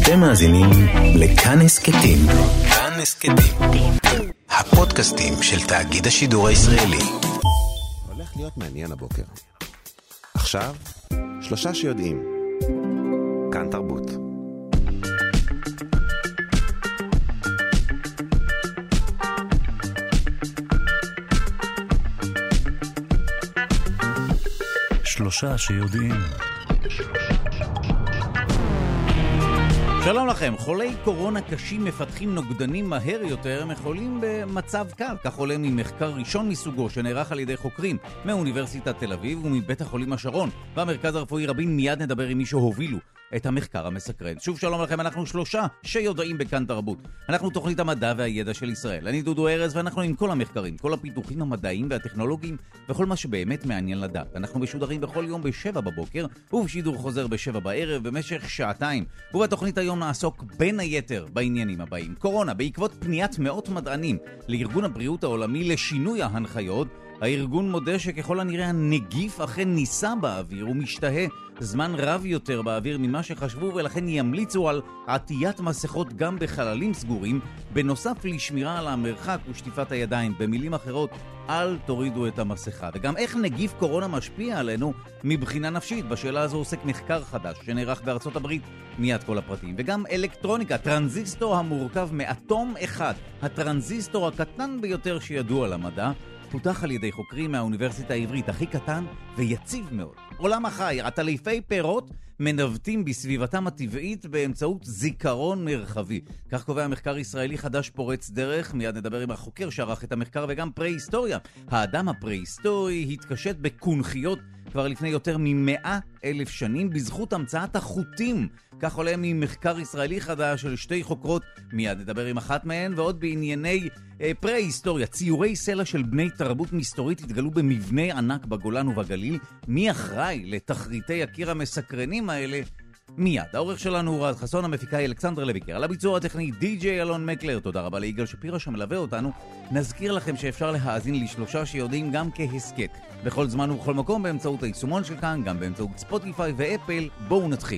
אתם מאזינים לכאן הסכתים. כאן הסכתים, הפודקאסטים של תאגיד השידור הישראלי. הולך להיות מעניין הבוקר. עכשיו, 3 שיודעים. כאן תרבות. שלושה שיודעים. שלום לכם, חולי קורונה קשים מפתחים נוגדנים מהר יותר מחולים במצב קל. כך עולה ממחקר ראשון מסוגו שנערך על ידי חוקרים מאוניברסיטת תל אביב ומבית החולים השרון. במרכז הרפואי רבין מיד נדבר עם מי שהובילו את המחקר המסקרן. שוב שלום לכם, אנחנו 3 שיודעים בכאן תרבות. אנחנו תוכנית המדע והידע של ישראל. אני דודו ארז ואנחנו עם כל המחקרים, כל הפיתוחים המדעיים והטכנולוגיים וכל מה שבאמת מעניין לדעת. אנחנו משודרים בכל יום ב7 בבוקר ובשידור חוזר ב7 בערב במשך שעתיים. ובתוכנית היום נעסוק בין היתר בעניינים הבאים. קורונה, בעקבות פניית מאות מדענים לארגון הבריאות העולמי לשינוי ההנחיות, הארגון מודה שככל הנראה הנגיף אכן ניסה באוויר ומשתהה זמן רב יותר באוויר ממה שחשבו, ולכן ימליצו על עטיית מסכות גם בחללים סגורים, בנוסף לשמירה על המרחק ושטיפת הידיים. במילים אחרות, אל תורידו את המסכה. וגם איך נגיף קורונה משפיע עלינו מבחינה נפשית. בשאלה הזו עוסק מחקר חדש שנערך בארצות הברית, מיד כל הפרטים. וגם אלקטרוניקה, טרנזיסטור המורכב מאטום אחד, הטרנזיסטור הקטן ביותר שידוע למדע, פותח על ידי חוקרים מהאוניברסיטה העברית, הכי קטן ויציב מאוד. עולם החי, עטלפי פירות מנווטים בסביבתם הטבעית באמצעות זיכרון מרחבי. כך קובע מחקר ישראלי חדש פורץ דרך. מיד נדבר עם החוקר שערך את המחקר. וגם פרה-היסטוריה. האדם הפרה-היסטורי התקשט בקונכיות כבר לפני יותר מ100,000 שנים בזכות המצאת החוטים. כך עולה ממחקר ישראלי חדש של 2 חוקרות. מיד נדבר עם אחת מהן. ועוד בענייני פרה-היסטוריה, ציורי סלע של בני תרבות מסתורית התגלו במבנה ענק בגולן ובגליל. מי אחראי לתחריטי הקיר המסקרנים האלה? מיד. העורך שלנו הוא רז חסון, המפיקה היא אלכסנדר לויקר, על הביצוע הטכני די.ג'יי אלון מקלר. תודה רבה ליגאל שפירא שמלווה אותנו. נזכיר לכם שאפשר להאזין ל3 שיודעים גם כהסקט בכל זמן ובכל מקום באמצעות היישומון של כאן, גם באמצעות ספוטיפיי ואפל. בואו נתחיל.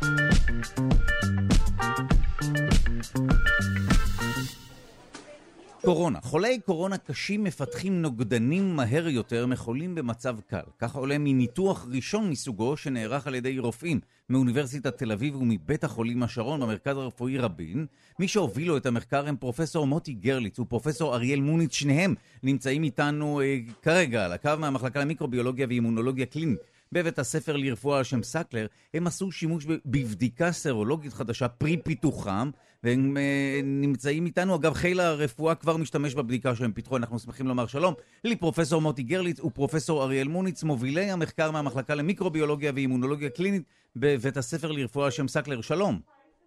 קורונה. חולי קורונה קשים מפתחים נוגדנים מהר יותר מחולים במצב קל. כך עולה מניתוח ראשון מסוגו שנערך על ידי רופאים מאוניברסיטת תל אביב ומבית החולים השרון במרכז הרפואי רבין. מי שהובילו את המחקר הם פרופסור מוטי גרליץ ופרופסור אריאל מוניץ. שניהם נמצאים איתנו כרגע על הקו מהמחלקה למיקרוביולוגיה ואימונולוגיה קלינית בבית הספר לרפואה על שם סקלר. הם עשו שימוש בבדיקה סרולוגית חדשה פרי פיתוחם, והם נמצאים איתנו. אגב, חיל הרפואה כבר משתמש בבדיקה שהם פיתחו. אנחנו שמחים לומר שלום לפרופסור מוטי גרליץ ופרופסור אריאל מוניץ, מובילי המחקר מהמחלקה למיקרוביולוגיה ואימונולוגיה קלינית בבית הספר לרפואה על שם סקלר. שלום.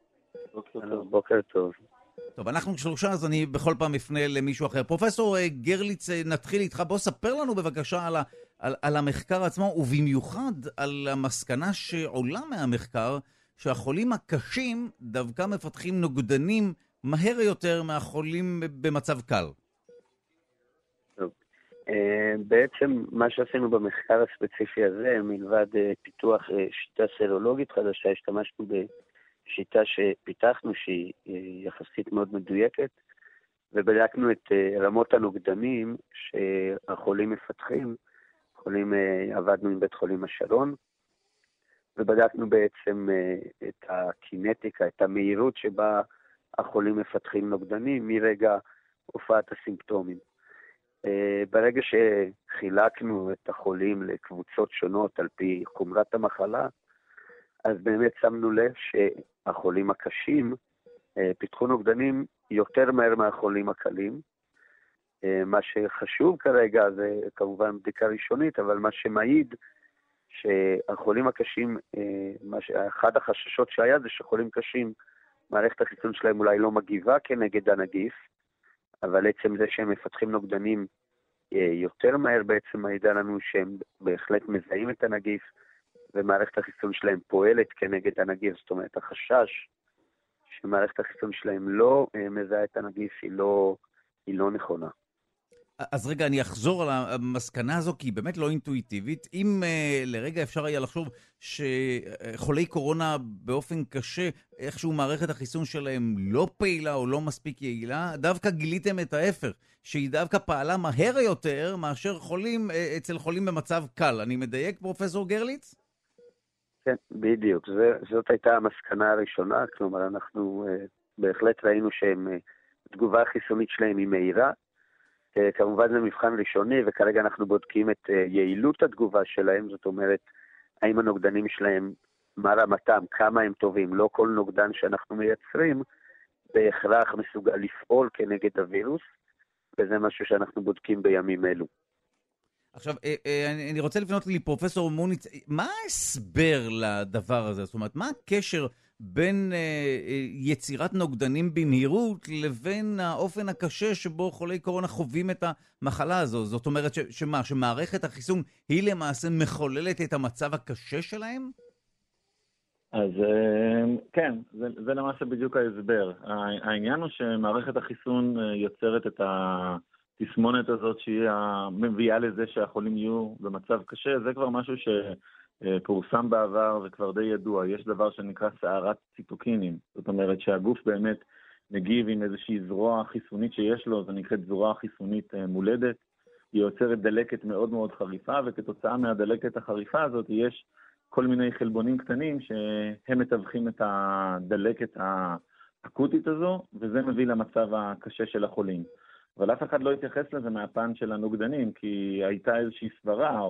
בוקר טוב. טוב, אנחנו 3, אז אני בכל פעם אפנה למישהו אחר. פרופסור גרליץ, נתחיל איתך. בוא ספר לנו בבקשה על המחקר עצמו, ובמיוחד על המסקנה שעולה מהמחקר, שהחולים הקשים דווקא מפתחים נוגדנים מהר יותר מהחולים במצב קל. טוב. בעצם מה שעשינו במחקר הספציפי הזה, מלבד פיתוח שיטה סרולוגית חדשה, השתמשנו בשיטה שפיתחנו שהיא יחסית מאוד מדויקת, ובדקנו את רמות הנוגדנים שהחולים מפתחים. עבדנו עם בית חולים השרון, ובדקנו בעצם את הקינטיקה, את המהירות שבה החולים מפתחים נוגדנים מרגע הופעת הסימפטומים. ברגע שחילקנו את החולים לקבוצות שונות על פי חומרת המחלה, אז באמת שמנו לב שהחולים הקשים פיתחו נוגדנים יותר מהר מהחולים הקלים. מה שחשוב כרגע זה כמובן בדיקה ראשונית, אבל מה שמעיד שהחולים הקשים, אחד החששות שהיה זה שחולים קשים, מערכת החיסון שלהם אולי לא מגיבה כנגד הנגיף, אבל עצם זה שהם מפתחים נוגדנים יותר מהר בעצם מעידה לנו שהם בהחלט מזהים את הנגיף, ומערכת החיסון שלהם פועלת כנגד הנגיף. זאת אומרת, החשש שמערכת החיסון שלהם לא מזהה את הנגיף היא לא נכונה. אז רגע, אני אחזור על המסקנה הזו, כי היא באמת לא אינטואיטיבית. אם לרגע אפשר היה לחשוב שחולי קורונה באופן קשה, איכשהו מערכת החיסון שלהם לא פעילה או לא מספיק יעילה, דווקא גיליתם את ההפך, שהיא דווקא פעלה מהר יותר מאשר אצל חולים במצב קל. אני מדייק, פרופסור גרליץ? כן, בדיוק. זאת הייתה המסקנה הראשונה, כלומר אנחנו בהחלט ראינו שהתגובה החיסונית שלהם היא מהירה, כמובן זה מבחן ראשוני, וכרגע אנחנו בודקים את יעילות התגובה שלהם, זאת אומרת, האם הנוגדנים שלהם, מה רמתם, כמה הם טובים, לא כל נוגדן שאנחנו מייצרים, בהכרח מסוגל לפעול כנגד הווירוס, וזה משהו שאנחנו בודקים בימים אלו. עכשיו, אני רוצה לפנות לפרופסור מוניץ, מה ההסבר לדבר הזה? זאת אומרת, מה הקשר בין יצירת נוגדנים במהירות לבין האופן הקשה שבו חולי קורונה חווים את המחלה הזו? זאת אומרת שמערכת החיסון היא למעשה מחוללת את המצב הקשה שלהם? אז כן, זה למעשה בדיוק ההסבר. העניין הוא שמערכת החיסון יוצרת את התסמונת הזאת שהיא מביאה לזה שהחולים יהיו במצב קשה. זה כבר משהו שפורסם בעבר וכבר די ידוע. יש דבר שנקרא סערת ציטוקינים. זאת אומרת שהגוף באמת מגיב עם איזושהי זרוע חיסונית שיש לו, זה נקראת זרוע חיסונית מולדת. היא יוצרת דלקת מאוד מאוד חריפה, וכתוצאה מהדלקת החריפה הזאת יש כל מיני חלבונים קטנים שהם מתווכים את הדלקת האקוטית הזו, וזה מביא למצב הקשה של החולים. אבל אף אחד לא התייחס לזה מהפן של הנוגדנים, כי הייתה איזושהי סברה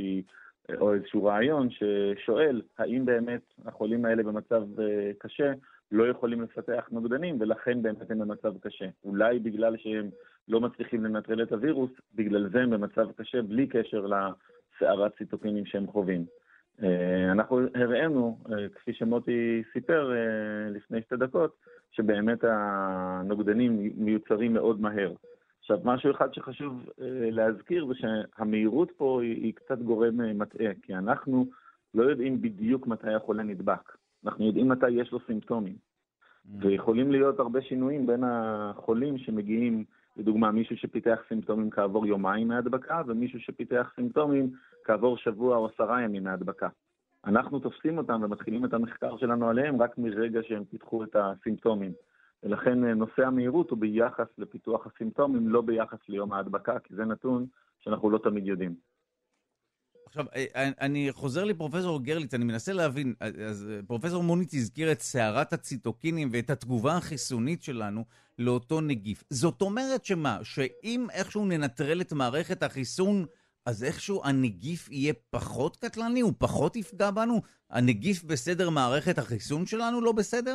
או איזשהו רעיון ששואל האם באמת החולים האלה במצב קשה לא יכולים לפתח נוגדנים, ולכן באמת הם במצב קשה. אולי בגלל שהם לא מצליחים לנטרל את הווירוס, בגלל זה הם במצב קשה בלי קשר לסערת ציטוקינים שהם חווים. אנחנו הראינו, כפי שמוטי סיפר לפני 2 דקות, שבאמת הנוגדנים מיוצרים מאוד מהר. עכשיו, משהו אחד שחשוב להזכיר זה שהמהירות פה היא קצת גורם מטעה, כי אנחנו לא יודעים בדיוק מתי החולה נדבק. אנחנו יודעים מתי יש לו סימפטומים. ויכולים להיות הרבה שינויים בין החולים שמגיעים, לדוגמה, מישהו שפיתח סימפטומים כעבור יומיים מהדבקה, ומישהו שפיתח סימפטומים כעבור שבוע או 10 ימים מהדבקה. אנחנו תופסים אותם ומתחילים את המחקר שלנו עליהם רק מרגע שהם פיתחו את הסימפטומים. ולכן נושא המהירות הוא ביחס לפיתוח הסימפטומים, לא ביחס ליום ההדבקה, כי זה נתון שאנחנו לא תמיד יודעים. עכשיו, אני חוזר לפרופסור גרליץ, אני מנסה להבין, אז פרופסור מוניץ הזכיר את סערת הציטוקינים ואת התגובה החיסונית שלנו לאותו נגיף. זאת אומרת שמה? שאם איכשהו ננטרל את מערכת החיסון, אז איכשהו הנגיף יהיה פחות קטלני, הוא פחות יפגע בנו? הנגיף בסדר, מערכת החיסון שלנו לא בסדר?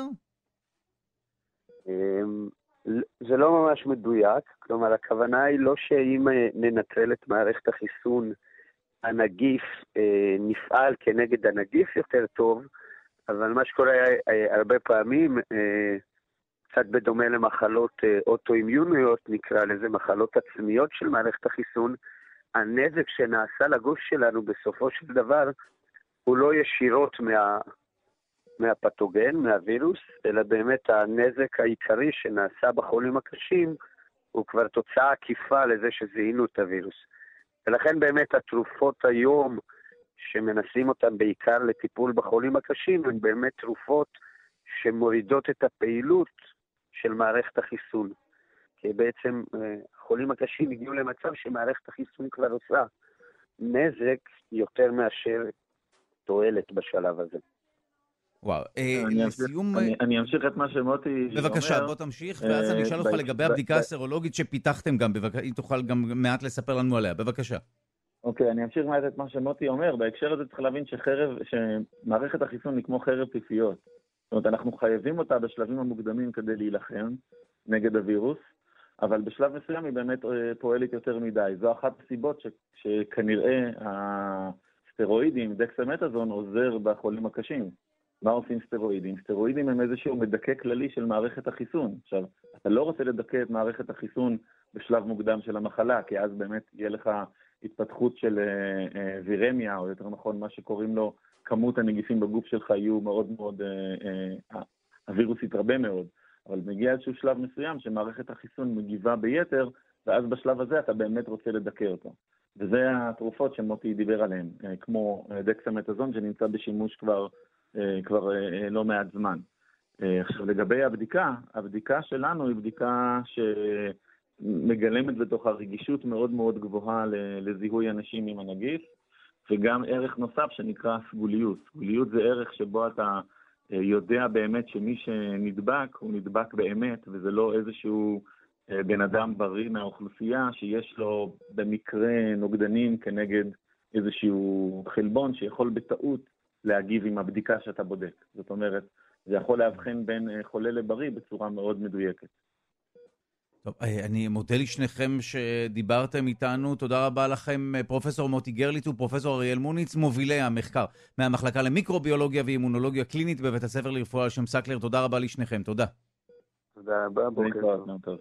זה לא ממש מדויק, כלומר הכוונה היא לא שאם ננטרל את מערכת החיסון, הנגיף נפעל כנגד הנגיף יותר טוב, אבל מה שקורה הרבה פעמים, קצת בדומה למחלות אוטואימיוניות, נקרא לזה מחלות עצמיות של מערכת החיסון, הנזק שנעשה לגוף שלנו בסופו של דבר, הוא לא ישירות מהפתוגן, מהווירוס, אלא באמת הנזק העיקרי שנעשה בחולים הקשים, הוא כבר תוצאה עקיפה לזה שזיהינו את הווירוס. ולכן באמת התרופות היום, שמנסים אותן בעיקר לטיפול בחולים הקשים, הן באמת תרופות שמורידות את הפעילות של מערכת החיסון. כי בעצם החולים הקשים הגיעו למצב שמערכת החיסון כבר עושה נזק יותר מאשר תועלת בשלב הזה. וואו, אני אמשיך את מה שמוטי אומר. בבקשה, בוא תמשיך, ואז אני אשאל אותך לגבי הבדיקה הסרולוגית שפיתחתם גם, אם תוכל גם מעט לספר לנו עליה, בבקשה. אוקיי, אני אמשיך מעט את מה שמוטי אומר. בהקשר הזה צריך להבין שמערכת החיסון היא כמו חרב פיפיות. זאת אומרת, אנחנו חייבים אותה בשלבים המוקדמים כדי להילחם נגד הווירוס, אבל בשלב מסוים היא באמת פועלת יותר מדי. זו אחת הסיבות שכנראה הסטרואידים, דקסמטאזון, עוזר בחולים הקשים. מה עושים סטרואידים? סטרואידים הם איזשהו מדכא כללי של מערכת החיסון. עכשיו, אתה לא רוצה לדכא את מערכת החיסון בשלב מוקדם של המחלה, כי אז באמת יהיה לך התפתחות של וירמיה, או יותר נכון מה שקוראים לו, כמות הנגיפים בגוף שלך יהיו מאוד מאוד, הווירוס יתרבה מאוד. אבל מגיע איזשהו שלב מסוים שמערכת החיסון מגיבה ביתר, ואז בשלב הזה אתה באמת רוצה לדכא אותו. וזה התרופות שמוטי דיבר עליהן, כמו דקסמטזון שנמצא בשימוש כבר לא מעט זמן. עכשיו לגבי הבדיקה שלנו היא בדיקה שמגלמת בתוך הרגישות מאוד מאוד גבוהה לזיהוי אנשים עם הנגיף, וגם ערך נוסף שנקרא סגוליות. סגוליות זה ערך שבו אתה יודע באמת שמי שנדבק הוא נדבק באמת, וזה לא איזשהו בן אדם בריא מהאוכלוסייה שיש לו במקרה נוגדנים כנגד איזשהו חלבון שיכול בטעות להגיב עם הבדיקה שאתה בודק. זאת אומרת, זה יכול להבחין בין חולה לבריא בצורה מאוד מדויקת. טוב, אני מודה לשניכם שדיברתם איתנו. תודה רבה לכם, פרופסור מוטי גרליץ ופרופסור אריאל מוניץ, מובילי המחקר מהמחלקה למיקרוביולוגיה ואימונולוגיה קלינית בבית הספר לרפואה על שם סקלר. תודה רבה לשניכם. תודה. תודה רבה, בוקר טוב.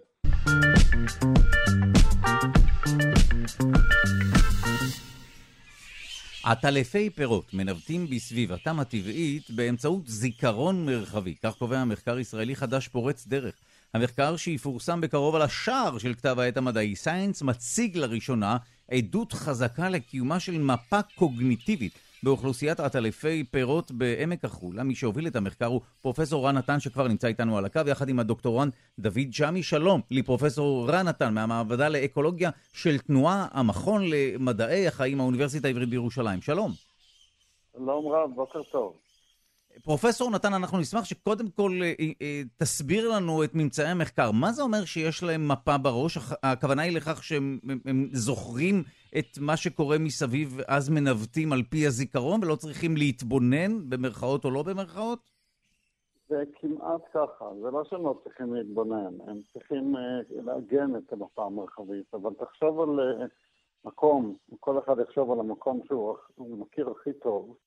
עטלפי פירות מנווטים בסביבתם הטבעית באמצעות זיכרון מרחבי. כך קובע מחקר ישראלי חדש פורץ דרך. המחקר שיפורסם בקרוב על השער של כתב העת המדעי Science מציג לראשונה עדות חזקה לקיומה של מפה קוגניטיבית באוכלוסיית עטלפי פירות בעמק החולה. מי שהוביל את המחקר הוא פרופסור רן נתן שכבר נמצא איתנו על הקו, יחד עם הדוקטורנט דוד שמי. שלום לפרופסור רן נתן מהמעבדה לאקולוגיה של תנועה, המכון למדעי החיים, האוניברסיטה העברית בירושלים. שלום. שלום רב, בוקר טוב. פרופסור נתן, אנחנו נשמח שקודם כל תסביר לנו את ממצאי המחקר. מה זה אומר שיש להם מפה בראש? הכוונה היא לכך שהם זוכרים את מה שקורה מסביב, אז מנווטים על פי הזיכרון, ולא צריכים להתבונן במרכאות או לא במרכאות? זה כמעט ככה. זה לא שהם לא צריכים להתבונן. הם צריכים לעגן את המפה המרחבית. אבל תחשוב על מקום, כל אחד יחשוב על המקום שהוא מכיר הכי טוב,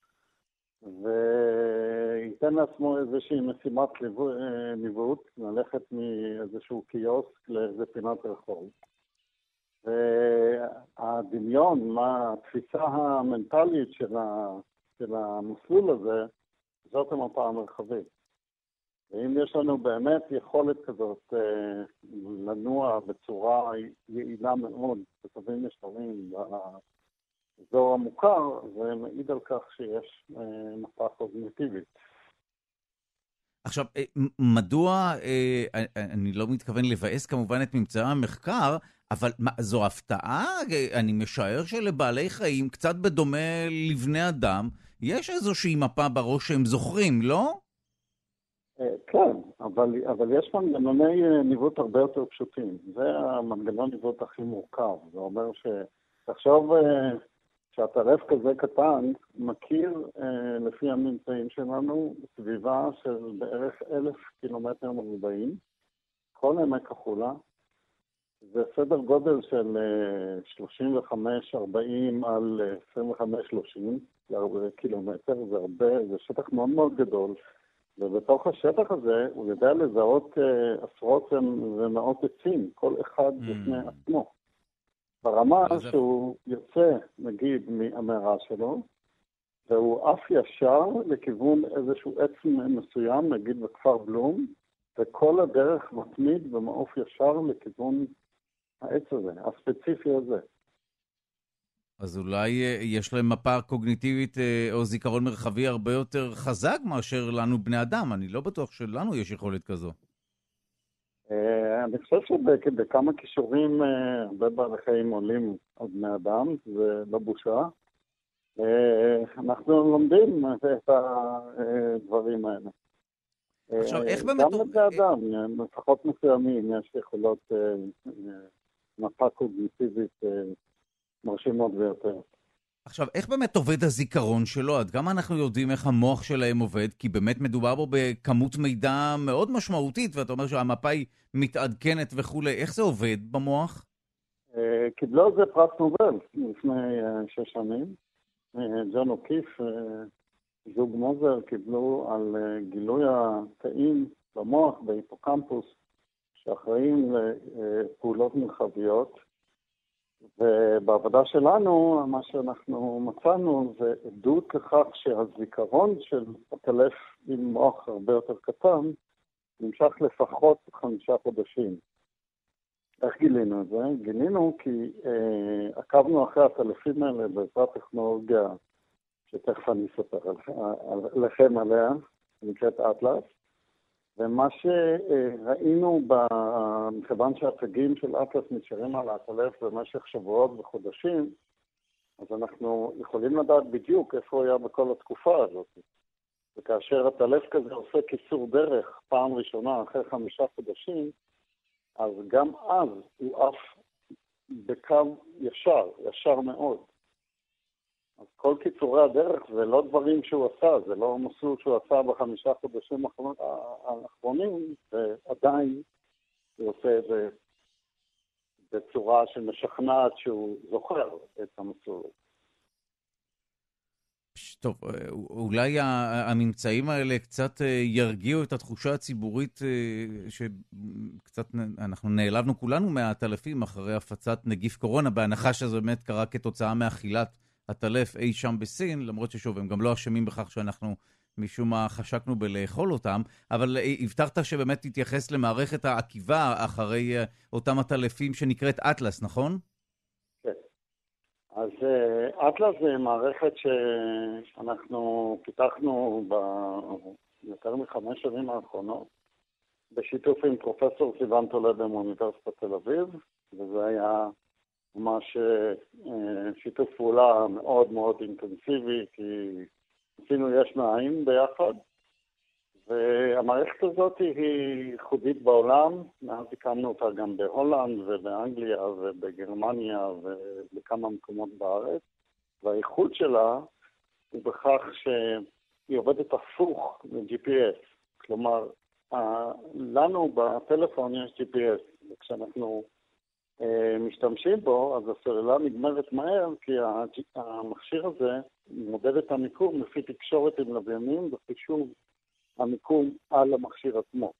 וייתן לעצמו איזושהי משימת ניווט, ללכת מאיזשהו קיוסק לאיזה פינת רחוב. והדמיון, התפיסה המנטלית של המסלול הזה, זאת המפה המרחבית. ואם יש לנו באמת יכולת כזאת לנוע בצורה יעילה מאוד, בטובים משתרים באזור המוכר, זה מעיד על כך שיש מפה קוגניטיבית. עכשיו, מדוע, אני לא מתכוון לבאס כמובן את ממצאי המחקר, אבל זו הפתעה? אני משער שלבעלי חיים, קצת בדומה לבני אדם, יש איזושהי מפה בראש שהם זוכרים, לא? כן, אבל יש מנגנוני ניווט הרבה יותר פשוטים. זה המנגנון ניווט הכי מורכב. זה אומר תחשוב שהטרף כזה קטן מכיר, לפי הממצאים שלנו, סביבה של בערך 1,000 קילומטר מרובעים, כל עמק החולה. זה סדר גודל של 35-40 על 25-30 קילומטר, זה שטח מאוד מאוד גדול, ובתוך השטח הזה הוא יודע לזהות עשרות ומאות עצים, כל אחד בפני עצמו. ברמה שהוא יוצא, נגיד, מהמערה שלו, והוא אף ישר לכיוון איזשהו עץ מסוים, נגיד בכפר בלום, וכל הדרך מתמיד במעוף ישר לכיוון העץ הזה, הספציפי הזה. אז אולי יש להם מפה קוגניטיבית או זיכרון מרחבי הרבה יותר חזק מאשר לנו בני אדם. אני לא בטוח שלנו יש יכולת כזו. אני חושב שבכמה כישורים הרבה בעלי חיים עולים על בני אדם, זה לא בושה. אנחנו לומדים את הדברים האלה. עכשיו, איך באמת... גם לבני אדם, לפחות מסוימים, יש יכולות מפה קוגניטיבית מרשימות ביותר. עכשיו, איך באמת עובד הזיכרון שלו? עד כמה אנחנו יודעים איך המוח שלהם עובד? כי באמת מדובר בו בכמות מידע מאוד משמעותית, ואתה אומר שהמפה היא מתעדכנת וכו'. איך זה עובד במוח? קיבלו את זה פרס נובל לפני 6 שנים. ג'ון אוקיף, זוג מוזר, קיבלו על גילוי התאים במוח בהיפוקמפוס, שאחראים לפעולות מרחביות. ובעבודה שלנו, מה שאנחנו מצאנו זה עדות לכך שהזיכרון של עטלף עם מוח הרבה יותר קטן נמשך לפחות 5 חודשים. איך גילינו את זה? גילינו כי עקבנו אחרי הטלפים האלה בעזרת טכנולוגיה שתכף אני אספר לכם עליה, נקראת אטלס, ומה שראינו, מכיוון שהתגים של אטלס נשארים על הטלף במשך שבועות וחודשים, אז אנחנו יכולים לדעת בדיוק איפה הוא היה בכל התקופה הזאת. וכאשר הטלף כזה עושה קיצור דרך פעם ראשונה אחרי 5 חודשים, אז גם אז הוא עף בקו ישר מאוד. אז כל קיצורי הדרך זה לא דברים שהוא עשה, זה לא מסלול שהוא עשה ב5 חודשים האחרונים, ועדיין הוא עושה את זה בצורה שמשכנעת שהוא זוכר את המסלול. טוב, אולי הממצאים האלה קצת ירגיעו את התחושה הציבורית שקצת אנחנו נעלבנו כולנו מהטלפים אחרי הפצת נגיף קורונה, בהנחה שזה באמת קרה כתוצאה מאכילת הטלף אי שם בסין, למרות ששוב, הם גם לא אשמים בכך שאנחנו משום מה חשקנו בלאכול אותם, אבל הבטחת שבאמת תתייחס למערכת העקיבה אחרי אותם הטלפים שנקראת אטלס, נכון? כן. אז אטלס זה מערכת שאנחנו פיתחנו ביותר מ5 שנים האחרונות, בשיתוף עם פרופסור סיוון טולדו מאוניברסיטת תל אביב, וזה היה ממש שיתוף פעולה מאוד מאוד אינטנסיבי, כי עשינו יש מאין ביחד, והמערכת הזאת היא ייחודית בעולם, מאז הקמנו אותה גם בהולנד ובאנגליה ובגרמניה ובכמה מקומות בארץ, והייחוד שלה הוא בכך שהיא עובדת הפוך מ-GPS, כלומר, לנו בטלפון יש GPS, וכשאנחנו משתמשים בו, אז הסוללה נגמרת מהר, כי המכשיר הזה מודד את המיקום לפי תקשורת עם לוויינים וחישוב המיקום על המכשיר עצמו.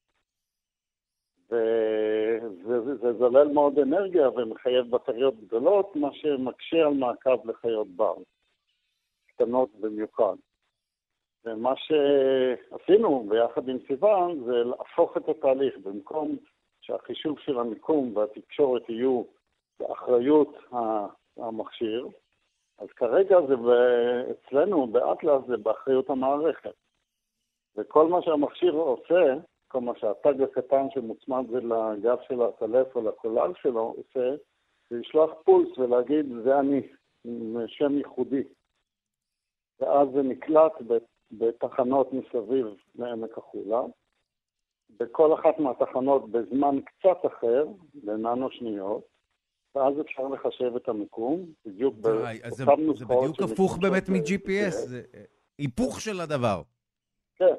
וזה זולל מאוד אנרגיה ומחייב בטריות גדולות, מה שמקשה על מעקב לחיות בר, קטנות במיוחד. ומה שעשינו ביחד עם סיוון זה להפוך את התהליך, במקום שהחישוב של המיקום והתקשורת יהיו באחריות המכשיר, אז כרגע זה אצלנו באטלס זה באחריות המערכת. וכל מה שהמכשיר עושה, כל מה שהתג הקטן שמוצמד זה לגב של הטלף או לקולל שלו עושה, זה לשלוח פולס ולהגיד זה אני, שם ייחודי. ואז זה נקלט בתחנות מסביב לעמק החולה. בכל אחת מהתחנות בזמן קצת אחר, בננו שניות, ואז אפשר לחשב את המיקום, בדיוק באותם נוסחאות. זה בדיוק הפוך באמת מ-GPS, זה היפוך של הדבר. כן.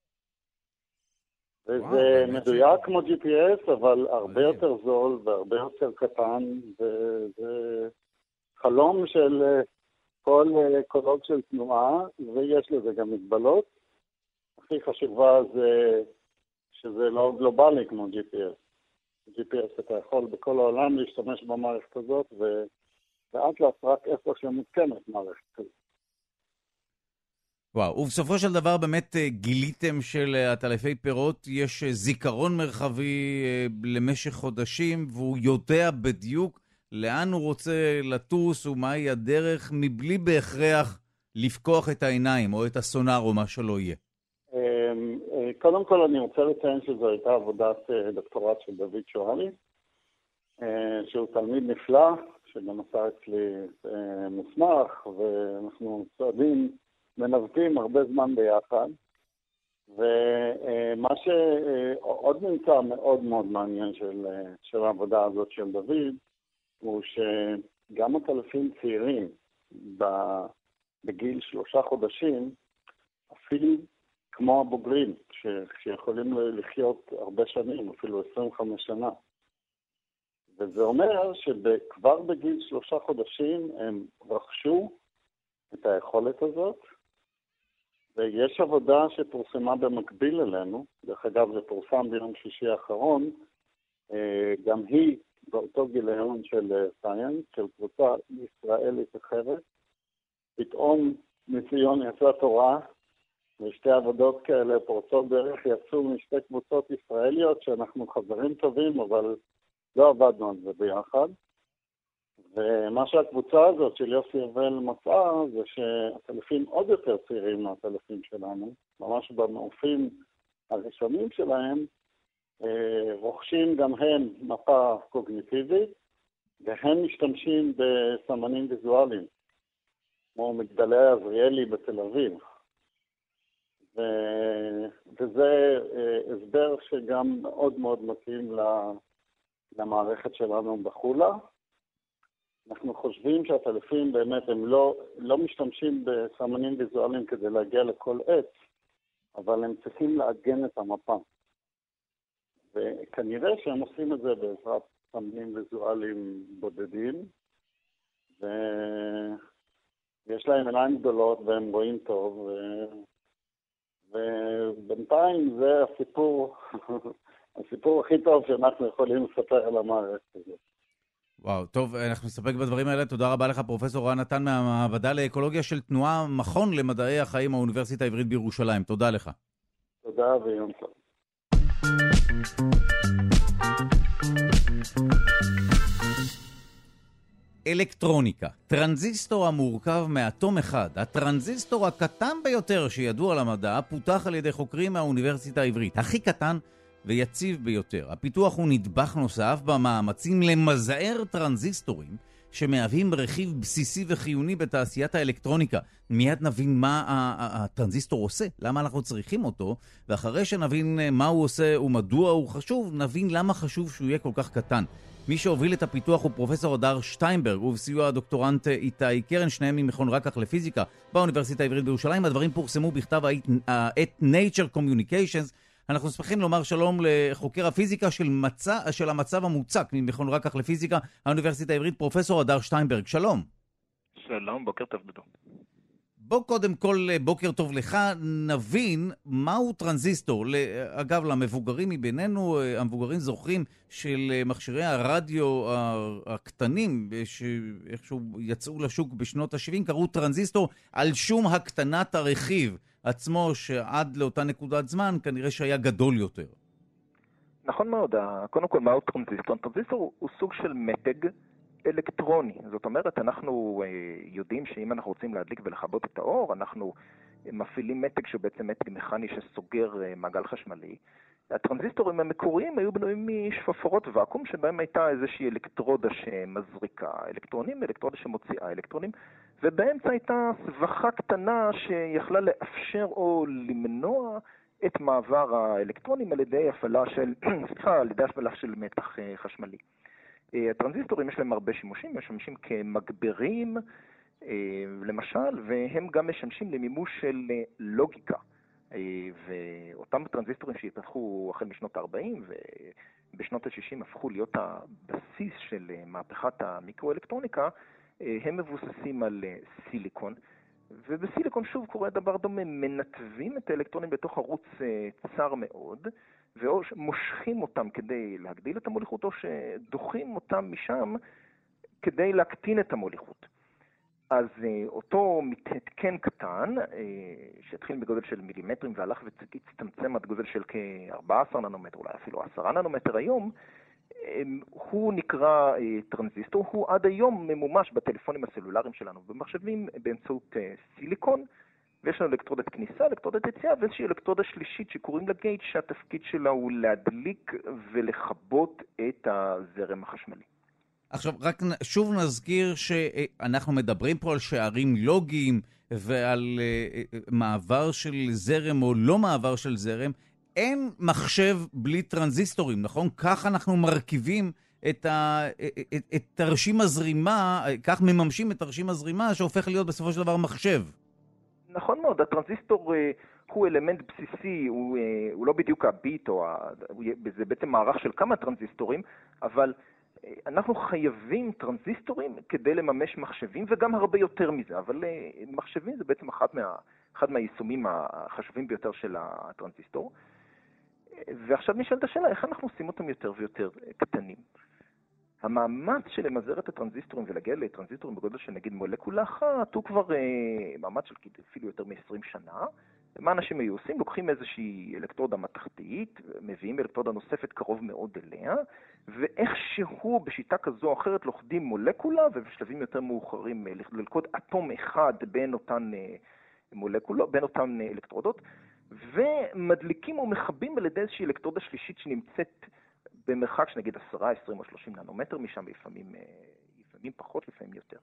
וזה מדויק כמו GPS, אבל הרבה יותר זול והרבה יותר קטן, וזה חלום של כל קולות של תנועה, ויש לזה גם מגבלות. הכי חשובה זה שזה לא גלובלי כמו GPS. GPS אתה יכול בכל העולם להשתמש במערכת הזאת, ואטלס רק איפה שמותקנת מערכת כזאת. וואו, ובסופו של דבר באמת גיליתם שלטלפי פירות יש זיכרון מרחבי למשך חודשים, והוא יודע בדיוק לאן הוא רוצה לטוס ומהי הדרך, מבלי בהכרח לפקוח את העיניים או את הסונר או מה שלא יהיה. קודם כל אני רוצה לציין שזו הייתה עבודת דוקטורט של דוד שואלי, שהוא תלמיד נפלא, שגם עשה אצלי מוסמך, ואנחנו צועדים מנווטים הרבה זמן ביחד. ומה שעוד נמצא מאוד מאוד מעניין של העבודה הזאת של דוד, הוא שגם הטלפים צעירים בגיל 3 חודשים, אפילו כמו הבוגרים, שיכולים לחיות הרבה שנים, אפילו 25 שנה. וזה אומר שכבר בגיל 3 חודשים הם רכשו את היכולת הזאת, ויש עבודה שפורסמה במקביל אלינו, דרך אגב זה פורסם ביום שישי האחרון, גם היא באותו גיליון של סייאנס, של קבוצה ישראלית אחרת, פתאום מציון יצאה תורה, ושתי עבודות כאלה פורצות דרך יצאו משתי קבוצות ישראליות שאנחנו חברים טובים, אבל לא עבדנו על זה ביחד. ומה שהקבוצה הזאת של יוסי יובל מצאה זה שהטלפים עוד יותר צעירים מהטלפים שלנו, ממש במעופים הראשונים שלהם, רוכשים גם הם מפה קוגניטיבית, והם משתמשים בסמנים ויזואליים, כמו מגדלי עזריאלי בתל אביב. וזה הסבר שגם מאוד מאוד מתאים למערכת שלנו בחולה. אנחנו חושבים שהטלפים באמת הם לא משתמשים בסמנים ויזואליים כדי להגיע לכל עץ, אבל הם צריכים לעגן את המפה. וכנראה שהם עושים את זה בעזרת סמנים ויזואליים בודדים, ויש להם עיניים גדולות והם רואים טוב, ובינתיים זה הסיפור הכי טוב שאנחנו יכולים לספר על המערכת הזאת. וואו, טוב, אנחנו נסתפק בדברים האלה. תודה רבה לך, פרופסור רן נתן מהמעבדה לאקולוגיה של תנועה, מכון למדעי החיים, האוניברסיטה העברית בירושלים. תודה לך. תודה ויום טוב. אלקטרוניקה, טרנזיסטור המורכב מאטום אחד, הטרנזיסטור הקטן ביותר שידוע למדע, פותח על ידי חוקרים מהאוניברסיטה העברית, הכי קטן ויציב ביותר. הפיתוח הוא נדבך נוסף במאמצים למזער טרנזיסטורים שמהווים רכיב בסיסי וחיוני בתעשיית האלקטרוניקה. מיד נבין מה הטרנזיסטור עושה, למה אנחנו צריכים אותו, ואחרי שנבין מה הוא עושה ומדוע הוא חשוב, נבין למה חשוב שהוא יהיה כל כך קטן. מי שהוביל את הפיתוח הוא פרופסור הדר שטיינברג, ובסיוע הדוקטורנט איתי קרן, שניהם ממכון רקח לפיזיקה באוניברסיטה העברית בירושלים. הדברים פורסמו בכתב העת Nature Communications. אנחנו שמחים לומר שלום לחוקר הפיזיקה של המצב המוצק ממכון רקח לפיזיקה, האוניברסיטה העברית, פרופסור הדר שטיינברג. שלום. שלום, בוקר טוב דודו. בוא קודם כל, בוקר טוב לך, נבין מהו טרנזיסטור. אגב, למבוגרים מבינינו, המבוגרים זוכרים של מכשירי הרדיו הקטנים, שאיכשהו יצאו לשוק בשנות ה-70, קראו טרנזיסטור על שום הקטנת הרכיב עצמו, שעד לאותה נקודת זמן כנראה שהיה גדול יותר. נכון מאוד. קודם כל, מהו טרנזיסטור? טרנזיסטור הוא סוג של מתג אלקטרוני. זאת אומרת, אנחנו יודעים שאם אנחנו רוצים להדליק ולכבות את האור, אנחנו מפעילים מתג שהוא בעצם מתג מכני שסוגר מעגל חשמלי. הטרנזיסטורים המקוריים היו בנויים משפפרות ואקום שבהם הייתה איזושהי אלקטרודה שמזריקה אלקטרונים, אלקטרודה שמוציאה אלקטרונים, ובאמצע הייתה סבכה קטנה שיכלה לאפשר או למנוע את מעבר האלקטרונים על ידי הפעלה של מתח חשמלי. הטרנזיסטורים יש להם הרבה שימושים, הם משמשים כמגברים למשל, והם גם משמשים למימוש של לוגיקה. ואותם טרנזיסטורים שהתפתחו החל משנות ה-40 ובשנות ה-60 הפכו להיות הבסיס של מהפכת המיקרואלקטרוניקה, הם מבוססים על סיליקון, ובסיליקון שוב קורה דבר דומה, מנתבים את האלקטרונים בתוך ערוץ צר מאוד, ואו מושכים אותם כדי להגדיל את המוליכות, או שדוחים אותם משם כדי להקטין את המוליכות. אז אותו מתהתקן קטן, שהתחיל בגודל של מילימטרים והלך והצטמצם עד גודל של כ-14 ננומטר, אולי אפילו 10 ננומטר היום, הוא נקרא טרנזיסטור, הוא עד היום ממומש בטלפונים הסלולריים שלנו, במחשבים באמצעות סיליקון, ויש לנו אלקטרודת כניסה, אלקטרודת יציאה, ואיזושהי אלקטרודה שלישית שקוראים לה גייט, שהתפקיד שלה הוא להדליק ולכבות את הזרם החשמלי. עכשיו, רק שוב נזכיר שאנחנו מדברים פה על שערים לוגיים ועל מעבר של זרם או לא מעבר של זרם. אין מחשב בלי טרנזיסטורים, נכון? כך אנחנו מרכיבים את תרשים הזרימה, כך מממשים את תרשים הזרימה שהופך להיות בסופו של דבר מחשב. נכון מאוד, הטרנזיסטור הוא אלמנט בסיסי, הוא לא בדיוק הביט, זה בעצם מערך של כמה טרנזיסטורים, אבל אנחנו חייבים טרנזיסטורים כדי לממש מחשבים, וגם הרבה יותר מזה, אבל מחשבים זה בעצם אחד מהיישומים החשובים ביותר של הטרנזיסטור. ועכשיו נשאלת השאלה, איך אנחנו עושים אותם יותר ויותר קטנים? המאמץ של למזער את הטרנזיסטורים ולהגיע לטרנזיסטורים בגודל של נגיד מולקולה אחת, הוא כבר מאמץ של אפילו יותר מ-20 שנה. מה אנשים היו עושים? לוקחים איזושהי אלקטרודה מתכתית, מביאים אלקטרודה נוספת קרוב מאוד אליה, ואיכשהו בשיטה כזו או אחרת לוכדים מולקולה, ובשלבים יותר מאוחרים ללכוד אטום אחד בין אותן מולקולות, בין אותן אלקטרודות, ומדליקים ומחבים על ידי איזושהי אלקטרודה שלישית שנמצאת במרחק שנגיד 10, 20 או 30 ננומטר משם, לפעמים פחות, לפעמים יותר.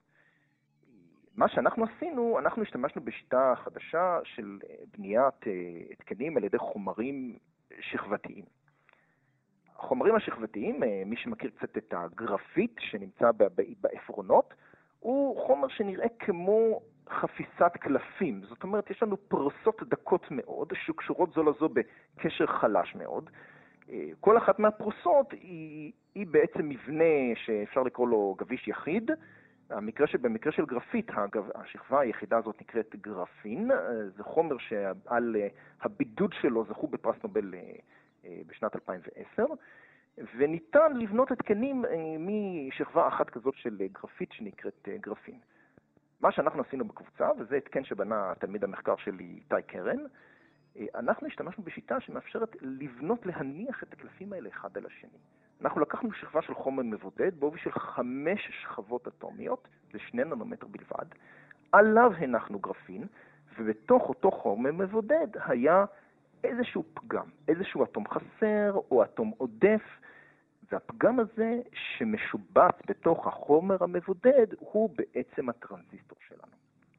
מה שאנחנו עשינו, אנחנו השתמשנו בשיטה חדשה של בניית התקנים על ידי חומרים שכבתיים. החומרים השכבתיים, מי שמכיר קצת את הגרפיט שנמצא בעפרונות, הוא חומר שנראה כמו חפיסת קלפים. זאת אומרת, יש לנו פרוסות דקות מאוד, שקשורות זו לזו בקשר חלש מאוד. כל אחת מהפרוסות היא בעצם מבנה שאפשר לקרוא לו גביש יחיד. במקרה של גרפיט, השכבה היחידה הזאת נקראת גרפין. זה חומר שעל הבידוד שלו זכו בפרס נובל בשנת 2010, וניתן לבנות התקנים משכבה אחת כזאת של גרפיט שנקראת גרפין. מה שאנחנו עשינו בקבוצה, וזה התקן שבנה תלמיד המחקר שלי איתי קרן, אנחנו השתמשנו בשיטה שמאפשרת לבנות, להניח את הקלפים האלה אחד על השני. אנחנו לקחנו שכבה של חומר מבודד בעובי של 5 שכבות אטומיות, זה 2 ננומטר בלבד, עליו הנחנו גרפין, ובתוך אותו חומר מבודד היה איזשהו פגם, איזשהו אטום חסר או אטום עודף, והפגם הזה שמשובץ בתוך החומר המבודד הוא בעצם הטרנזיסטור שלנו.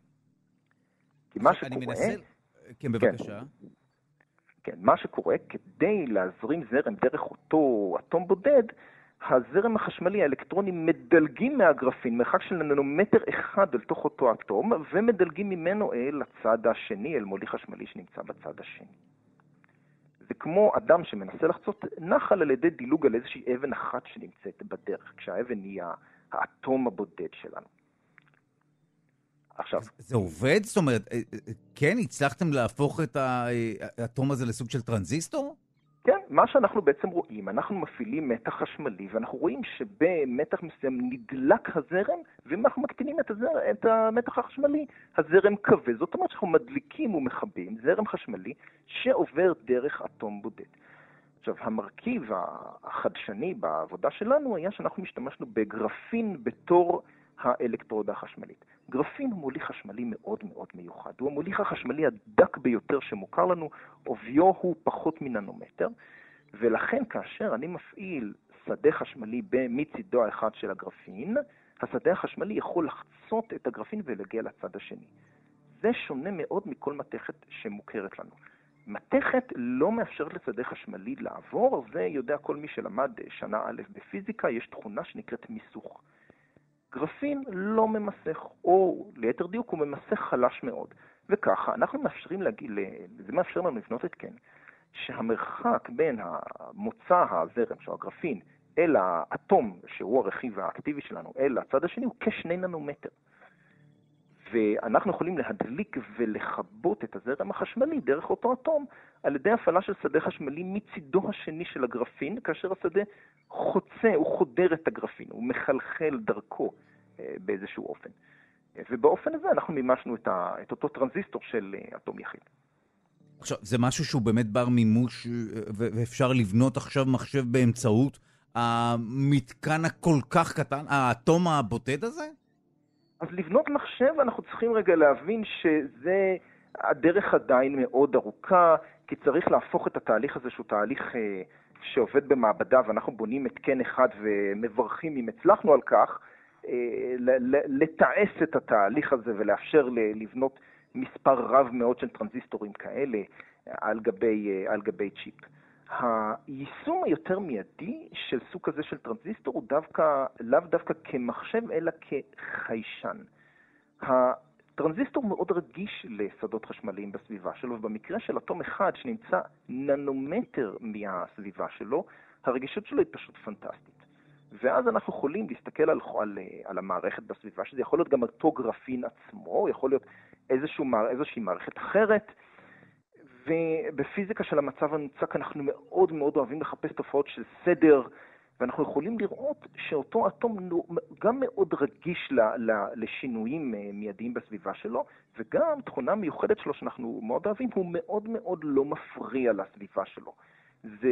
כי מה שקורה... כן, בבקשה. כן, מה שקורה, כדי להזרים זרם דרך אותו אטום בודד, הזרם החשמלי, האלקטרונים מדלגים מהגרפין, מרחק של ננומטר אחד אל תוך אותו אטום, ומדלגים ממנו אל הצד השני, אל מוליך חשמלי שנמצא בצד השני. זה כמו אדם שמנסה לחצות נחל על ידי דילוג על איזושהי אבן אחת שנמצאת בדרך, כשהאבן היא האטום הבודד שלנו. עכשיו, זה עובד? זאת אומרת, כן, הצלחתם להפוך את האטום הזה לסוג של טרנזיסטור? כן, מה שאנחנו בעצם רואים, אנחנו מפעילים מתח חשמלי, ואנחנו רואים שבמתח מסוים נדלק הזרם, ואם אנחנו מקטינים את המתח החשמלי, הזרם כבד. זאת אומרת שאנחנו מדליקים ומחבים זרם חשמלי שעובר דרך אטום בודד. עכשיו, המרכיב החדשני בעבודה שלנו היה שאנחנו השתמשנו בגרפין בתור האלקטרודה החשמלית. גרפין הוא מוליך חשמלי מאוד מאוד מיוחד. הוא המוליך החשמלי הדק ביותר שמוכר לנו, עוביו הוא פחות מננומטר, ולכן כאשר אני מפעיל שדה חשמלי מצידו האחד של הגרפין, השדה החשמלי יכול לחצות את הגרפין ולהגיע לצד השני. זה שונה מאוד מכל מתכת שמוכרת לנו. מתכת לא מאפשרת לשדה חשמלי לעבור, זה יודע כל מי שלמד שנה א' בפיזיקה, יש תכונה שנקראת מיסוך. גרפין לא ממסך, או ליתר דיוק הוא ממסך חלש מאוד. וככה אנחנו מאפשרים זה מאפשר לנו לבנות התקן, שהמרחק בין המוצא הזרם של הגרפין אל האטום, שהוא הרכיב האקטיבי שלנו, אל הצד השני, הוא כ2 ננומטר. ואנחנו יכולים להדליק ולכבות את הזרם החשמלי דרך אותו אטום, על ידי הפעלה של שדה חשמלי מצידו השני של הגרפין, כאשר השדה חוצה, הוא חודר את הגרפין, הוא מחלחל דרכו באיזשהו אופן. ובאופן הזה אנחנו מימשנו את אותו טרנזיסטור של אטום יחיד. עכשיו, זה משהו שהוא באמת בר מימוש, ואפשר לבנות עכשיו מחשב באמצעות המתקן הכל כך קטן, האטום הבודד הזה? אז לבנות מחשב אנחנו צריכים רגע להבין שזה הדרך עדיין מאוד ארוכה, כי צריך להפוך את התהליך הזה שהוא תהליך שעובד במעבדה, ואנחנו בונים התקן אחד ומברכים אם הצלחנו על כך, לתעש את התהליך הזה ולאפשר לבנות מספר רב מאוד של טרנזיסטורים כאלה על גבי צ'יפ. היישום היותר מיידי של סוג כזה של טרנזיסטור הוא לאו דווקא כמחשב אלא כחיישן. הטרנזיסטור מאוד רגיש לשדות חשמליים בסביבה שלו, ובמקרה של אטום אחד שנמצא ננומטר מהסביבה שלו, הרגישות שלו היא פשוט פנטסטית. ואז אנחנו יכולים להסתכל על המערכת בסביבה, שזה יכול להיות גם אותו גרפין עצמו, יכול להיות איזושהי מערכת אחרת, ובפיזיקה של המצב הנוצק אנחנו מאוד מאוד אוהבים לחפש תופעות של סדר, ואנחנו יכולים לראות שאותו אטום גם מאוד רגיש לשינויים מיידיים בסביבה שלו, וגם תכונה מיוחדת שלו שאנחנו מאוד אוהבים, הוא מאוד מאוד לא מפריע לסביבה שלו. זה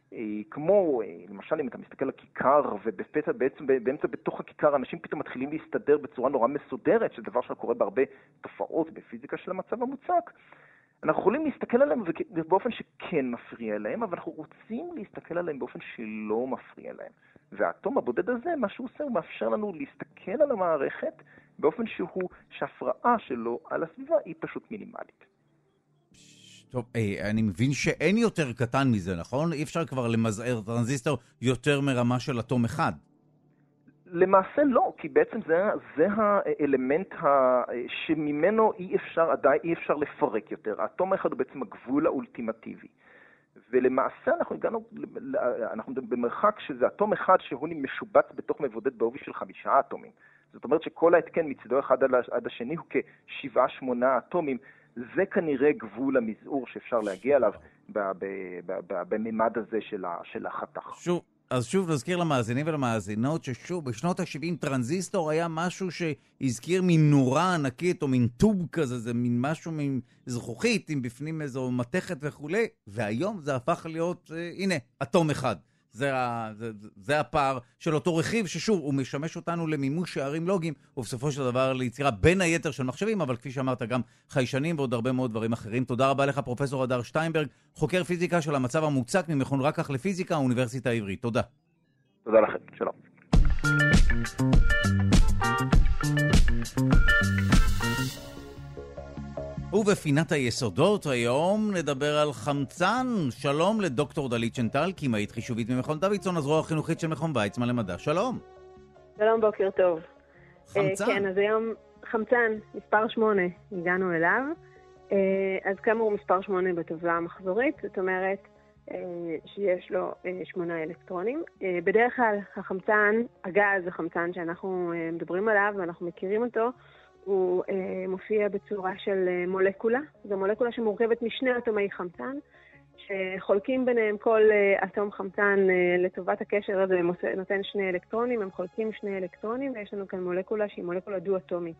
כמו, למשל, אם אתה מסתכל על הכיכר, ובפתע באמצע בתוך הכיכר, אנשים פתאום מתחילים להסתדר בצורה נורא מסודרת, שזה דבר שקורה בהרבה תופעות בפיזיקה של המצב המוצק. אנחנו יכולים להסתכל עליהם באופן שכן מפריע להם, אבל אנחנו רוצים להסתכל עליהם באופן שלא מפריע להם. והאטום הבודד הזה, מה שהוא עושה, הוא מאפשר לנו להסתכל על המערכת באופן שההפרעה שלו על הסביבה היא פשוט מינימלית. טוב, אני מבין שאין יותר קטן מזה, נכון? אי אפשר כבר למזער טרנזיסטור יותר מרמה של אטום אחד. למעשה לא, כי בעצם זה האלמנט שממנו אי אפשר לפרק יותר. האטום האחד הוא בעצם הגבול האולטימטיבי. ולמעשה אנחנו במרחק שזה אטום אחד שהוא משובץ בתוך מבודד בעובי של 5 אטומים. זאת אומרת שכל ההתקן מצדו אחד עד השני הוא כ7-8 אטומים. זה כנראה גבול המזעור שאפשר להגיע אליו בממד הזה של החתך. אז שוב נזכיר למאזינים ולמאזינות ששוב בשנות ה-70 טרנזיסטור היה משהו שהזכיר מין נורה ענקית או מין טוב כזה, זה מין משהו מין זכוכית עם בפנים איזו מתכת וכולי, והיום זה הפך להיות, הנה, אטום אחד. זה הפער של אותו רכיב ששוב הוא משמש אותנו למימוש שערים לוגיים ובסופו של דבר ליצירה בין היתר של מחשבים, אבל כפי שאמרת גם חיישנים ועוד הרבה מאוד דברים אחרים. תודה רבה לך פרופסור הדר שטיינברג, חוקר פיזיקה של המצב המוצק ממכון רקח לפיזיקה, האוניברסיטה העברית. תודה. תודה לכם, שלום. ובפינת היסודות היום נדבר על חמצן. שלום לדוקטור דלית שנטל, קימאית חישובית ממכון דוידסון, הזרוע החינוכית של מכון ויצמן למדע. שלום. שלום, בוקר טוב. חמצן. כן, אז היום חמצן, מספר 8, הגענו אליו. אז כמה הוא מספר 8 בטבלה המחזורית? זאת אומרת שיש לו 8 אלקטרונים. בדרך כלל החמצן, הגז, החמצן שאנחנו מדברים עליו ואנחנו מכירים אותו, הוא מופיע בצורה של מולקולה. זו מולקולה שמורכבת משני אטומי חמצן, שחולקים ביניהם כל אטום חמצן לטובת הקשר הזה, נותן 2 אלקטרונים, הם חולקים 2 אלקטרונים, ויש לנו כאן מולקולה שהיא מולקולה דו-אטומית.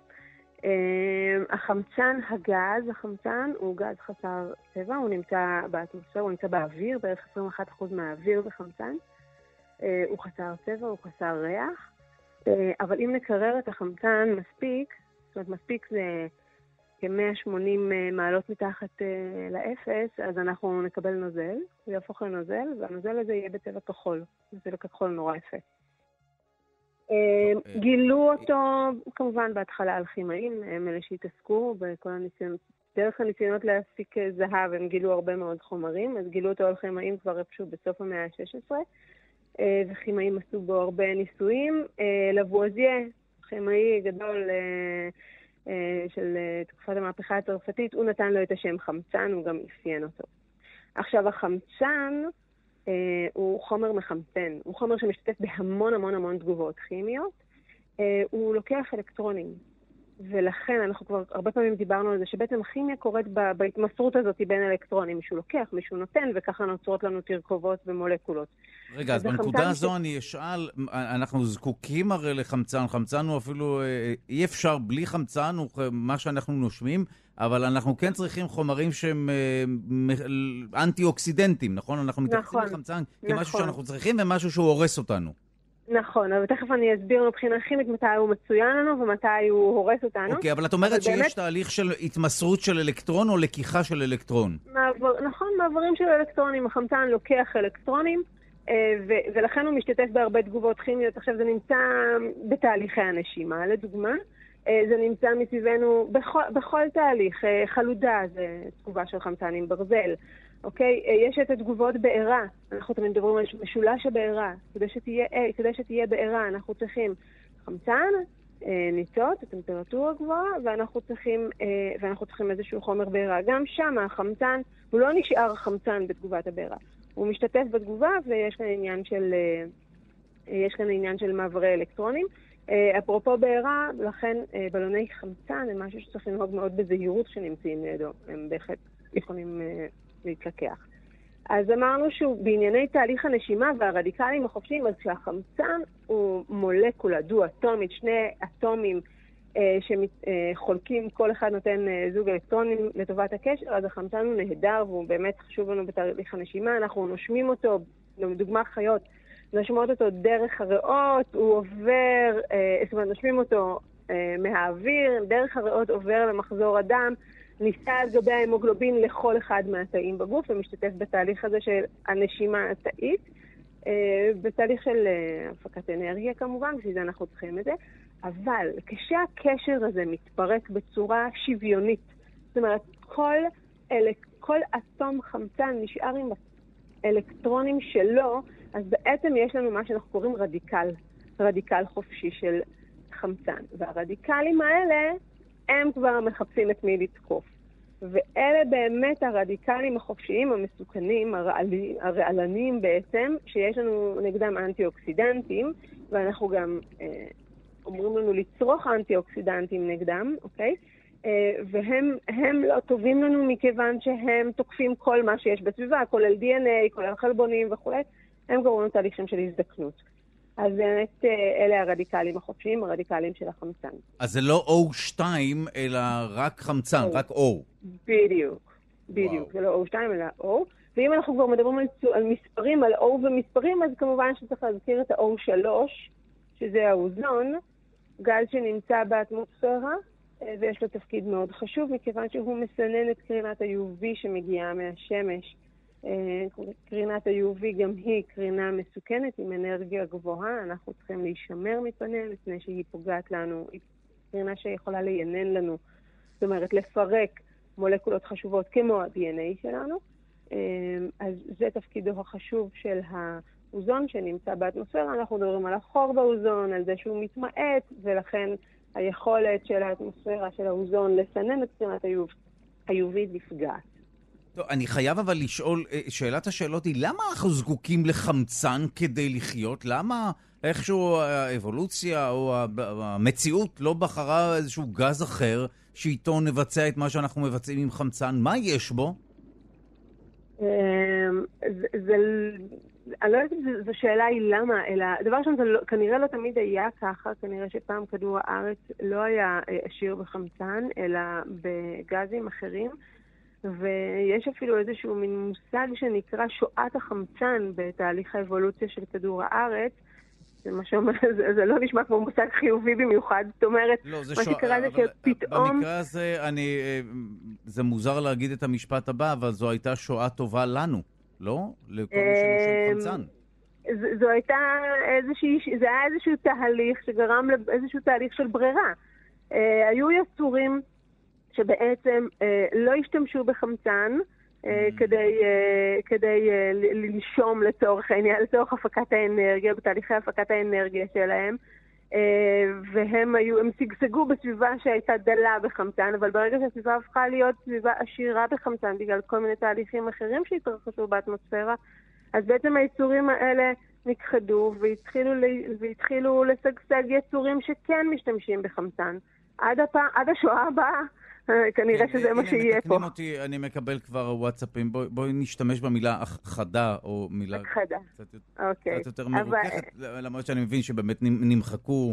החמצן, הגז, החמצן הוא גז חסר צבע, הוא נמצא באטמוספירה, הוא נמצא באוויר, בערך 21% מהאוויר זה חמצן. הוא חסר צבע, הוא חסר ריח. אבל אם נקרר את החמצן מספיק, זאת אומרת מספיק זה כ-180 מעלות מתחת לאפס, אז אנחנו נקבל נוזל, הוא יהפוך לנוזל, והנוזל הזה יהיה בצבע כחול. זה כחול נורא יפה. גילו אותו כמובן בהתחלה על כימאים, הם אלה שהתעסקו בכל הניסיונות, דרך הניסיונות להפיק זהב, הם גילו הרבה מאוד חומרים, אז גילו אותו על כימאים כבר איפשהו בסוף המאה ה-16, וכימאים עשו בו הרבה ניסויים. לבואזיה, כימאי גדול של תקופת המהפכה הצרפתית, הוא נתן לו את השם חמצן, הוא גם אפיין אותו. עכשיו, החמצן הוא חומר מחמצן, הוא חומר שמשתתף בהמון המון המון תגובות כימיות, הוא לוקח אלקטרונים, ולכן אנחנו כבר הרבה פעמים דיברנו על זה, שבעצם הכימיה קורית בהתמסרות הזאת בין אלקטרונים, מישהו לוקח, מישהו נותן, וככה נוצרות לנו תרכובות ומולקולות. רגע, אז בנקודה הזו אני אשאל, אנחנו זקוקים הרי לחמצן, חמצן הוא אפילו, אי אפשר בלי חמצן, הוא מה שאנחנו נושמים, אבל אנחנו כן צריכים חומרים שהם אנטי-אוקסידנטים, נכון? אנחנו מתייחסים לחמצן כמשהו שאנחנו צריכים ומשהו שהוא הורס אותנו. נכון, אבל תכף אני אסביר מבחינה כימית מתי הוא מצוין לנו ומתי הוא הורס אותנו. אוקיי, אבל את אומרת שיש תהליך של התמסרות של אלקטרון או לקיחה של אלקטרון. נכון, מעברים של אלקטרונים. החמצן לוקח אלקטרונים, ולכן הוא משתתף בהרבה תגובות כימיות. עכשיו זה נמצא בתהליכי הנשימה, לדוגמה. זה נמצא מסביבנו בכל תהליך. חלודה זה תגובה של חמצן עם ברזל. אוקיי, יש את התגובות בעירה. אנחנו תמיד מדברים על משולש הבעירה. כדי שתהיה בעירה, אנחנו צריכים חמצן, ניצות, הטמפרטורה גבוהה, ואנחנו צריכים איזשהו חומר בעירה. גם שם החמצן, הוא לא נשאר חמצן בתגובת הבעירה. הוא משתתף בתגובה, ויש כאן עניין של מעברי אלקטרונים. אפרופו בעירה, לכן בלוני חמצן הם משהו שצריך לנהוג מאוד בזהירות שנמצאים לידו. הם בהחלט יכולים להתלקח. אז אמרנו שהוא בענייני תהליך הנשימה והרדיקלים החופשיים, אז כשהחמצן הוא מולקולה דו-אטומית, 2 אטומים שחולקים, כל אחד נותן זוג אלקטרונים לטובת הקשר, אז החמצן הוא נהדר והוא באמת חשוב לנו בתהליך הנשימה, אנחנו נושמים אותו, לדוגמה חיות, נושמות אותו דרך הריאות, הוא עובר, זאת אומרת, נושמים אותו מהאוויר, דרך הריאות עובר למחזור הדם, ניסה על גבי ההמוגלובין לכל אחד מהתאים בגוף, ומשתתף בתהליך הזה של הנשימה התאית, בתהליך של הפקת אנרגיה כמובן, בשביל זה אנחנו צריכים את זה, אבל כשהקשר הזה מתפרק בצורה שוויונית, זאת אומרת, כל אטום חמצן נשאר עם אלקטרונים שלו, אז בעצם יש לנו מה שאנחנו קוראים רדיקל חופשי של חמצן. והרדיקלים האלה, הם כבר מחפשים את מי לתקוף. ואלה באמת הרדיקלים החופשיים המסוכנים, הרעלניים בעצם, שיש לנו נגדם אנטי-אוקסידנטים, ואנחנו גם אומרים לנו לצרוך אנטי-אוקסידנטים נגדם, אוקיי? והם לא טובים לנו מכיוון שהם תוקפים כל מה שיש בסביבה, כולל DNA, כולל חלבונים וכו'. הם גורמים תהליכים של הזדקנות. אז באמת אלה הרדיקלים החופשיים, הרדיקלים של החמצן. אז זה לא O2, אלא רק חמצן, רק O. בדיוק. זה לא O2, אלא O. ואם אנחנו כבר מדברים על מספרים, על O ומספרים, אז כמובן שצריך להזכיר את ה-O3, שזה האוזון, גז שנמצא באטמוספירה, ויש לו תפקיד מאוד חשוב, מכיוון שהוא מסנן את קרינת ה-UV שמגיעה מהשמש. קרינת ה-UV גם היא קרינה מסוכנת עם אנרגיה גבוהה, אנחנו צריכים להישמר מפניה לפני שהיא פוגעת לנו, היא קרינה שיכולה ליינן לנו, זאת אומרת לפרק מולקולות חשובות כמו ה-DNA שלנו, אז זה תפקידו החשוב של האוזון שנמצא באטמוספירה, אנחנו מדברים על החור באוזון, על זה שהוא מתמעט, ולכן היכולת של האטמוספירה של האוזון לסנן את קרינת ה-UV נפגעת. טוב, אני חייב אבל לשאול, שאלת השאלות היא, למה אנחנו זקוקים לחמצן כדי לחיות? למה איכשהו האבולוציה או המציאות לא בחרה איזשהו גז אחר שאיתו נבצע את מה שאנחנו מבצעים עם חמצן? מה יש בו? אני לא יודעת אם זו שאלה היא למה, אלא דבר ראשון, כנראה לא תמיד היה ככה, כנראה שפעם כדור הארץ לא היה עשיר בחמצן, אלא בגזים אחרים, ויש אפילו איזשהו מין מושג שנקרא שואת החמצן בתהליך האבולוציה של כדור הארץ. זה מה שאומר, זה לא נשמע כמו מושג חיובי במיוחד, זאת אומרת, לא, מה שקרה זה שפתאום... במקרה הזה, זה מוזר להגיד את המשפט הבא, אבל זו הייתה שואה טובה לנו, לא? לכל מי שנושם חמצן. זה היה איזשהו תהליך שגרם לאיזשהו תהליך של ברירה. היו יצורים שבעצם לא השתמשו בחמצן כדי לנשום לצורך העניין, לצורך הפקת האנרגיה, בתהליכי הפקת האנרגיה שלהם, והם שגשגו בסביבה שהייתה דלה בחמצן, אבל ברגע שהסביבה הפכה להיות סביבה עשירה בחמצן, בגלל כל מיני תהליכים אחרים שהתרחשו באטמוספירה, אז בעצם היצורים האלה נכחדו והתחילו לשגשג יצורים שכן משתמשים בחמצן. עד השואה הבאה, כנראה שזה מה שיהיה פה. אני מקבל כבר וואטסאפים, בואי נשתמש במילה חדה, או מילה קצת יותר מרוככת, למרות שאני מבין שבאמת נמחקו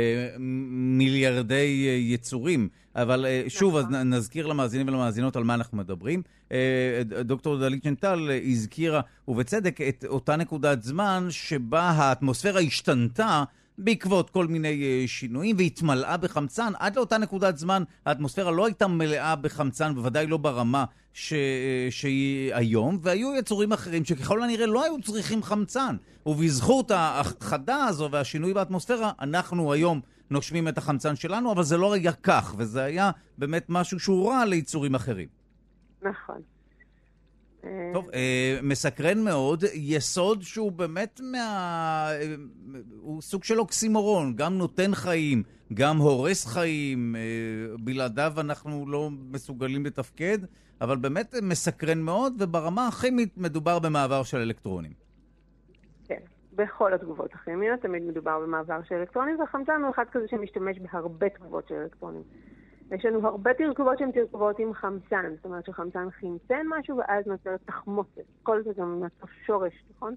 מיליארדי יצורים, אבל שוב, אז נזכיר למאזינים ולמאזינות על מה אנחנו מדברים. דוקטור דלית שנטל הזכירה, ובצדק, את אותה נקודת זמן שבה האטמוספירה השתנתה, בעקבות כל מיני שינויים, והתמלאה בחמצן. עד לאותה נקודת זמן, האטמוספירה לא הייתה מלאה בחמצן, בוודאי לא ברמה שהיא היום, והיו יצורים אחרים שככל הנראה לא היו צריכים חמצן. ובזכות החדה הזו והשינוי באטמוספירה, אנחנו היום נושמים את החמצן שלנו, אבל זה לא היה כך, וזה היה באמת משהו שהוא רע ליצורים אחרים. נכון. טוב, מסקרן מאוד, יסוד שהוא באמת הוא סוג של אוקסימורון, גם נותן חיים, גם הורס חיים, בלעדיו אנחנו לא מסוגלים לתפקד, אבל באמת מסקרן מאוד, וברמה הכימית מדובר במעבר של אלקטרונים. כן, בכל התגובות הכימיות תמיד מדובר במעבר של אלקטרונים, והחמצן הוא אחד כזה שמשתמש בהרבה תגובות של אלקטרונים. יש לנו הרבה תרכובות שהן תרכובות עם חמצן, זאת אומרת שחמצן חמצן משהו ואז נוצרת תחמוצת. כל זה גם נוצר שורש, נכון?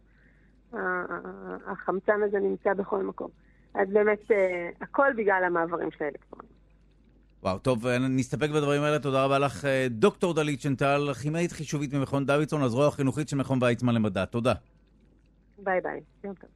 החמצן הזה נמצא בכל מקום. אז באמת הכל בגלל המעברים של האלקטרונים. וואו, טוב, נסתפק בדברים האלה. תודה רבה לך, דוקטור דלית שנטל, כימאית חישובית ממכון דוידסון, הזרוע החינוכית של מכון ויצמן למדע. תודה. ביי ביי. יום טוב.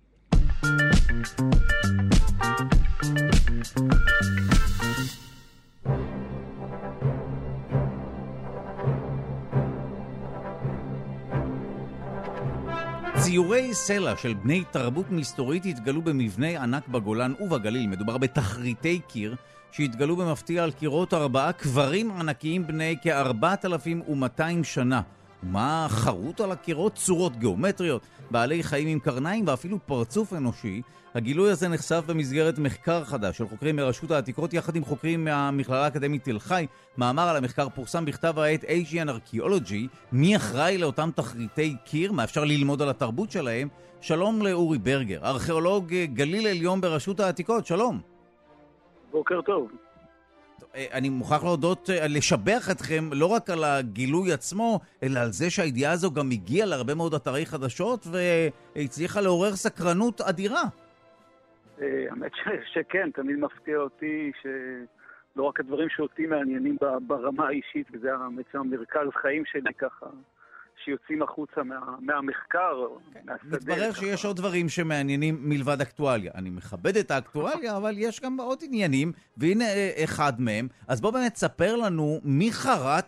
ציורי סלע של בני תרבות מסתורית התגלו במבני ענק בגולן ובגליל. מדובר בתחריטי קיר שהתגלו במפתיע על קירות 4 קברים ענקיים בני כ-4,200 שנה. ומה חרוט על הקירות? צורות גיאומטריות, בעלי חיים עם קרניים ואפילו פרצוף אנושי. הגילוי הזה נחשף במסגרת מחקר חדש של חוקרים מרשות העתיקות יחד עם חוקרים מהמכללה האקדמית תל חי. מאמר על המחקר פורסם בכתב העת Asian Archaeology. מי אחראי לאותם תחריטי קיר? מה אפשר ללמוד על התרבות שלהם? שלום לאורי ברגר, ארכיאולוג גליל עליון ברשות העתיקות. שלום. בוקר טוב. אני מוכרח להודות, לשבח אתכם לא רק על הגילוי עצמו, אלא על זה שהידיעה הזו גם הגיעה להרבה מאוד אתרי חדשות והצליחה לעורר סקרנות אדירה. האמת שכן, תמיד מפתיע אותי שלא רק הדברים שאותי מעניינים ברמה האישית, וזה המרכז חיים שלי ככה, שיוצאים החוצה מהמחקר, מהשדה. מתברר שיש עוד דברים שמעניינים מלבד אקטואליה. אני מכבד את האקטואליה, אבל יש גם עוד עניינים, והנה אחד מהם. אז בוא באמת ספר לנו מי חרט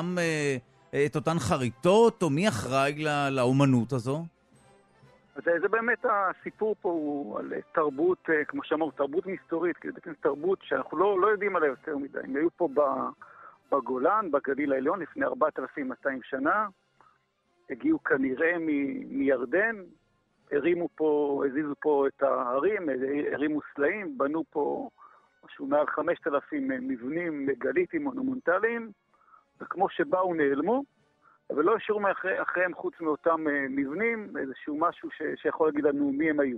את אותן חריטות, או מי אחראי לאומנות הזו? זה באמת הסיפור פה הוא על תרבות, כמו שאמרו, תרבות מסתורית, כי זה תרבות שאנחנו לא יודעים עליה יותר מדי. הם היו פה בגולן, בגליל העליון, לפני 4,200 שנה, הגיעו כנראה מירדן, הזיזו פה את הערים, הרימו סלעים, בנו פה משהו מעל 5,000 מבנים מגליטיים מונומנטליים, וכמו שבאו נעלמו, אבל לא השאירו אחריהם חוץ מאותם מבנים, איזשהו משהו שיכול להגיד לנו מי הם היו.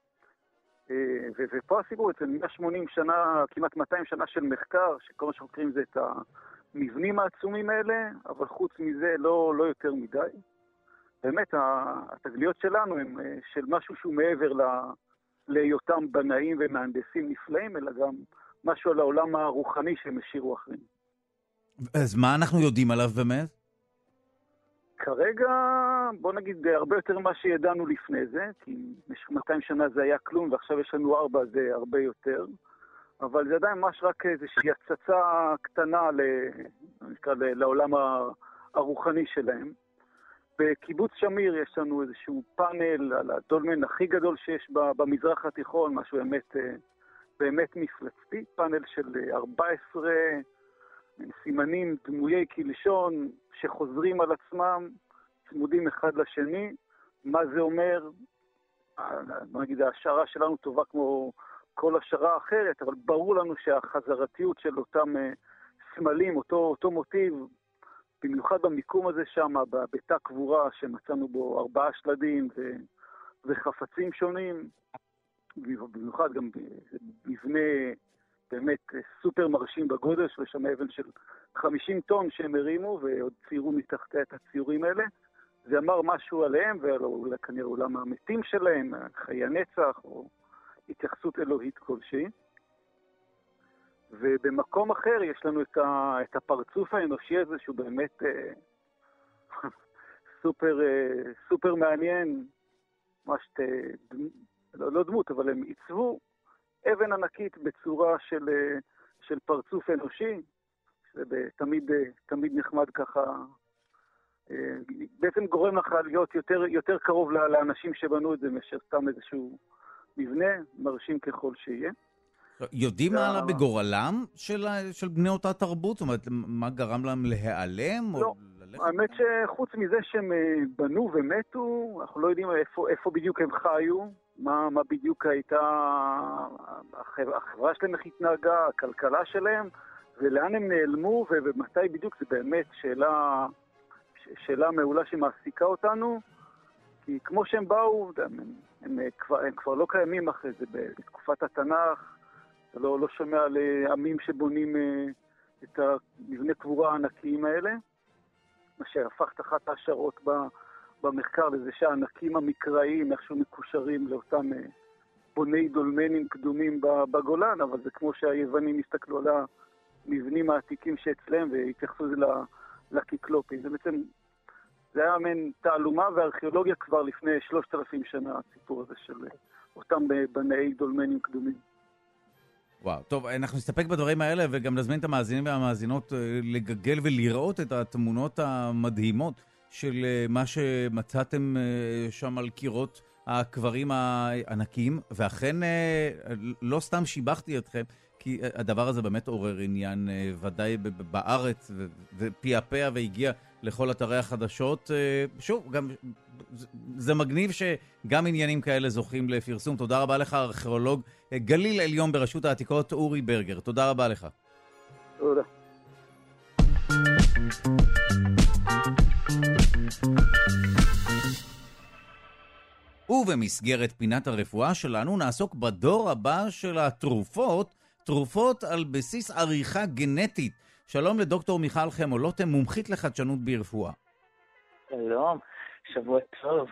ופה הסיפור, אצל 180 שנה, כמעט 200 שנה של מחקר, שכל מה שחוקרים זה את המבנים העצומים האלה, אבל חוץ מזה לא יותר מדי. באמת, התגליות שלנו הם של משהו שהוא מעבר להיותם בנאים ומהנדסים נפלאים, אלא גם משהו על העולם הרוחני שהם השאירו אחרים. אז מה אנחנו יודעים עליו באמת? כרגע, בוא נגיד, הרבה יותר ממה שידענו לפני זה, כי במשך 200 שנה זה היה כלום, ועכשיו יש לנו 4, זה הרבה יותר. אבל זה עדיין ממש רק איזושהי הצצה קטנה לעולם הרוחני שלהם. בקיבוץ שמיר יש לנו איזשהו פאנל על הדולמן הכי גדול שיש במזרח התיכון, משהו באמת מפלצתי, פאנל של 14 סימנים דמויי כלשון שחוזרים על עצמם, צמודים אחד לשני. מה זה אומר? נגיד, ההשערה שלנו טובה כמו כל השערה אחרת, אבל ברור לנו שהחזרתיות של אותם סמלים, אותו מוטיב, במיוחד במיקום הזה שם, בביתה קבורה שמצאנו בו 4 שלדים וחפצים שונים, במיוחד גם מבנה באמת סופר מרשים בגודל, שיש שם אבן של 50 טון שהם הרימו, ועוד ציירו מתחתיה את הציורים האלה. זה אמר משהו עליהם, ואולי כנראה עולם המתים שלהם, חיי הנצח, או התייחסות אלוהית כלשהי. ובמקום אחר יש לנו את הפרצוף האנושי הזה, שהוא באמת סופר מעניין, ממש לא דמות, אבל הם עיצבו אבן ענקית בצורה של פרצוף אנושי, זה תמיד נחמד ככה, בעצם גורם לך להיות יותר קרוב לאנשים שבנו את זה, מאשר סתם איזשהו מבנה, מרשים ככל שיהיה. יודעים מה עלה בגורלם של בני אותה תרבות? זאת אומרת, מה גרם להם להיעלם? לא, האמת שחוץ מזה שהם בנו ומתו, אנחנו לא יודעים איפה בדיוק הם חיו, מה בדיוק הייתה החברה שלהם, איך התנהגה, הכלכלה שלהם, ולאן הם נעלמו, ומתי בדיוק, זה באמת שאלה מעולה שמעסיקה אותנו, כי כמו שהם באו, הם כבר לא קיימים אחרי זה. בתקופת התנ"ך, אתה לא שומע על עמים שבונים את המבנה קבורה הענקיים האלה, מה שהפך את אחת ההשערות במחקר לזה שהענקים המקראיים איכשהו מקושרים לאותם בוני דולמנים קדומים בגולן, אבל זה כמו שהיוונים הסתכלו על המבנים העתיקים שאצלם והתייחסו לקיקלופים. זה בעצם, זה היה מעין תעלומה וארכיאולוגיה כבר לפני 3,000 שנה, הסיפור הזה של אותם בנאי דולמנים קדומים. וואו, טוב, אנחנו נסתפק בדברים האלה וגם נזמין את המאזינים והמאזינות לגגל ולראות את התמונות המדהימות של מה שמצאתם שם על קירות הקברים הענקיים, ואכן לא סתם שיבחתי אתכם, כי הדבר הזה באמת עורר עניין ודאי בארץ ופייפיה והגיע לכל אתרי החדשות. שוב, גם זה מגניב שגם עניינים כאלה זוכים לפרסום. תודה רבה לך, ארכיאולוג גליל עליון ברשות העתיקות אורי ברגר. תודה רבה לך. תודה. ובמסגרת פינת הרפואה שלנו נעסוק בדור הבא של התרופות, תרופות על בסיס עריכה גנטית. שלום לדוקטור מיכל חמולוטם, מומחית לחדשנות ברפואה. שלום, שבוע טוב.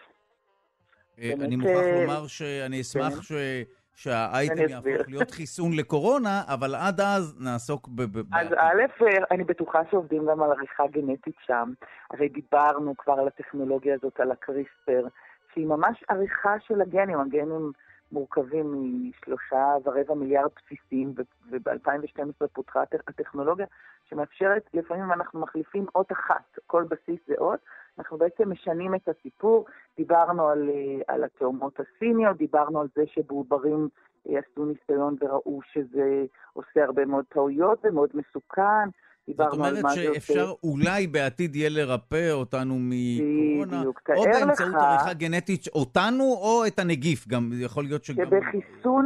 אני מוכרח לומר שאני אשמח שהאייטם יהפוך להיות חיסון לקורונה, אבל עד אז נעסוק אז א', אני בטוחה שעובדים גם על עריכה גנטית שם. הרי דיברנו כבר על הטכנולוגיה הזאת, על הקריספר, שהיא ממש עריכה של הגנים. הגנים מורכבים מ3.25 מיליארד בסיסים, וב-2012 פותחה הטכנולוגיה שמאפשרת, לפעמים אנחנו מחליפים אות אחת, כל בסיס זה אות, אנחנו בעצם משנים את הסיפור. דיברנו על התאומות הסיניות, דיברנו על זה שבעוברים עשו ניסיון וראו שזה עושה הרבה מאוד טעויות ומאוד מסוכן. זאת אומרת שאפשר אולי בעתיד יהיה לרפא אותנו מקורונה, או באמצעות עריכה גנטית אותנו או את הנגיף, גם יכול להיות שגם... שבחיסון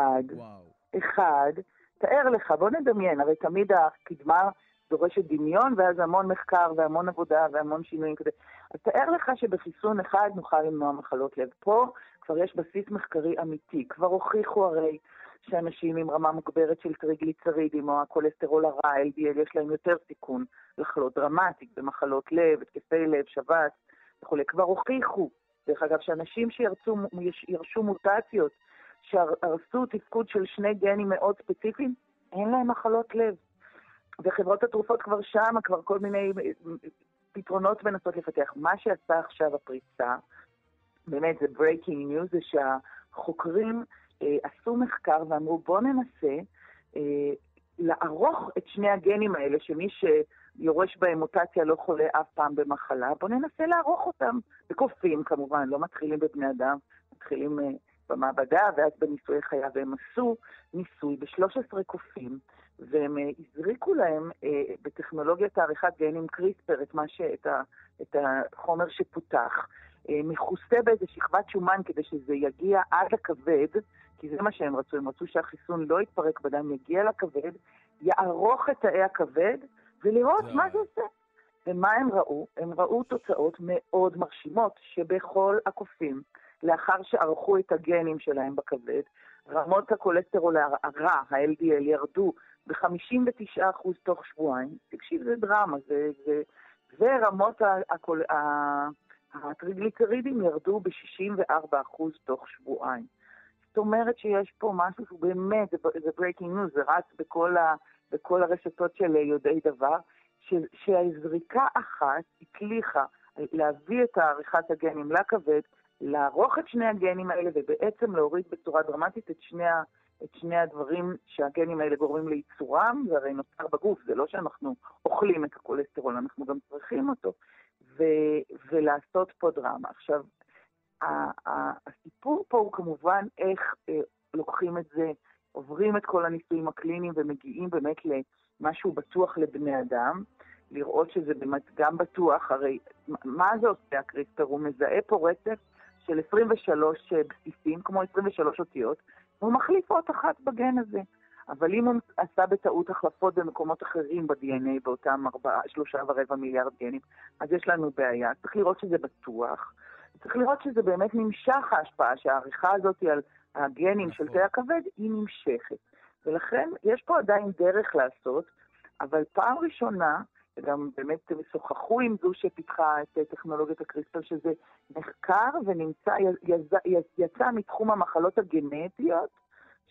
אחד, תאר לך, בוא נדמיין, הרי תמיד הקדמה דורשת דמיון, ואז המון מחקר והמון עבודה והמון שינויים כדי. אז תאר לך שבחיסון אחד נוכל למנוע מחלות לב. פה כבר יש בסיס מחקרי אמיתי, כבר הוכיחו הרי שאנשים עם רמה מוגברת של טריגליצרידים או הכולסטרול הרע, LDL, יש להם יותר סיכון לחלות דרמטית במחלות לב, התקפי לב, שבץ וכו'. כבר הוכיחו, דרך אגב, שאנשים שירשו מוטציות, שהרסו תפקוד של 2 גנים מאוד ספציפיים, אין להם מחלות לב. וחברות התרופות כבר שם, כבר כל מיני פתרונות מנסות לפתח. מה שעשה עכשיו הפריצה, באמת זה breaking news, זה שהחוקרים עשו מחקר ואמרו בוא ננסה לערוך את 2 הגנים האלה, שמי שיורש בהם מוטציה לא חולה אף פעם במחלה, בוא ננסה לערוך אותם בקופים כמובן, לא מתחילים בבני אדם, מתחילים במעבדה ואז בניסוי חיה, והם עשו ניסוי ב13 קופים, והם הזריקו להם בטכנולוגיית העריכת גנים קריספר את החומר שפותח, מחוסה באיזה שכבת שומן כדי שזה יגיע עד הכבד, כי זה מה שהם רצו, הם רצו שהחיסון לא יתפרק בדם, יגיע לכבד, יערוך את תאי הכבד ולראות מה זה עושה. ומה הם ראו? הם ראו תוצאות מאוד מרשימות שבכל הקופים, לאחר שערכו את הגנים שלהם בכבד, רמות הכולסטרול הרע, ה-LDL, ירדו ב-59% תוך שבועיים. תקשיב, זה דרמה, ורמות הטריגליצרידים ירדו ב-64% תוך שבועיים. זאת אומרת שיש פה משהו שהוא באמת, זה breaking news, זה רץ בכל הרשתות של יודעי דבר, שהזריקה אחת הצליחה להביא את העריכת הגנים לכבד, לערוך את 2 הגנים האלה, ובעצם להוריד בצורה דרמטית את שני הדברים שהגנים האלה גורמים לייצורם, זה הרי נוצר בגוף, זה לא שאנחנו אוכלים את הכולסטרול, אנחנו גם צריכים אותו, ולעשות פה דרמה. עכשיו, הסיפור פה הוא כמובן איך לוקחים את זה, עוברים את כל הניסויים הקליניים ומגיעים באמת למשהו בטוח לבני אדם, לראות שזה באמת גם בטוח, הרי מה זה עושה הקריספר? הוא מזהה פה רצף של 23 בסיסים, כמו 23 אותיות, הוא מחליף אות אחת בגן הזה. אבל אם הוא עשה בטעות החלפות במקומות אחרים ב-DNA, באותם 3.25 מיליארד גנים, אז יש לנו בעיה. צריך לראות שזה בטוח, צריך לראות שזה באמת נמשך ההשפעה, שהעריכה הזאת על הגנים של תאי הכבד היא נמשכת. ולכן יש פה עדיין דרך לעשות, אבל פעם ראשונה, וגם באמת שוחחו עם זו שפיתחה את טכנולוגיית הקריספר, שזה נחקר ונמצא, יצא מתחום המחלות הגנטיות,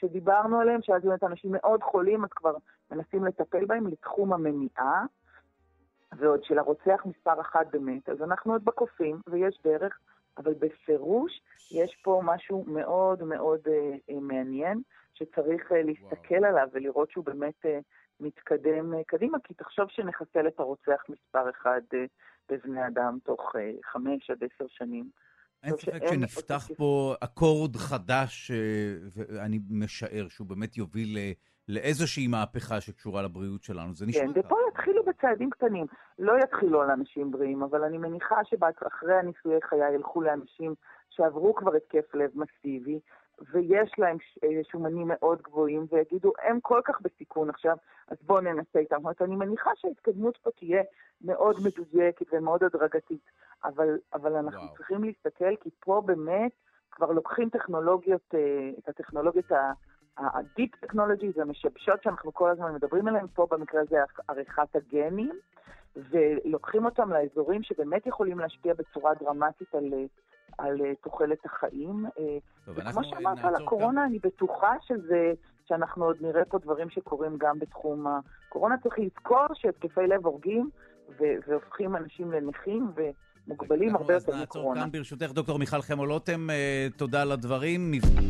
שדיברנו עליהם, שאז באמת אנשים מאוד חולים, אז כבר מנסים לטפל בהם לתחום המניעה, ועוד של הרוצח מספר 1 באמת. אז אנחנו עוד בקופים, ויש דרך, אבל בפירוש יש פה משהו מאוד מאוד מעניין, שצריך להסתכל עליו ולראות שהוא באמת מתקדם קדימה, כי תחשוב שנחסל את הרוצח מספר 1 בבני אדם תוך 5 עד 10 שנים. אין ספק שנפתח פה אקורד חדש, ואני משער שהוא באמת יוביל לאיזושהי מהפכה שקשורה לבריאות שלנו. זה נשמע כן, ופה יתחילו בצעדים קטנים. לא יתחילו על אנשים בריאים, אבל אני מניחה שאחרי הניסויי חיה ילכו לאנשים שעברו כבר התקף לב מסיבי, ויש להם שומנים מאוד גבוהים, ויגידו, הם כל כך בסיכון עכשיו, אז בואו ננסה איתם. זאת אומרת, אני מניחה שההתקדמות פה תהיה מאוד מדויקת ומאוד הדרגתית, אבל אנחנו צריכים להסתכל, כי פה באמת כבר לוקחים טכנולוגיות, את הטכנולוגיות ה-deep technologies, המשבשות שאנחנו כל הזמן מדברים עליהם, פה במקרה הזה עריכת הגנים, ולוקחים אותם לאזורים שבאמת יכולים להשפיע בצורה דרמטית על תוחלת החיים. וכמו שאמרת על הקורונה, אני בטוחה שאנחנו עוד נראה פה דברים שקורים גם בתחום הקורונה. צריך לזכור שהתקפי לב הורגים והופכים אנשים לנכים ומוגבלים הרבה יותר מקורונה. נעצור כאן ברשותך, דוקטור מיכל חמו-לוטם, תודה על הדברים.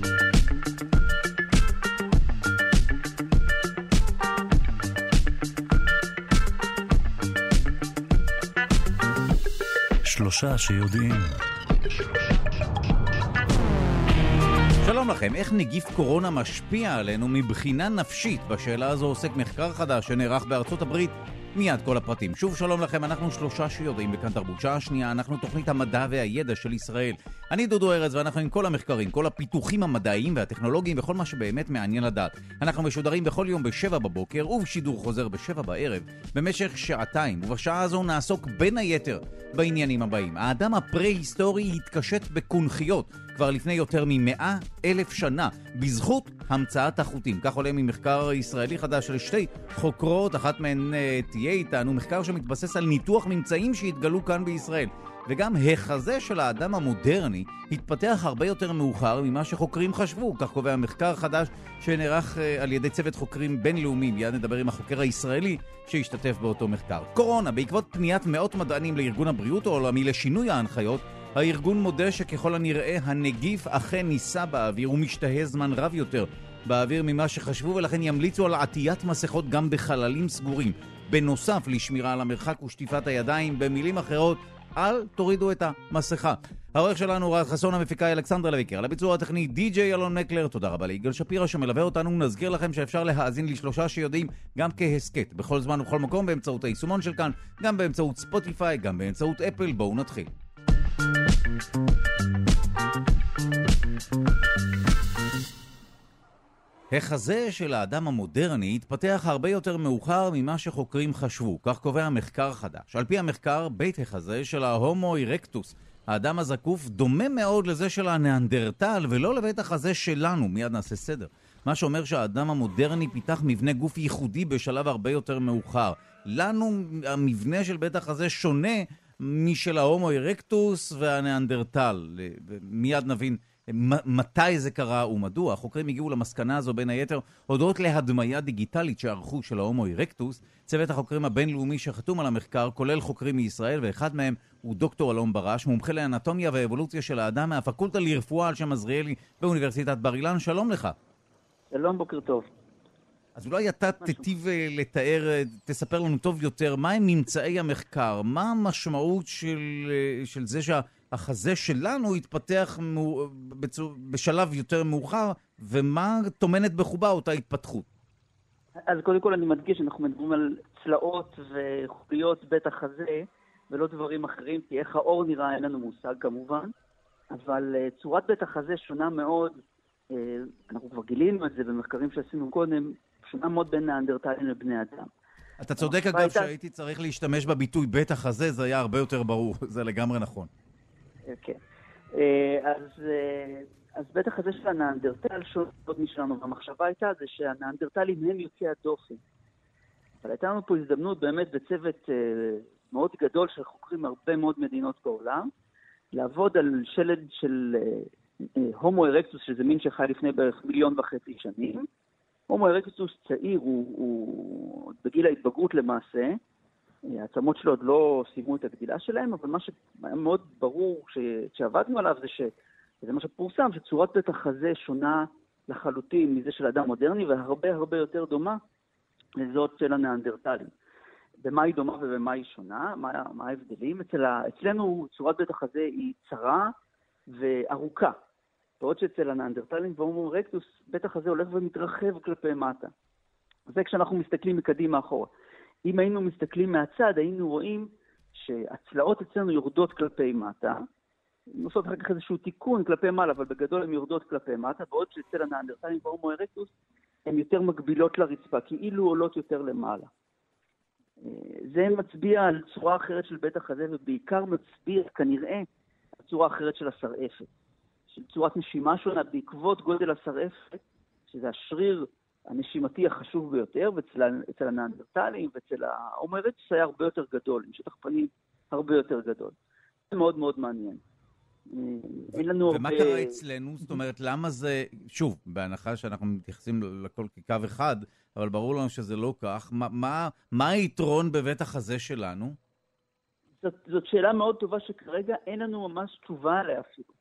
שלושה שיודעים. שלום לכם, איך נגיף קורונה משפיע עלינו מבחינה נפשית? בשאלה הזו עוסק מחקר חדש שנערך בארצות הברית. מיד כל הפרטים. שוב שלום לכם, אנחנו שלושה שיודעים בכאן תרבות. שעה שנייה, אנחנו תוכנית המדע והידע של ישראל. אני דודו ארז ואנחנו עם כל המחקרים, כל הפיתוחים המדעיים והטכנולוגיים וכל מה שבאמת מעניין לדעת. אנחנו משודרים בכל יום ב7 בבוקר ובשידור חוזר ב7 בערב במשך שעתיים, ובשעה הזו נעסוק בין היתר בעניינים הבאים. האדם הפרה-היסטורי התקשט בקונכיות כבר לפני יותר מ100,000 שנה בזכות המצאת החוטים. כך עולה ממחקר ישראלי חדש של שתי חוקרות, אחת מהן תהיה איתנו, מחקר שמתבסס על ניתוח ממצאים שהתגלו כאן בישראל. וגם החזה של האדם המודרני התפתח הרבה יותר מאוחר ממה שחוקרים חשבו. כך קובע מחקר חדש שנערך על ידי צוות חוקרים בינלאומי. מיד נדבר עם החוקר הישראלי שהשתתף באותו מחקר. קורונה, בעקבות פניית מאות מדענים לארגון הבריאות העולמי לשינוי ההנחיות, הארגון מודה שככל הנראה הנגיף אכן ניסה באוויר ומשתהה זמן רב יותר באוויר ממה שחשבו, ולכן ימליצו על עטיית מסכות גם בחללים סגורים. בנוסף לשמירה על המרחק ושטיפת הידיים, במילים אחרות, אל תורידו את המסכה. העורך שלנו רז חסון, המפיקה אלכסנדרה לויקר, על הביצוע הטכני די.ג'יי אלון מקלר. תודה רבה ליגאל שפירא שמלווה אותנו. נזכיר לכם שאפשר להאזין לשלושה שיודעים גם כהסקט בכל זמן ובכל מקום באמצעות היישומון של כאן, גם באמצעות ספוטיפיי, גם באמצעות אפל. בואו נתחיל. החזה של האדם המודרני התפתח הרבה יותר מאוחר ממה שחוקרים חשבו. כך קובע מחקר חדש. על פי המחקר, בית החזה של ההומו אירקטוס, האדם הזקוף, דומה מאוד לזה של הנאנדרטל ולא לבית החזה שלנו. מיד נעשה סדר. מה שאומר שהאדם המודרני פיתח מבנה גוף ייחודי בשלב הרבה יותר מאוחר. לנו המבנה של בית החזה שונה משל ההומו אירקטוס והנאנדרטל. מיד נבין מתי זה קרה ומדוע. החוקרים הגיעו למסקנה הזו בין היתר הודות להדמיה דיגיטלית שערכו של ההומו אירקטוס. צוות החוקרים הבינלאומי שחתום על המחקר כולל חוקרים מישראל, ואחד מהם הוא דוקטור אלון ברש, מומחה לאנטומיה ואבולוציה של האדם מהפקולטה לרפואה על שם עזריאלי באוניברסיטת בר אילן. שלום לך. שלום, בוקר טוב. אז אולי אתה תיטיב לתאר, תספר לנו טוב יותר, מה הם ממצאי המחקר? מה המשמעות של זה שהחזה שלנו התפתח בשלב יותר מאוחר, ומה תומנת בחובה אותה התפתחות? אז קודם כל אני מדגיש, אנחנו מדברים על צלעות וחוליות בית החזה, ולא דברים אחרים, כי איך האור נראה אין לנו מושג כמובן, אבל צורת בית החזה שונה מאוד, אנחנו כבר גילינו את זה במחקרים שעשינו קודם, שונה מאוד בין נאנדרטלים לבני אדם. אתה צודק אגב שהייתי צריך להשתמש בביטוי בית החזה, זה היה הרבה יותר ברור, זה לגמרי נכון. כן. אז בית החזה של הנאנדרטל שונה מאוד משלנו, והמחשבה הייתה זה שהנאנדרטלים הם יוצאי הדופן. אבל הייתה לנו פה הזדמנות באמת בצוות מאוד גדול של חוקרים הרבה מאוד מדינות בעולם, לעבוד על שלד של הומו ארקטוס, שזה מין שחי לפני בערך 1.5 מיליון שנים. הומו ארקטוס צעיר, הוא בגיל ההתבגרות למעשה, העצמות שלו עוד לא סיימו את הגדילה שלהם, אבל מה שהיה מאוד ברור שעבדנו עליו זה מה שפורסם, שצורת בית החזה שונה לחלוטין מזה של אדם מודרני, והרבה הרבה יותר דומה לזאת של הנאנדרטלים. במה היא דומה ובמה היא שונה, מה ההבדלים? אצלנו צורת בית החזה היא צרה וארוכה. בעוד שאצל הנאנדרטלים והומו ארקטוס, בית החזה הולך ומתרחב כלפי מטה. זה כשאנחנו מסתכלים מקדימה אחורה. אם היינו מסתכלים מהצד, היינו רואים שהצלעות אצלנו יורדות כלפי מטה, נוסעות אחר כך איזשהו תיקון כלפי מעלה, אבל בגדול הן יורדות כלפי מטה, בעוד שאצל הנאנדרטלים והומו ארקטוס הן יותר מגבילות לרצפה, כאילו עולות יותר למעלה. זה מצביע על צורה אחרת של בית החזה, ובעיקר מצביע כנראה על צורה אחרת של השרעפת. של צורת נשימה שונה בעקבות גודל השרעפת, שזה השריר הנשימתי החשוב ביותר, ואצל הנאנדרטלים ואצל ההומו ארקטוס היה הרבה יותר גדול, עם שטח פנים הרבה יותר גדול. זה מאוד מאוד מעניין. ומה קרה אצלנו? זאת אומרת, למה זה, שוב, בהנחה שאנחנו מתייחסים לכל כקו אחד, אבל ברור לנו שזה לא כך, מה היתרון בבית החזה שלנו? זאת שאלה מאוד טובה שכרגע אין לנו ממש תשובה עליה אפילו.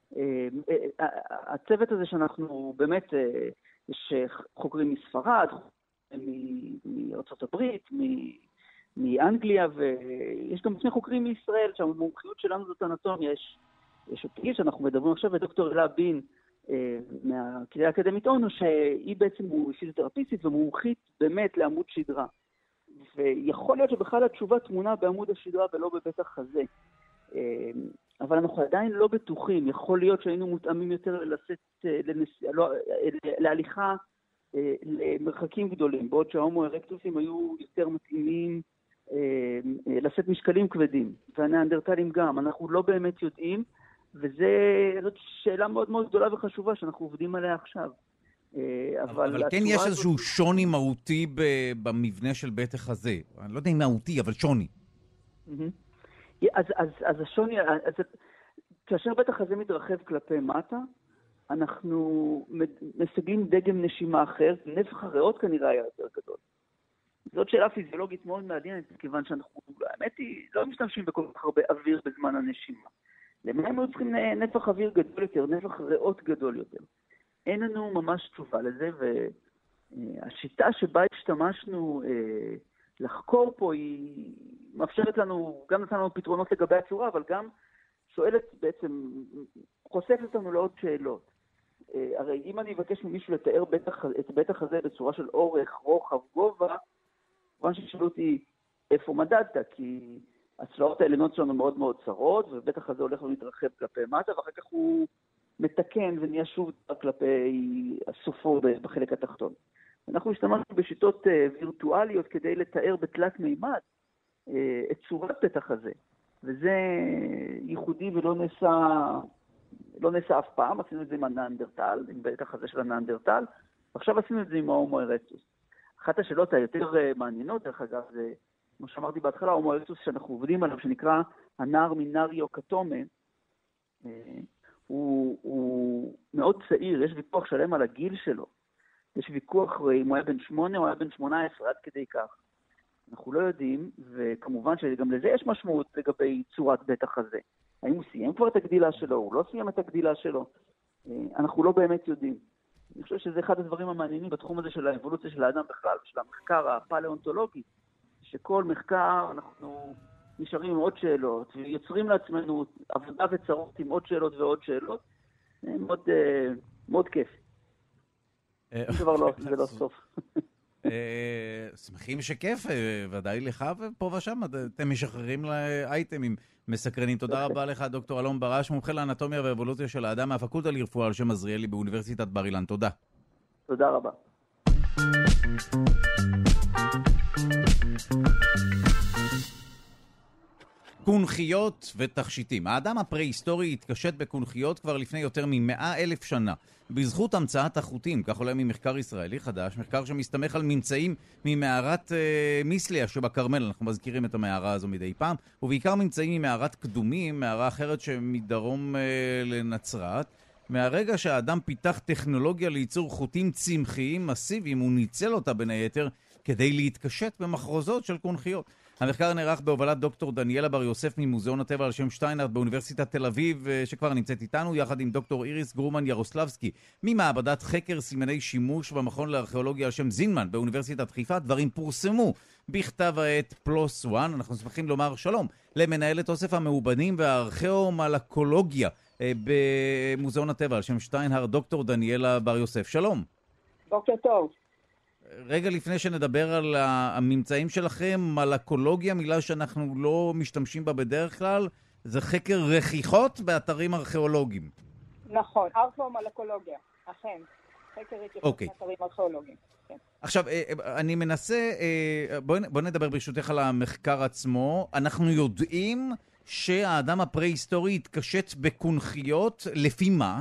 הצוות הזה שאנחנו באמת, יש חוקרים מספרד, מארצות הברית, מאנגליה, ויש גם שני חוקרים מישראל, שהמומחיות שלנו זאת אנטומיה, יש אותי שאנחנו מדברים עכשיו, ודוקטור אלה בין מהקריה האקדמית אונו, שהיא בעצם פיזיותרפיסטית ומומחית באמת לעמוד שדרה. ויכול להיות שבכלל התשובה תמונה בעמוד השדרה ולא בבית החזה. אבל אנחנו עדיין לא בטוחים, יכול להיות שהיינו מותאמים יותר להליכה למרחקים גדולים, בעוד שההומו ארקטוסים היו יותר מתאימים לשאת משקלים כבדים, והנאנדרטלים גם, אנחנו לא באמת יודעים, וזאת שאלה מאוד מאוד גדולה וחשובה שאנחנו עובדים עליה עכשיו. אבל כן יש איזשהו שוני מהותי במבנה של בית החזה, אני לא יודע אם מהותי, אבל שוני. אז השוני, כאשר בית החזה מתרחב כלפי מטה, אנחנו מסגלים דגם נשימה אחר, נפח הריאות כנראה היה יותר גדול. זאת שאלה פיזיולוגית מאוד מעניינת, כיוון שאנחנו, האמת היא, לא משתמשים בכל כך הרבה אוויר בזמן הנשימה. למה הם צריכים נפח אוויר גדול יותר, נפח ריאות גדול יותר? אין לנו ממש תשובה לזה, והשיטה שבה השתמשנו לחקור פה היא מאפשרת לנו, גם נתן לנו פתרונות לגבי הצורה, אבל גם שואלת בעצם, חושפת לנו לעוד שאלות. הרי אם אני אבקש ממישהו לתאר את בית החזה בצורה של אורך, רוחב, גובה, כמובן ששאלו אותי איפה מדדת, כי הצלעות העליונות שלנו מאוד מאוד צרות, ובית החזה הולך ומתרחב כלפי מטה, ואחר כך הוא מתקן ונהיה שוב כלפי הסופו בחלק התחתון. אנחנו השתמשנו בשיטות וירטואליות כדי לתאר בתלת מימד את צורת בית החזה, וזה ייחודי ולא נעשה אף פעם. עשינו את זה עם הנאנדרטל, עם בית החזה של הנאנדרטל, ועכשיו עשינו את זה עם ההומו ארקטוס. אחת השאלות היותר מעניינות, דרך אגב, זה, כמו שאמרתי בהתחלה, ההומו ארקטוס שאנחנו עובדים עליו, שנקרא הנער מנריו קטומה, הוא מאוד צעיר, יש ויכוח שלם על הגיל שלו. יש ויכוח אם הוא היה בן 8 או היה בן 18, עד כדי כך. אנחנו לא יודעים, וכמובן שגם לזה יש משמעות לגבי צורת בית החזה. האם הוא סיים כבר את הגדילה שלו, הוא לא סיים את הגדילה שלו? אנחנו לא באמת יודעים. אני חושב שזה אחד הדברים המעניינים בתחום הזה של האבולוציה של האדם בכלל, של המחקר הפלאונטולוגי, שכל מחקר אנחנו נשארים עם עוד שאלות, ויוצרים לעצמנו עבודה וצרות עם עוד שאלות ועוד שאלות. מאוד, מאוד כיף. זה לא סוף. שמחים שכיף, ודאי לך ופה ושם, אתם משחררים לאייטמים מסקרנים. תודה רבה לך, דוקטור אלון ברש, מומחה לאנטומיה ואבולוציה של האדם מהפקולטה לרפואה על שם עזריאלי באוניברסיטת בר אילן. תודה. תודה רבה. קונכיות ותכשיטים. האדם הפרה-היסטורי התקשט בקונכיות כבר לפני יותר מ100,000 שנה. בזכות המצאת החוטים, כך עולה ממחקר ישראלי חדש, מחקר שמסתמך על ממצאים ממערת מיסליה שבקרמל, אנחנו מזכירים את המערה הזו מדי פעם, ובעיקר ממצאים ממערת קדומים, מערה אחרת שמדרום לנצרת, מהרגע שהאדם פיתח טכנולוגיה לייצור חוטים צמחיים מסיביים, הוא ניצל אותה בין היתר כדי להתקשט במחרוזות של קונכיות. המחקר נערך בהובלת דוקטור דניאלה בר יוסף ממוזיאון הטבע על שם שטיינהרט באוניברסיטת תל אביב, שכבר נמצאת איתנו, יחד עם דוקטור איריס גרומן ירוסלבסקי ממעבדת חקר סימני שימוש במכון לארכיאולוגיה על שם זינמן באוניברסיטת חיפה. דברים פורסמו בכתב העת פלוס 1. אנחנו שמחים לומר שלום למנהלת אוסף המאובנים והארכיאומלקולוגיה במוזיאון הטבע על שם שטיינהרט, דוקטור דניאלה בר יוסף. שלום. בוקר טוב. רגע לפני שנדבר על הממצאים שלכם, מלקולוגיה, מילה שאנחנו לא משתמשים בה בדרך כלל, זה חקר רכיחות באתרים ארכיאולוגיים. נכון, ארכיאומלקולוגיה, אכן. חקר רכיחות באתרים ארכיאולוגיים. כן. עכשיו, אני מנסה, בוא נדבר ברשותך על המחקר עצמו. אנחנו יודעים שהאדם הפרה-היסטורי התקשט בקונכיות, לפי מה?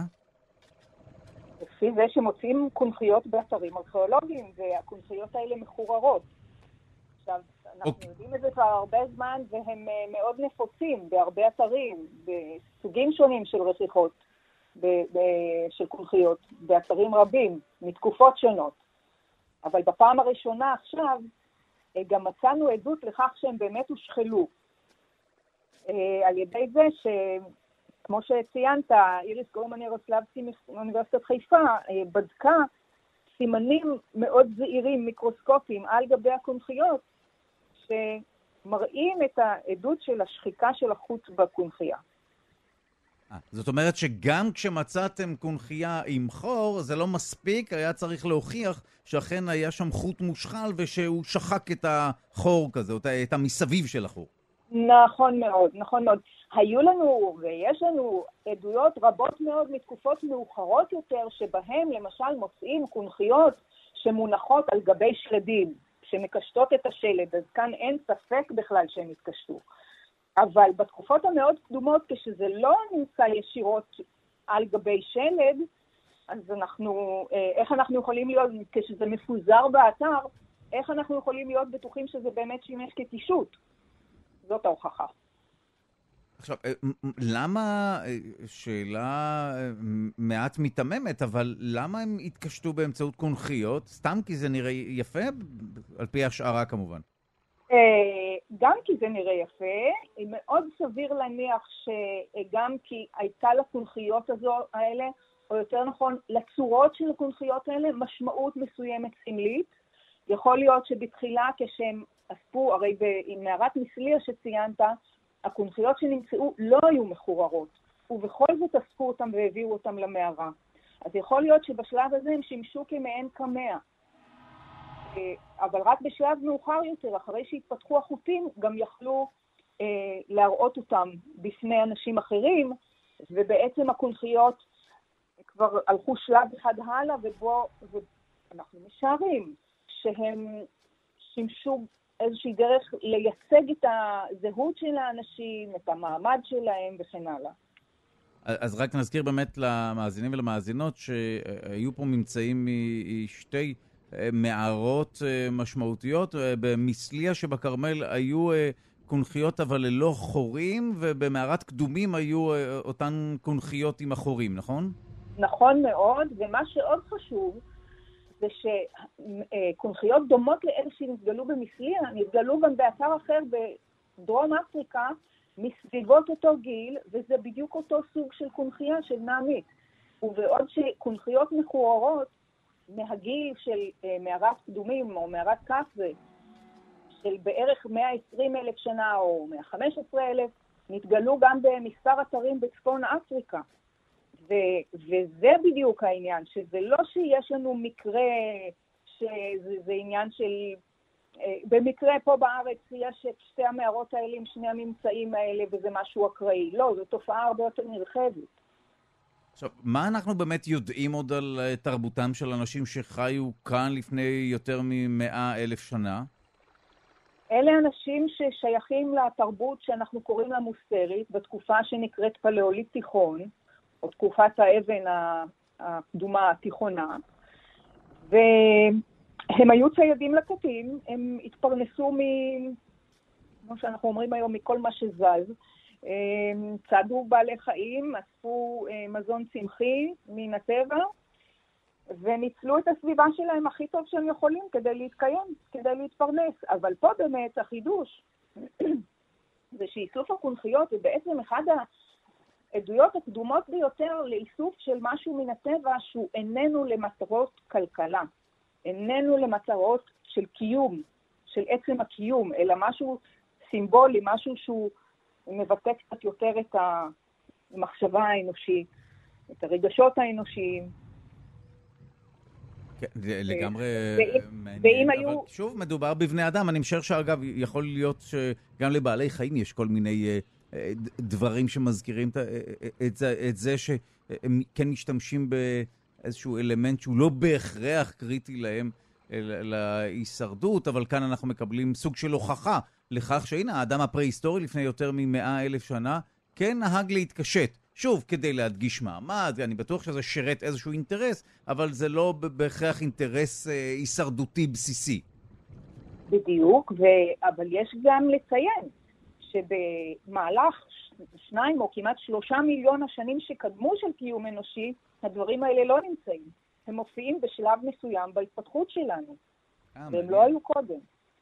לפי זה שמוצאים קונכיות באתרים ארכיאולוגיים, והקונכיות האלה מחוררות. עכשיו, אנחנו יודעים את זה כבר הרבה זמן, והם מאוד נפוצים בהרבה אתרים, בסוגים שונים של רכיחות, של קונכיות, באתרים רבים, מתקופות שונות. אבל בפעם הראשונה עכשיו, גם מצאנו עדות לכך שהם באמת הושחלו. על ידי זה כמו שציינת, איריס גרומן ירוסלבסקי מאוניברסיטת חיפה בדקה סימנים מאוד זעירים, מיקרוסקופיים, על גבי הקונכיות, שמראים את העדות של השחיקה של החוט בקונכיה. זאת אומרת שגם כשמצאתם קונכיה עם חור, זה לא מספיק, היה צריך להוכיח שאכן היה שם חוט מושחל ושהוא שחק את החור כזה, את המסביב של החור. נכון מאוד, נכון מאוד. היו לנו ויש לנו עדויות רבות מאוד מתקופות מאוחרות יותר, שבהם למשל מוצאים קונכיות שמונחות על גבי שלדים, שמקשטות את השלד, אז כאן אין ספק בכלל שהם התקשטו. אבל בתקופות המאוד קדומות, כשזה לא נמצא ישירות על גבי שלד, אז איך אנחנו יכולים להיות, כשזה מפוזר באתר, איך אנחנו יכולים להיות בטוחים שזה באמת שימש כקישוט? זאת ההוכחה. עכשיו, למה, שאלה מעט מתממת, אבל למה הם התקשטו באמצעות קונכיות? סתם כי זה נראה יפה? על פי השערה כמובן. גם כי זה נראה יפה, מאוד סביר להניח שגם כי הייתה לקונכיות האלה, או יותר נכון, לצורות של הקונכיות האלה, משמעות מסוימת סמלית. יכול להיות שבתחילה כשהם אספו, הרי במערת מסליה שציינת, הקונכיות שנמצאו לא היו מחוררות, ובכל זאת אספו אותם והביאו אותם למערה. אז יכול להיות שבשלב הזה הם שימשו כמעין קמע. אבל רק בשלב מאוחר יותר, אחרי שהתפתחו החוטים, גם יכלו להראות אותם בפני אנשים אחרים, ובעצם הקונכיות כבר הלכו שלב אחד הלאה, ובו אנחנו משערים שהם שימשו איזושהי דרך לייצג את הזהות של האנשים, את המעמד שלהם וכן הלאה. אז רק נזכיר באמת למאזינים ולמאזינות שהיו פה ממצאים משתי מערות משמעותיות. במסליה שבקרמל היו קונכיות אבל ללא חורים, ובמערת קדומים היו אותן קונכיות עם החורים, נכון? נכון מאוד, ומה שעוד חשוב זה שקונכיות דומות לאלה שנתגלו במסליה, נתגלו גם באתר אחר בדרום אפריקה, מסביבות אותו גיל, וזה בדיוק אותו סוג של קונכיה של נעמית. ובעוד שקונכיות מחוררות מהגיל של מערת קדומים או מערת קפזה, של בערך 120,000 שנה או 115,000, נתגלו גם במספר אתרים בצפון אפריקה. וזה בדיוק העניין, שזה לא שיש לנו מקרה, שזה עניין של, במקרה פה בארץ יש את שתי המערות האלה עם שני הממצאים האלה וזה משהו אקראי. לא, זו תופעה הרבה יותר נרחבת. עכשיו, מה אנחנו באמת יודעים עוד על תרבותם של אנשים שחיו כאן לפני יותר מ100,000 שנה? אלה אנשים ששייכים לתרבות שאנחנו קוראים לה מוסטרית, בתקופה שנקראת פלאוליט תיכון, או תקופת האבן הקדומה התיכונה, והם היו ציידים לקטים, הם התפרנסו כמו שאנחנו אומרים היום, מכל מה שזז, צעדו בעלי חיים, אספו מזון צמחי מן הטבע, וניצלו את הסביבה שלהם הכי טוב שהם יכולים כדי להתקיים, כדי להתפרנס. אבל פה באמת החידוש זה שאיסוף הקונכיות זה בעצם אחד העדויות הקדומות ביותר לאיסוף של משהו מן הטבע שהוא איננו למטרות כלכלה, איננו למטרות של קיום, של עצם הקיום, אלא משהו סימבולי, משהו שהוא מבטא קצת יותר את המחשבה האנושית, את הרגשות האנושיים. לגמרי מעניין, אבל שוב מדובר בבני אדם. אני משער שאגב יכול להיות שגם לבעלי חיים יש כל מיני דברים שמזכירים את זה שהם כן משתמשים באיזשהו אלמנט שהוא לא בהכרח קריטי להם להישרדות, אבל כאן אנחנו מקבלים סוג של הוכחה לכך שהנה האדם הפרה-היסטורי לפני יותר מ100,000 שנה כן נהג להתקשט. שוב, כדי להדגיש מעמד, אני בטוח שזה שרת איזשהו אינטרס, אבל זה לא בהכרח אינטרס הישרדותי בסיסי. בדיוק, אבל יש גם לציין שבמהלך 2 או כמעט 3 מיליון השנים שקדמו של קיום אנושי, הדברים האלה לא נמצאים. הם מופיעים בשלב מסוים בהתפתחות שלנו, והם לא היו קודם.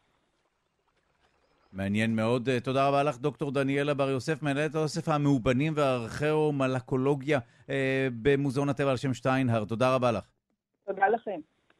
מעניין מאוד. תודה רבה לך, דוקטור דניאלה בר יוסף, מנהלת האוסף המאובנים והארכאומלקולוגיה במוזיאון הטבע על שם שטיינהרט. תודה רבה לך. תודה לכם.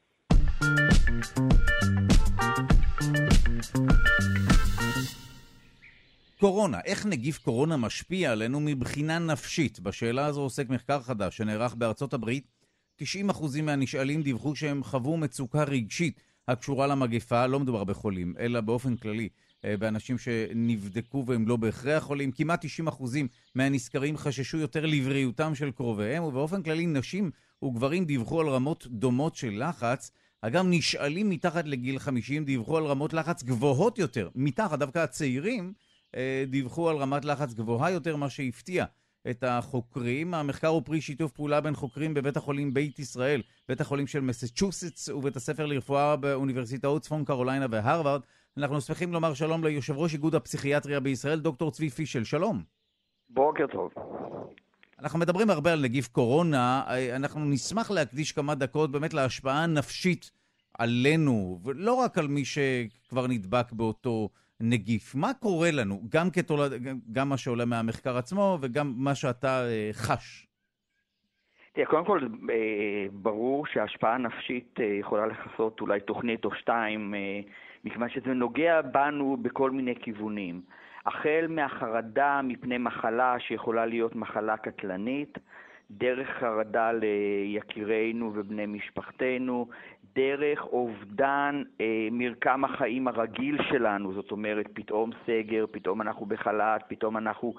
קורונה. איך נגיף קורונה משפיע עלינו מבחינה נפשית? בשאלה הזו עוסק מחקר חדש שנערך בארצות הברית. 90% מהנשאלים דיווחו שהם חוו מצוקה רגשית הקשורה למגפה. לא מדובר בחולים, אלא באופן כללי באנשים שנבדקו והם לא בהכרח חולים. כמעט 90% מהנסקרים חששו יותר לבריאותם של קרוביהם, ובאופן כללי נשים וגברים דיווחו על רמות דומות של לחץ. אגב, נשאלים מתחת לגיל 50 דיווחו על רמות לחץ גבוהות יותר. מתחת, דווקא הצעירים דיווחו על רמת לחץ גבוהה יותר, מה שהפתיע את החוקרים. המחקר הוא פרי שיתוף פעולה בין חוקרים בבית החולים בית ישראל, בית החולים של מסצ'וסטס ובית הספר לרפואה באוניברסיטאות צפון קרוליינה והרווארד. אנחנו שמחים לומר שלום ליושב ראש איגוד הפסיכיאטריה בישראל, דוקטור צבי פישל. שלום. בוקר טוב. אנחנו מדברים הרבה על נגיף קורונה, אנחנו נשמח להקדיש כמה דקות באמת להשפעה הנפשית עלינו, ולא רק על מי שכבר נדבק באותו נגיף. מה קורה לנו, גם מה שעולה מהמחקר עצמו וגם מה שאתה חש? תראה, קודם כל ברור שההשפעה הנפשית יכולה לחסות אולי תוכנית או 2, מכיוון שזה נוגע בנו בכל מיני כיוונים. החל מהחרדה מפני מחלה שיכולה להיות מחלה קטלנית, דרך חרדה ליקירינו ובני משפחתנו, דרך אובדן מרקם החיים הרגיל שלנו, זאת אומרת פתאום סגר, פתאום אנחנו בחל"ת, פתאום אנחנו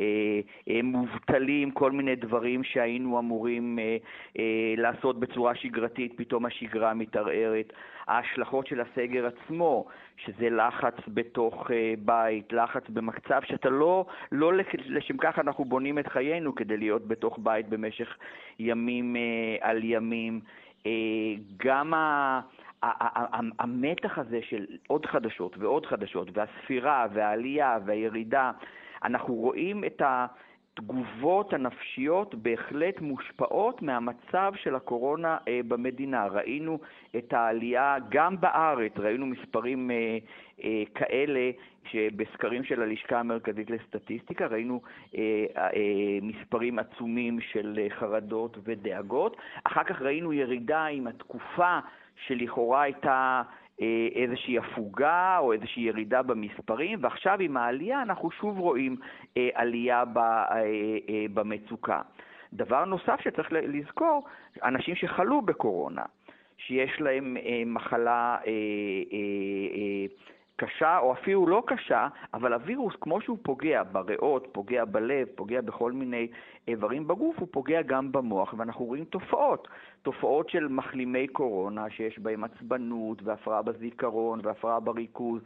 מובטלים, כל מיני דברים שהיינו אמורים לעשות בצורה שגרתית, פתאום השגרה מתערערת. ההשלכות של הסגר עצמו, שזה לחץ בתוך בית, לחץ במצב שאתה לא לשם כך אנחנו בונים את חיינו כדי להיות בתוך בית במשך ימים על ימים. גם המתח הזה של עוד חדשות ועוד חדשות, והספירה והעלייה והירידה, אנחנו רואים את התגובות הנפשיות בהחלט מושפעות מהמצב של הקורונה במדינה. ראינו את העלייה גם בארץ, ראינו מספרים כאלה שבסקרים של הלשכה המרכזית לסטטיסטיקה, ראינו מספרים עצומים של חרדות ודאגות. אחר כך ראינו ירידה עם התקופה שלכאורה הייתה איזושהי הפוגה או איזושהי ירידה במספרים, ועכשיו עם העלייה אנחנו שוב רואים עלייה במצוקה. דבר נוסף שצריך לזכור, אנשים שחלו בקורונה, שיש להם מחלה קשה או אפילו לא קשה, אבל הווירוס כמו שהוא פוגע בריאות, פוגע בלב, פוגע בכל מיני איברים בגוף, הוא פוגע גם במוח, ואנחנו רואים תופעות של מחלימי קורונה שיש בהם עצבנות והפרעה בזיכרון והפרעה בריכוז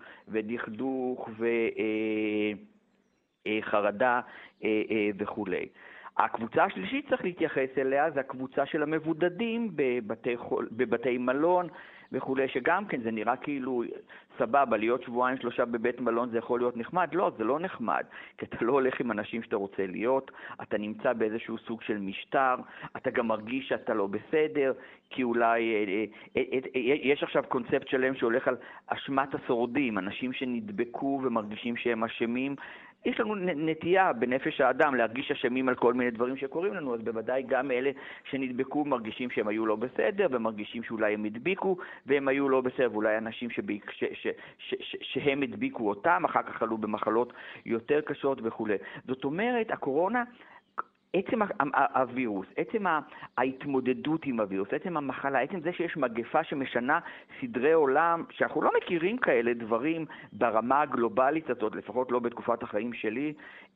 ודכדוך וחרדה וכו'. הקבוצה השלישית צריך להתייחס אליה, זה הקבוצה של המבודדים בבתי מלון וכו', שגם כן זה נראה כאילו סבבה, להיות שבועיים שלושה בבית מלון זה יכול להיות נחמד. לא, זה לא נחמד, כי אתה לא הולך עם אנשים שאתה רוצה להיות, אתה נמצא באיזשהו סוג של משטר, אתה גם מרגיש שאתה לא בסדר, כי אולי יש עכשיו קונספט שלם שהולך על אשמת השורדים, אנשים שנדבקו ומרגישים שהם אשמים. יש לנו נטייה בנפש האדם להרגיש אשמים על כל מיני דברים שקורים לנו, אז בוודאי גם אלה שנדבקו מרגישים שהם היו לא בסדר, ומרגישים שאולי הם הדביקו, והם היו לא בסדר, ואולי אנשים שהם הדביקו אותם, אחר כך עלו במחלות יותר קשות וכו'. זאת אומרת, הקורונה, עצם הווירוס, עצם ההתמודדות עם הווירוס, עצם המחלה, עצם זה שיש מגפה שמשנה סדרי עולם, שאנחנו לא מכירים כאלה דברים ברמה הגלובלית הזאת, לפחות לא בתקופת החיים שלי,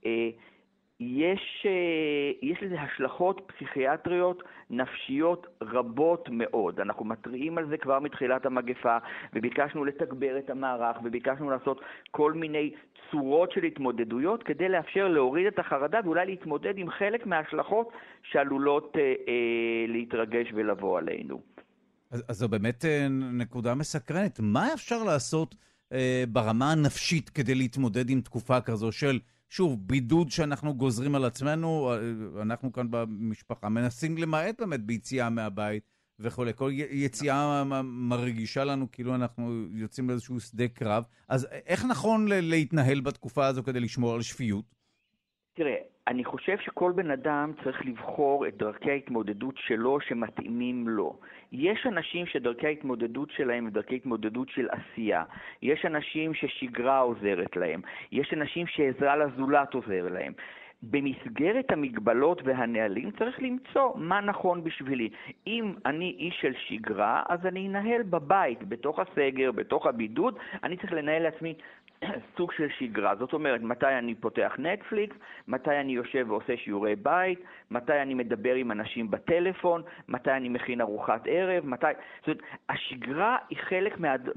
יש לזה השלכות פסיכיאטריות נפשיות רבות מאוד. אנחנו מטריעים על זה כבר מתחילת המגפה, וביקשנו לתגבר את המערך, וביקשנו לעשות כל מיני צורות של התמודדויות כדי לאפשר להוריד את החרדה ואולי להתמודד עם חלק מההשלכות שעלולות להתרגש ולבוא עלינו. אז זו באמת נקודה מסקרנת. מה אפשר לעשות ברמה הנפשית כדי להתמודד עם תקופה כזו של, שוב, בידוד שאנחנו גוזרים על עצמנו, אנחנו כאן במשפחה מנסים למעט באמת ביציאה מהבית וכו'. כל יציאה מרגישה לנו כאילו אנחנו יוצאים לאיזשהו שדה קרב. אז איך נכון להתנהל בתקופה הזו כדי לשמור על שפיות? תראה, אני חושב שכל בן אדם צריך לבחור את דרכי ההתמודדות שלו שמתאימים לו. יש אנשים שדרכי ההתמודדות שלהם הם דרכי התמודדות של עשייה. יש אנשים ששגרה עוזרת להם. יש אנשים שעזרה לזולת עוזר להם. במסגרת המגבלות והנהלים צריך למצוא מה נכון בשבילי. אם אני איש של שגרה, אז אני אנהל בבית, בתוך הסגר, בתוך הבידוד, אני צריך לנהל לעצמי סוג של שגרה. זאת אומרת, מתי אני פותח נטפליקס, מתי אני יושב ועושה שיעורי בית, מתי אני מדבר עם אנשים בטלפון, מתי אני מכין ארוחת ערב, מתי... זאת אומרת, השגרה היא חלק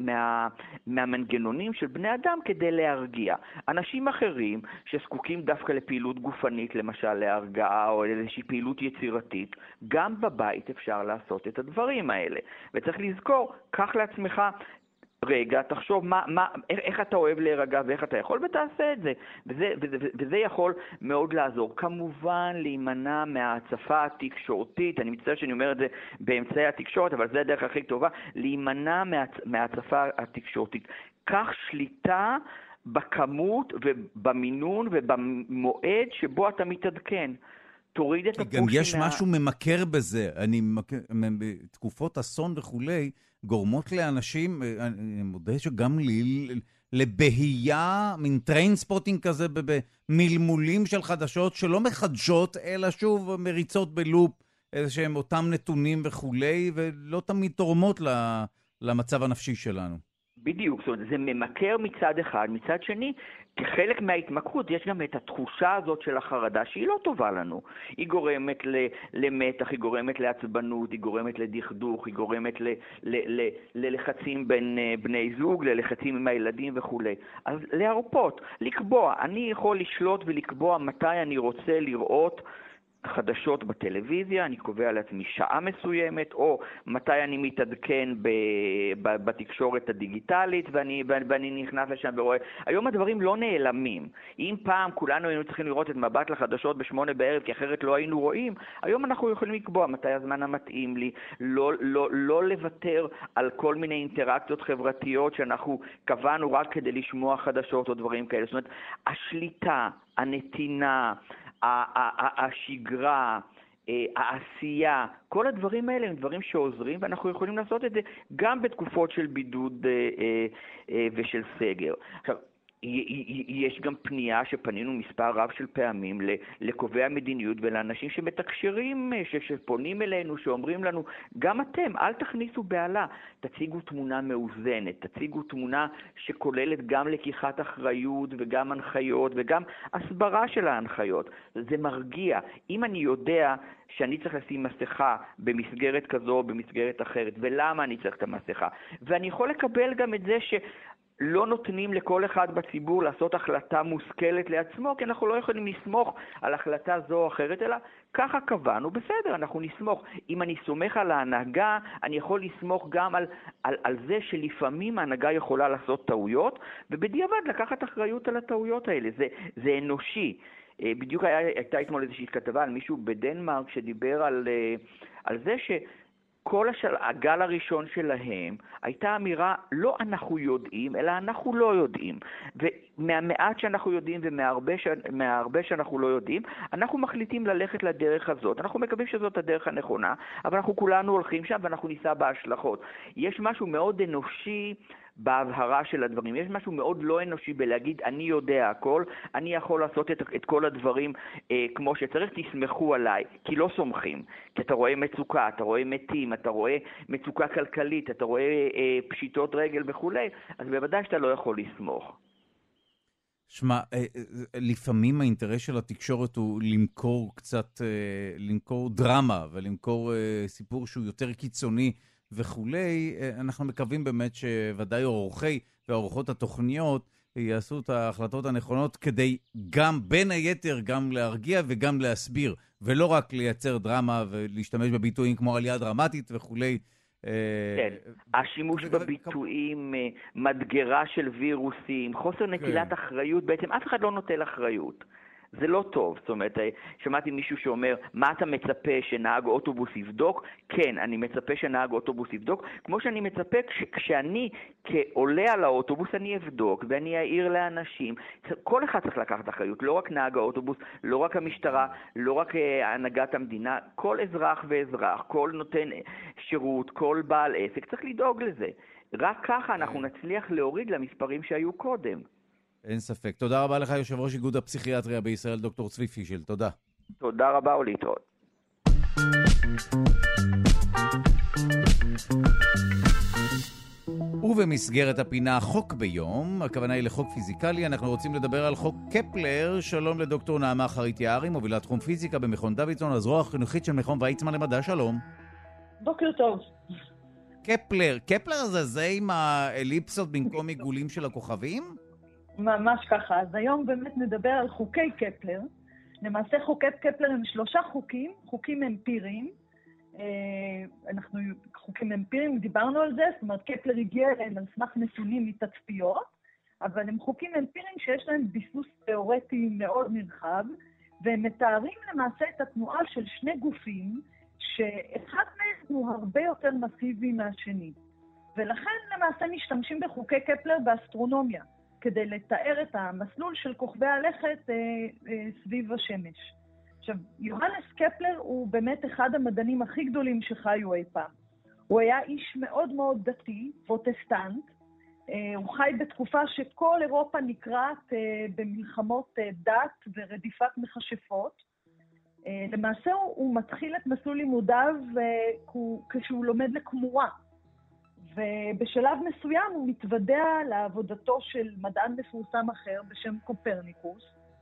מהמנגנונים של בני אדם כדי להרגיע. אנשים אחרים שזקוקים דווקא לפעילות גופנית, למשל להרגעה או איזושהי פעילות יצירתית, גם בבית אפשר לעשות את הדברים האלה. וצריך לזכור, קח לעצמך רגע, תחשוב איך אתה אוהב להירגע ואיך אתה יכול, ותעשה את זה. וזה יכול מאוד לעזור. כמובן, להימנע מההצפה התקשורתית, אני מצטער שאני אומר את זה באמצעי התקשורת, אבל זה הדרך הכי טובה, להימנע מההצפה התקשורתית. כך שליטה בכמות ובמינון ובמועד שבו אתה מתעדכן. תוריד את הפושים. גם יש משהו ממכר בזה. בתקופות אסון וכולי, גורמות לאנשים, אני מודה שגם לי, לבהייה, מין טריינספוטינג כזה, במלמולים של חדשות שלא מחדשות, אלא שוב מריצות בלופ, איזשהם אותם נתונים וכולי, ולא תמיד תורמות למצב הנפשי שלנו. בדיוק, זאת אומרת, זה ממכר מצד אחד, מצד שני, כחלק מההתמכרות יש גם את התחושה הזאת של החרדה שהיא לא טובה לנו. היא גורמת למתח, היא גורמת לעצבנות, היא גורמת לדכדוך, היא גורמת ללחצים בין בני זוג, ללחצים עם הילדים וכו'. אז להרפות, לקבוע, אני יכול לשלוט ולקבוע מתי אני רוצה לראות חדשות בטלוויזיה, אני קובע לעצמי שעה מסוימת, או מתי אני מתעדכן בתקשורת הדיגיטלית, ואני נכנס לשם ורואה. היום הדברים לא נעלמים. אם פעם כולנו היינו צריכים לראות את מבט לחדשות ב8 בערב, כי אחרת לא היינו רואים, היום אנחנו יכולים לקבוע מתי הזמן המתאים לי, לא לוותר על כל מיני אינטראקציות חברתיות שאנחנו קבענו רק כדי לשמוע חדשות או דברים כאלה. זאת אומרת, השליטה, הנתינה, השגרה, העשייה, כל הדברים האלה הם דברים שעוזרים, ואנחנו יכולים לעשות את זה גם בתקופות של בידוד ושל סגר. עכשיו, יש גם פנייה שפנינו מספר רב של פעמים לקובעי המדיניות ולאנשים שמתקשרים, שפונים אלינו, שאומרים לנו, גם אתם, אל תכניסו בעלה, תציגו תמונה מאוזנת, תציגו תמונה שכוללת גם לקיחת אחריות וגם הנחיות וגם הסברה של ההנחיות. זה מרגיע. אם אני יודע שאני צריך לשים מסכה במסגרת כזו או במסגרת אחרת, ולמה אני צריך את המסכה, ואני יכול לקבל גם את זה לא נותנים לכל אחד בציבור לעשות החלטה מושכלת לעצמו, כי אנחנו לא יכולים לסמוך על החלטה זו או אחרת, אלא ככה קבענו, בסדר, אנחנו נסמוך. אם אני סומך על ההנהגה, אני יכול לסמוך גם על זה שלפעמים ההנהגה יכולה לעשות טעויות, ובדיעבד לקחת אחריות על הטעויות האלה. זה אנושי. בדיוק הייתה אתמול איזושהי כתבה על מישהו בדנמרק שדיבר על זה כל הגל הראשון שלהם הייתה אמירה לא אנחנו יודעים, אלא אנחנו לא יודעים. ומהמעט שאנחנו יודעים ומהרבה שאנחנו לא יודעים, אנחנו מחליטים ללכת לדרך הזאת. אנחנו מקווים שזאת הדרך הנכונה, אבל אנחנו כולנו הולכים שם ואנחנו ניסע בהשלכות. יש משהו מאוד אנושי בהבהרה של הדברים. יש משהו מאוד לא אנושי בלהגיד אני יודע הכל, אני יכול לעשות את כל הדברים כמו שצריך, תסמכו עליי, כי לא סומכים. כי אתה רואה מצוקה, אתה רואה מתים, אתה רואה מצוקה כלכלית, אתה רואה פשיטות רגל וכו', אז בוודאי שאתה לא יכול לסמוך. שמע, לפעמים האינטרס של התקשורת הוא למכור דרמה ולמכור סיפור שהוא יותר קיצוני וכולי. אנחנו מקווים באמת שוודאי עורכי ועורכות התוכניות יעשו את ההחלטות הנכונות כדי גם בין היתר גם להרגיע וגם להסביר, ולא רק לייצר דרמה ולהשתמש בביטויים כמו עלייה דרמטית וכולי. כן, השימוש בביטויים, מדגרה של וירוסים, חוסר נטילת אחריות, בעצם אף אחד לא נוטל אחריות. זה לא טוב. זאת אומרת, שמעתי מישהו שאומר, מה אתה מצפה שנהג אוטובוס יבדוק? כן, אני מצפה שנהג אוטובוס יבדוק, כמו שאני מצפה כשאני כעולה על האוטובוס אני אבדוק ואני אעיר לאנשים. כל אחד צריך לקחת אחריות, לא רק נהג האוטובוס, לא רק המשטרה, לא רק הנהגת המדינה, כל אזרח ואזרח, כל נותן שירות, כל בעל עסק, צריך לדאוג לזה. רק ככה אנחנו נצליח להוריד למספרים שהיו קודם. אין ספק. תודה רבה לך, יושב ראש איגוד הפסיכיאטריה בישראל, דוקטור צבי פישל. תודה. תודה רבה ולהתראות. ובמסגרת הפינה חוק ביום, הכוונה היא לחוק פיזיקלי, אנחנו רוצים לדבר על חוק קפלר. שלום לדוקטור נעמה חרית יערי, מובילת תחום פיזיקה במכון דוידסון, הזרוע החינוכית של מכון ויצמן למדע. שלום. בוקר טוב. קפלר זה עם האליפסות במקום עיגולים של הכוכבים? ממש ככה. אז היום באמת נדבר על חוקי קפלר. למעשה חוקי קפלר הם 3 חוקים אמפיריים. חוקים אמפיריים, דיברנו על זה, זאת אומרת קפלר הגיע אליהם על סמך נתונים מתצפיות, אבל הם חוקים אמפיריים שיש להם ביסוס תיאורטי מאוד נרחב, והם מתארים למעשה את התנועה של 2 גופים, שאחד מהם הוא הרבה יותר מסיבי מהשני. ולכן למעשה משתמשים בחוקי קפלר באסטרונומיה, כדי לתאר את המסלול של כוכבי הלכת סביב השמש. עכשיו, יוהנס קפלר הוא באמת אחד המדענים הכי גדולים שחיו אי פעם. הוא היה איש מאוד מאוד דתי, פרוטסטנט. הוא חי בתקופה שכל אירופה נקראת במלחמות דת ורדיפת מכשפות. למעשה הוא מתחיל את מסלול לימודיו כשהוא לומד לכמורה. ובשלב מסוים הוא מתוודע לעבודתו של מדען מפורסם אחר בשם קופרניקוס.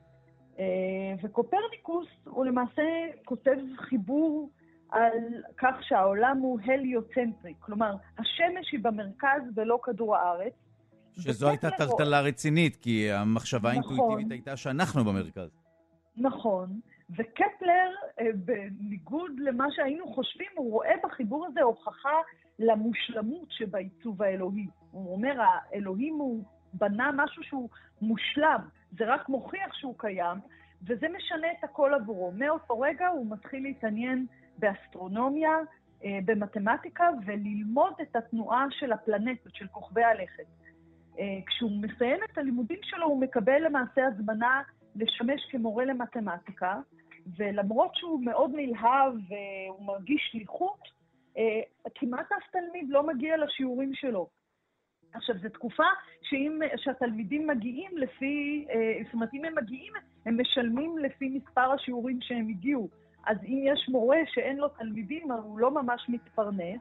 וקופרניקוס הוא למעשה כותב חיבור על כך שהעולם הוא הליוצנטרי, כלומר השמש היא במרכז ולא כדור הארץ. שזו הייתה טלטלה רצינית, כי המחשבה האינטואיטיבית הייתה שאנחנו במרכז. נכון, וקפלר בניגוד למה שהיינו חושבים, הוא רואה בחיבור הזה הוכחה למושלמות שבעיצוב האלוהי. הוא אומר, האלוהים הוא בנה משהו שהוא מושלם, זה רק מוכיח שהוא קיים, וזה משנה את הכל עבורו. מאותו רגע הוא מתחיל להתעניין באסטרונומיה, במתמטיקה, וללמוד את התנועה של הפלנטות, של כוכבי הלכת. כשהוא מסיים את הלימודים שלו, הוא מקבל למעשה הזמנה לשמש כמורה למתמטיקה, ולמרות שהוא מאוד נלהב והוא מרגיש שליחות, כמעט אף תלמיד לא מגיע לשיעורים שלו. עכשיו, זו תקופה שהתלמידים מגיעים לפי, זאת אומרת, אם הם מגיעים, הם משלמים לפי מספר השיעורים שהם הגיעו. אז אם יש מורה שאין לו תלמידים, הוא לא ממש מתפרנס,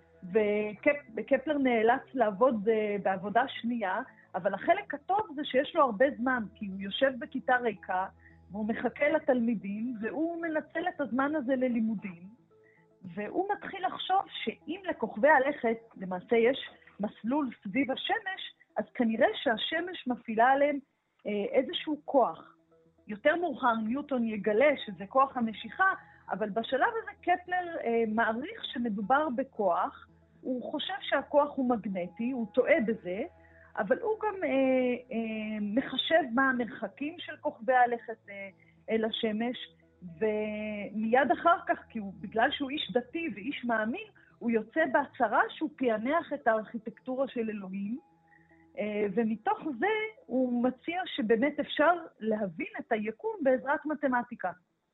וקפלר נאלץ לעבוד בעבודה שנייה, אבל החלק הטוב זה שיש לו הרבה זמן, כי הוא יושב בכיתה ריקה, והוא מחכה לתלמידים, והוא מנצל את הזמן הזה ללימודים, והוא מתחיל לחשוב שאם לכוכבי הלכת, למעשה יש מסלול סביב השמש, אז כנראה שהשמש מפעילה עליהם איזשהו כוח. יותר מאוחר ניוטון יגלה שזה כוח המשיכה, אבל בשלב הזה קפלר מעריך שמדובר בכוח, הוא חושב שהכוח הוא מגנטי, הוא טועה בזה, אבל הוא גם מחשב מה המרחקים של כוכבי הלכת אל השמש, ומיד אחר כך, בגלל שהוא איש דתי ואיש מאמין, הוא יוצא בהצהרה שהוא פענח את הארכיטקטורה של אלוהים, ומתוך זה הוא מציע שבאמת אפשר להבין את היקום בעזרת מתמטיקה.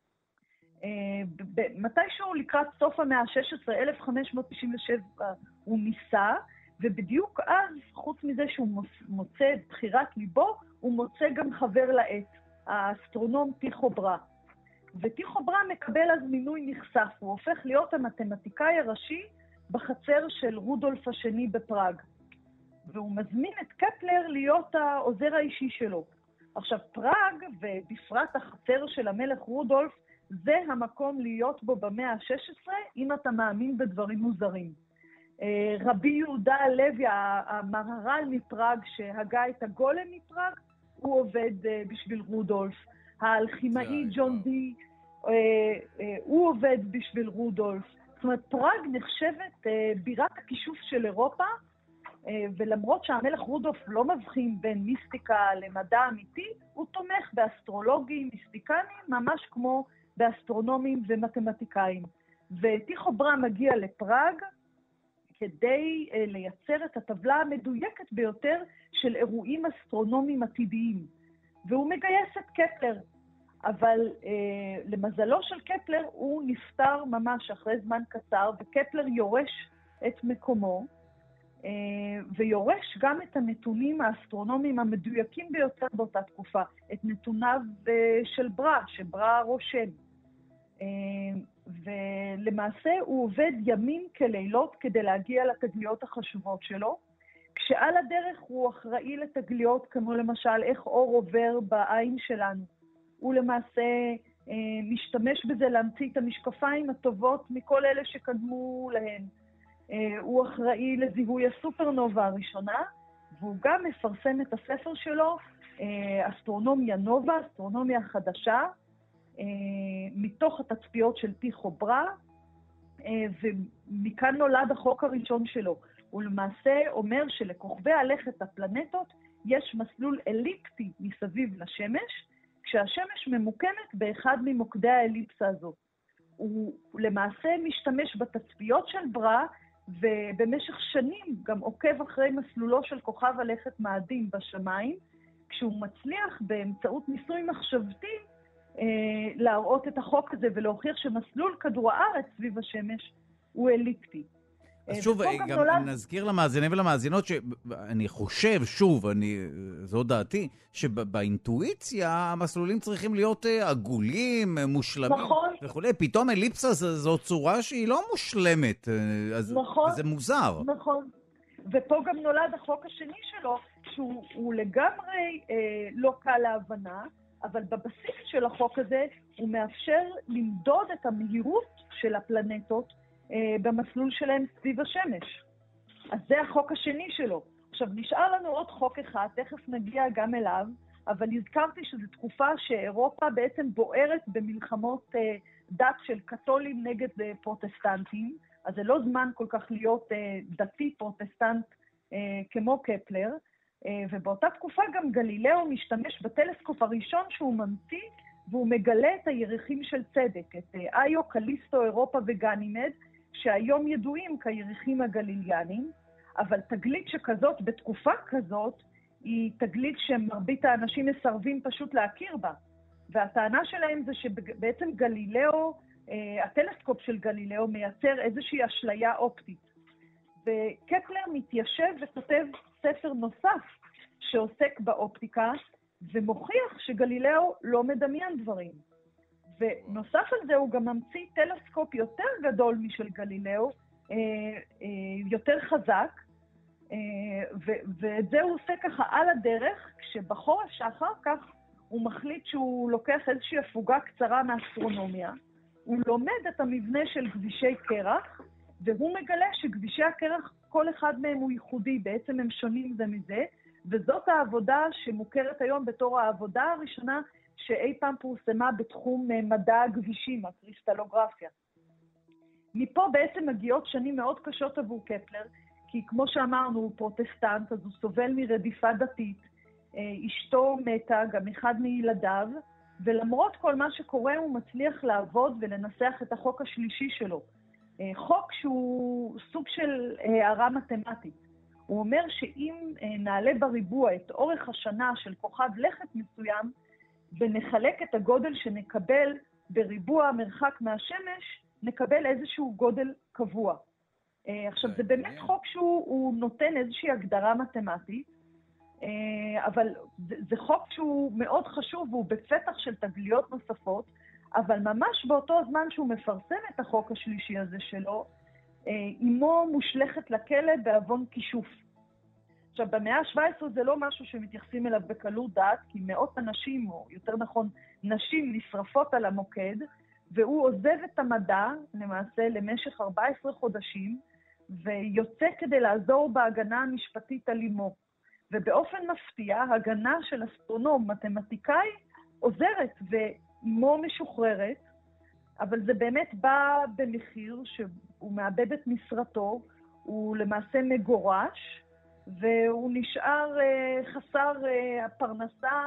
מתישהו לקראת סוף המאה ה-16, 1597, הוא ניסה, ובדיוק אז, חוץ מזה שהוא מוצא את בחירת ליבו, הוא מוצא גם חבר לעת, האסטרונום טיחו ברא. וטיחו ברא מקבל אז מינוי נחשף, הוא הופך להיות המתמטיקאי הראשי בחצר של רודולף השני בפראג. והוא מזמין את קפלר להיות העוזר האישי שלו. עכשיו, פראג, ובפרט החצר של המלך רודולף, זה המקום להיות בו במאה ה-16, אם אתה מאמין בדברים מוזרים. רבי יהודה הלוי, המהר"ל מפראג, שהגה את הגולם מפראג, הוא עובד בשביל רודולף. האלכימאי ג'ון די, הוא עובד בשביל רודולף. זאת אומרת, פראג נחשבת בירת הכישוף של אירופה, ולמרות שהמלך רודולף לא מבחין בין מיסטיקה למדע אמיתי, הוא תומך באסטרולוגים, מיסטיקנים, ממש כמו באסטרונומים ומתמטיקאים. וטיחו ברא מגיע לפראג כדי לייצר את הטבלה המדויקת ביותר של אירועים אסטרונומיים עתידיים. והוא מגייס את קפלר, אבל למזלו של קפלר הוא נפטר ממש אחרי זמן קצר, וקפלר יורש את מקומו, ויורש גם את הנתונים האסטרונומיים המדויקים ביותר באותה תקופה, את נתוניו של ברא, שברא רושם. ולמעשה הוא עובד ימים כלילות כדי להגיע לתגליות החשובות שלו, כשעל הדרך הוא אחראי לתגליות כמו למשל איך אור עובר בעין שלנו. הוא למעשה משתמש בזה להמציא את המשקפיים הטובות מכל אלה שקדמו להן. הוא אחראי לזיהוי הסופרנובה הראשונה, והוא גם מפרסם את הספר שלו, אסטרונומיה נובה, אסטרונומיה חדשה, מתוך התצפיות של טיחו ברא, ומכאן נולד החוק הראשון שלו. הוא למעשה אומר שלכוכבי הלכת הפלנטות יש מסלול אליפטי מסביב לשמש, כשהשמש ממוקמת באחד ממוקדי האליפסה הזאת. הוא למעשה משתמש בתצפיות של ברא, ובמשך שנים גם עוקב אחרי מסלולו של כוכב הלכת מאדים בשמיים, כשהוא מצליח באמצעות ניסוי מחשבתי להראות את החוק הזה ולהוכיח שמסלול כדור הארץ סביב השמש הוא אליפטי. אז שוב, גם נזכיר למאזינים ולמאזינות שאני חושב, שוב, זו דעתי, שבאינטואיציה המסלולים צריכים להיות עגולים, מושלמים וכו'. פתאום אליפסה זו צורה שהיא לא מושלמת, אז זה מוזר. נכון, ופה גם נולד החוק השני שלו, שהוא לגמרי לא קל להבנה, אבל בבסיס של החוק הזה הוא מאפשר למדוד את המהירות של הפלנטות במסלול שלהם סביב השמש. אז זה החוק השני שלו. עכשיו, נשאר לנו עוד חוק אחד, תכף נגיע גם אליו, אבל הזכרתי שזו תקופה שאירופה בעצם בוערת במלחמות דת של קתולים נגד פרוטסטנטים, אז זה לא זמן כל כך להיות דתי פרוטסטנט כמו קפלר, ובאותה תקופה גם גלילאו משתמש בטלסקופ הראשון שהוא ממציא, והוא מגלה את הירחים של צדק, את איו, קליסטו, אירופה וגנימד, שהיום ידועים כירחים הגליליאנים, אבל תגלית שכזאת בתקופה כזאת, היא תגלית שמרבית האנשים מסרבים פשוט להכיר בה. והטענה שלהם זה שבעצם גלילאו, הטלסקופ של גלילאו מייצר איזושהי אשליה אופטית. וקפלר מתיישב וכותב ספר נוסף שעוסק באופטיקה, ומוכיח שגלילאו לא מדמיין דברים. ונוסף על זה הוא גם ממציא טלסקופ יותר גדול משל גלילאו, יותר חזק, ואת זה הוא עושה ככה על הדרך, כשבחורף שאחר כך הוא מחליט שהוא לוקח איזושהי הפוגה קצרה מאסטרונומיה, הוא לומד את המבנה של גבישי קרח, והוא מגלה שגבישי הקרח, כל אחד מהם הוא ייחודי, בעצם הם שונים זה מזה, וזאת העבודה שמוכרת היום בתור העבודה הראשונה שאי פעם פורסמה בתחום מדע הכבישים, הקריסטלוגרפיה. מפה בעצם מגיעות שנים מאוד קשות עבור קפלר, כי כמו שאמרנו, הוא פרוטסטנט, אז הוא סובל מרדיפה דתית, אשתו מתה, גם אחד מילדיו, ולמרות כל מה שקורה הוא מצליח לעבוד ולנסח את החוק השלישי שלו. חוק שהוא סוג של הערה מתמטית. הוא אומר שאם נעלה בריבוע את אורך השנה של כוכב לכת מסוים, ונחלק את הגודל שנקבל בריבוע המרחק מהשמש, נקבל איזשהו גודל קבוע. עכשיו, זה באמת חוק שהוא נותן איזושהי הגדרה מתמטית, אבל זה חוק שהוא מאוד חשוב, והוא בפתח של תגליות נוספות, אבל ממש באותו זמן שהוא מפרסם את החוק השלישי הזה שלו, אמו מושלכת לכלא בעוון כישוף. עכשיו, במאה ה-17 זה לא משהו שמתייחסים אליו בקלות דעת, כי מאות אנשים, או יותר נכון, נשים נשרפות על המוקד, והוא עוזב את המדע, למעשה, למשך 14 חודשים, ויוצא כדי לעזור בהגנה המשפטית על אמו. ובאופן מפתיע, הגנה של אסטרונום, מתמטיקאי, עוזרת, ואמו משוחררת, אבל זה באמת בא במחיר שהוא מאבד את משרתו, הוא למעשה מגורש, והוא נשאר חסר הפרנסה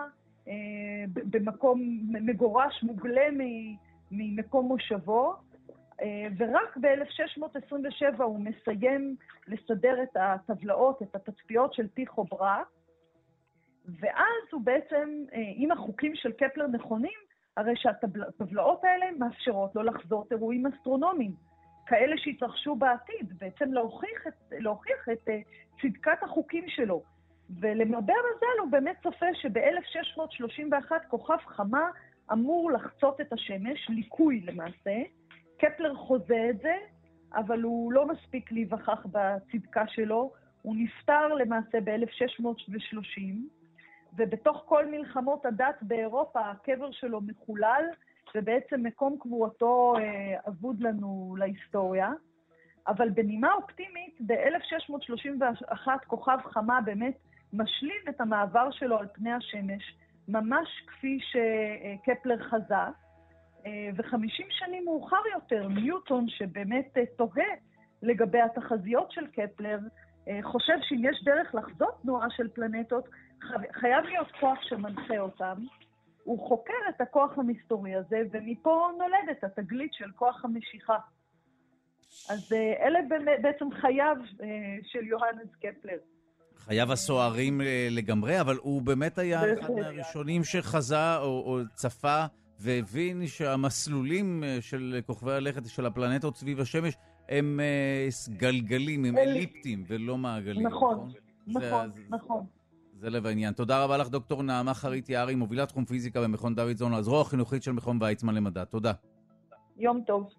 במקום מגורש, מוגלה ממקום מושבו, ורק ב-1627 הוא מסיים לסדר את הטבלאות, את התצפיות של טיכו ברק, ואז הוא בעצם, אם החוקים של קפלר נכונים, הרי שהטבלאות האלה מאפשרות לו לחזות אירועים אסטרונומיים, כאלה שהתרחשו בעתיד, בעצם להוכיח את צדקת החוקים שלו. ולמרבה המזל הוא באמת צופה שב-1631 כוכב חמה אמור לחצות את השמש, ליקוי למעשה. קפלר חוזה את זה, אבל הוא לא מספיק להיווכח בצדקה שלו. הוא נפטר למעשה ב-1630, ובתוך כל מלחמות הדת באירופה הקבר שלו מחולל, ובעצם מקום קבורתו אבוד לנו להיסטוריה. אבל בנימה אופטימית, ב-1631 כוכב חמה באמת משלים את המעבר שלו על פני השמש, ממש כפי שקפלר חזה. ו50 שנים מאוחר יותר, ניוטון, שבאמת תוהה לגבי התחזיות של קפלר, חושב שאם יש דרך לחזות תנועה של פלנטות, חייב להיות כוח שמנחה אותם. הוא חוקר את הכוח המסתורי הזה, ומפה נולדת התגלית של כוח המשיכה. אז אלה בעצם חייו של יוהנס קפלר. חייו הסוערים לגמרי, אבל הוא באמת היה אחד מהראשונים שחזה או צפה והבין שהמסלולים של כוכבי הלכת של הפלנטות סביב השמש הם גלגלים, הם אליפטיים ולא מעגלים. נכון, נכון, נכון. זה לב העניין. תודה רבה לך, דוקטור נעמה חרית יערי, מובילת תחום פיזיקה במכון דוידסון, הזרוע החינוכית של מכון ויצמן למדע. תודה. יום טוב.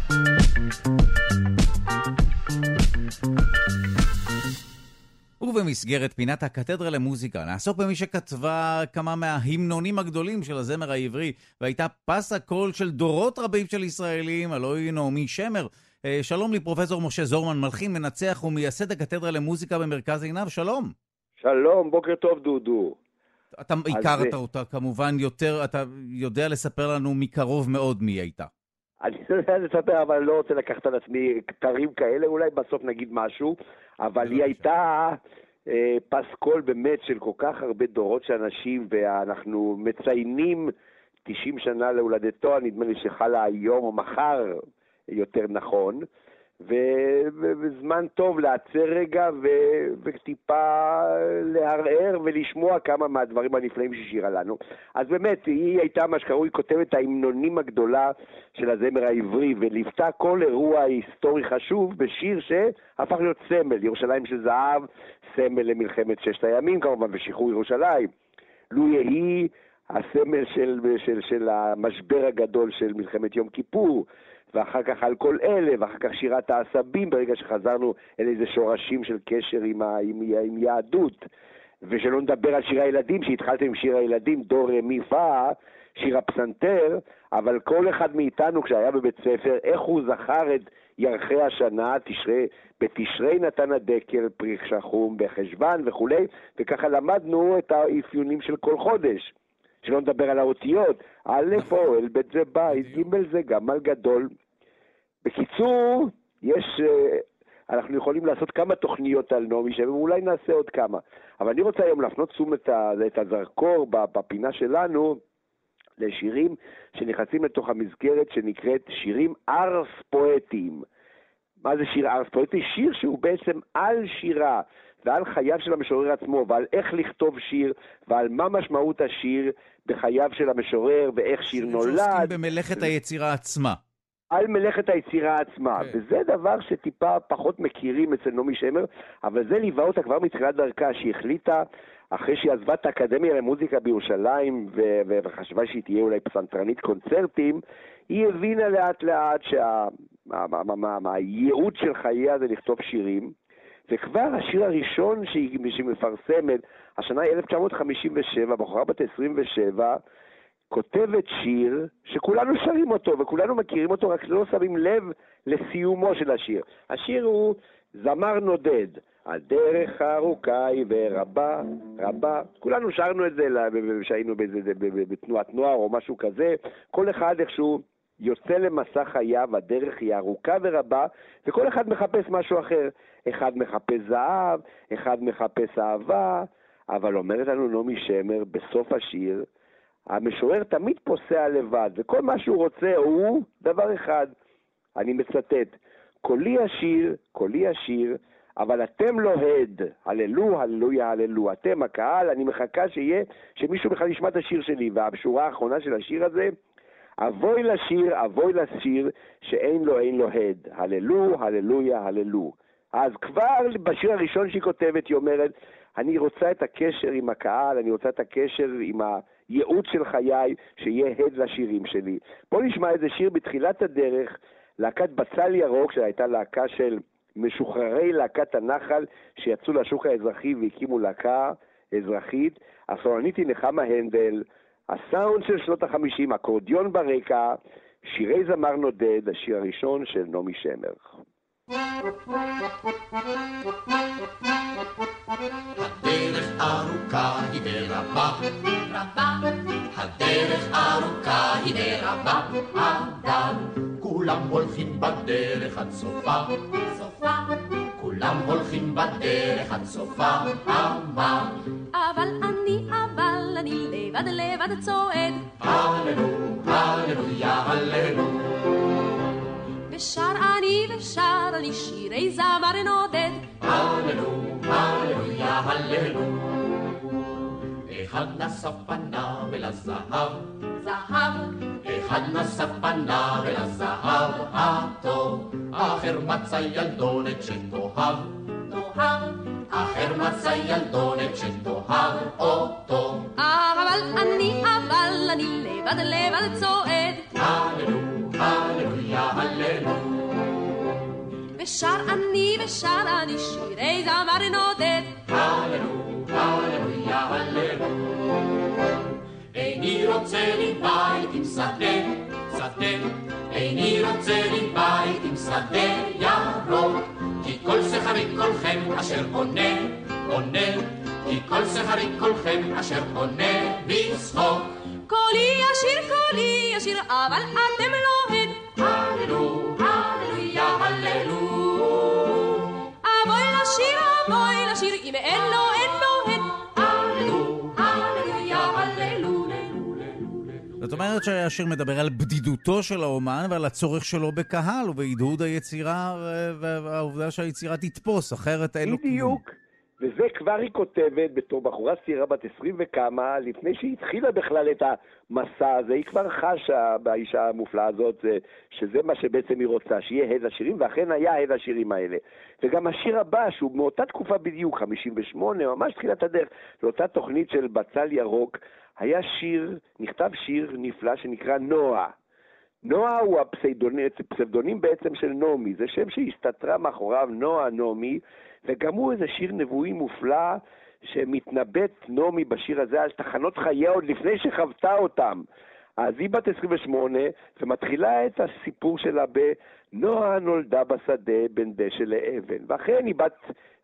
ובמסגרת פינת הקתדרה למוזיקה, נעסוק במי שכתבה כמה מההמנונים הגדולים של הזמר העברי, והייתה פס הקול של דורות רבים של ישראלים, הלוא היא נעמי שמר. שלום לי פרופסור משה זורמן, מלחין, מנצח ומייסד הקתדרה למוזיקה במרכז עינב, שלום. שלום, בוקר טוב דודו. אתה הכרת אותה כמובן יותר, אתה יודע לספר לנו מקרוב מאוד מי הייתה. אני לא יודע לספר, אבל לא רוצה לקחת על עצמי כתרים כאלה, אולי בסוף נגיד משהו, אבל היא הייתה פסקול באמת של כל כך הרבה דורות של אנשים, ואנחנו מציינים 90 שנה להולדתו, נדמה לי שחלה היום או מחר יותר נכון, וזמן טוב לעצר רגע וטיפה להרער ולשמוע כמה מהדברים הנפלאים ששירה לנו. אז באמת, היא הייתה מה שקרוי כותבת ההמנונים הגדולה של הזמר העברי, וליוותה כל אירוע היסטורי חשוב בשיר שהפך להיות סמל, ירושלים של זהב, סמל למלחמת ששת הימים כמובן, ושחרור ירושלים. לו יהי הסמל של המשבר הגדול של מלחמת יום כיפור, ואחר כך על כל אלה, ואחר כך שירת העשבים, ברגע שחזרנו אל איזה שורשים של קשר עם יהדות, ושלא נדבר על שיר הילדים, שהתחלתם עם שיר הילדים, דו רה מי פה, שיר הפסנתר, אבל כל אחד מאיתנו כשהיה בבית ספר, איך הוא זכר את ירחי השנה, בתשרי נתן הדקל פרי שחום בחשבן וכו', וככה למדנו את האפיונים של כל חודש. שלא נדבר על האותיות, א' אוהל, ב' זה בית, ג' זה גמל גדול. בקיצור, אנחנו יכולים לעשות כמה תוכניות על נעמי שמר, ואולי נעשה עוד כמה. אבל אני רוצה היום להפנות את הזרקור בפינה שלנו, לשירים שנכנסים לתוך המסגרת שנקראת שירים ארס פואטיים. מה זה שיר ארס פואטי? שיר שהוא בעצם על שירה ועל חייו של המשורר עצמו, ועל איך לכתוב שיר, ועל מה משמעות השיר בחייו של המשורר, ואיך שיר נולד. שעוסקים במלאכת היצירה עצמה. על מלאכת היצירה עצמה, וזה דבר שטיפה פחות מכירים אצל נעמי שמר, אבל זה ליווה אותה כבר מתחילת דרכה, שהיא החליטה, אחרי שהיא עזבה את האקדמיה למוזיקה בירושלים, וחשבה שהיא תהיה אולי פסנתרנית קונצרטים, היא הבינה לאט לאט שהייעוד של חייה זה לכתוב שירים, וכבר השיר הראשון שהיא מפרסמת, השנה 1957, בחורה בת 27, כותבת שיר שכולנו שרים אותו וכולנו מכירים אותו, רק לא שמים לב לסיומו של השיר. השיר הוא זמר נודד, הדרך הארוכה היא ורבה, רבה. כולנו שרנו את זה שהיינו בתנועת נוער או משהו כזה. כל אחד איכשהו יוצא למסע חייו, הדרך היא ארוכה ורבה, וכל אחד מחפש משהו אחר. אחד מחפש זהב, אחד מחפש אהבה, אבל אומרת לנו נעמי שמר בסוף השיר, המשורר תמיד פוסע לבד, וכל מה שהוא רוצה הוא דבר אחד. אני מצטט, קולי השיר, אבל אתם לא הד, הללו, הללויה, הללו. אתם הקהל, אני מחכה שמישהו בכלל ישמע את השיר שלי. והשורה האחרונה של השיר הזה, אבוי לשיר, שאין לו הד, הללו, הללויה, הללו. אז כבר בשיר הראשון שהיא כותבת, היא אומרת, אני רוצה את הקשר עם הקהל, אני רוצה את הקשר עם הייעוד של חיי, שיהיה הד לשירים שלי. בואו נשמע איזה שיר בתחילת הדרך, להקת בצל ירוק, שהייתה להקה של משוחררי להקת הנחל, שיצאו לשוק האזרחי והקימו להקה אזרחית. הסולנית היא נחמה הנדל, הסאונד של שנות ה-50, אקורדיון ברקע, שירי זמר נודד, השיר הראשון של נעמי שמר. הדרך ארוכה היא ורבה, הדרך ארוכה היא ורבה, אבל כולם הולכים בדרך עד סופה, כולם הולכים בדרך עד סופה, אבל אני לבד צועד, הללו, הללויה, הללו. ושר אני שירי זמר נודד, הללו, הללויה, הללו. אחד נשא פניו אל הזהב, אחד נשא פניו אל הזהב הטוב, אחר מצא ילדונת שתאהב, אחר מצא ילדונת שתאהב אותו. אבל אני לבד צועד, הללו, הללויה, הללו. ושר אני שירי זמר נודד, הללו, הללויה, הללו. איני רוצה לי בית עם שדה, איני רוצה לי בית עם שדה ירוק, כי כל שכרי כולכם אשר עונה, כי כל שכרי כולכם אשר עונה בשחוק. קולי השיר, אבל אתם לא הד, הללו, הללויה, הללו. אבוי לשיר, אם אין לו הד, הללו, הללויה, הללו. זאת אומרת שהשיר מדבר על בדידותו של האומן ועל הצורך שלו בקהל ובעידוד היצירה והעובדה שהיצירה תתפוס, אחרת אין לו כיוון. בדיוק. וזה כבר היא כותבת בתור בחורה צעירה בת 20 וכמה, לפני שהיא התחילה בכלל את המסע הזה, היא כבר חשה באישה המופלאה הזאת, שזה מה שבעצם היא רוצה, שיהיה הד לשירים, ואכן היה הד לשירים האלה. וגם השיר הבא, שהוא מאותה תקופה בדיוק, 58, ממש תחילת הדרך, לאותה תוכנית של בצל ירוק, היה נכתב שיר נפלא שנקרא נועה. נועה הוא הפסבדונים בעצם של נעמי, זה שם שהסתתרה מאחוריו נועה, נעמי, וגם הוא איזה שיר נבואי מופלא שמתנבט נעמי בשיר הזה על תחנות חייה עוד לפני שחוותה אותם. אז היא בת 28 ומתחילה את הסיפור שלה נועה נולדה בשדה בין דשא לאבן, ואכן היא בת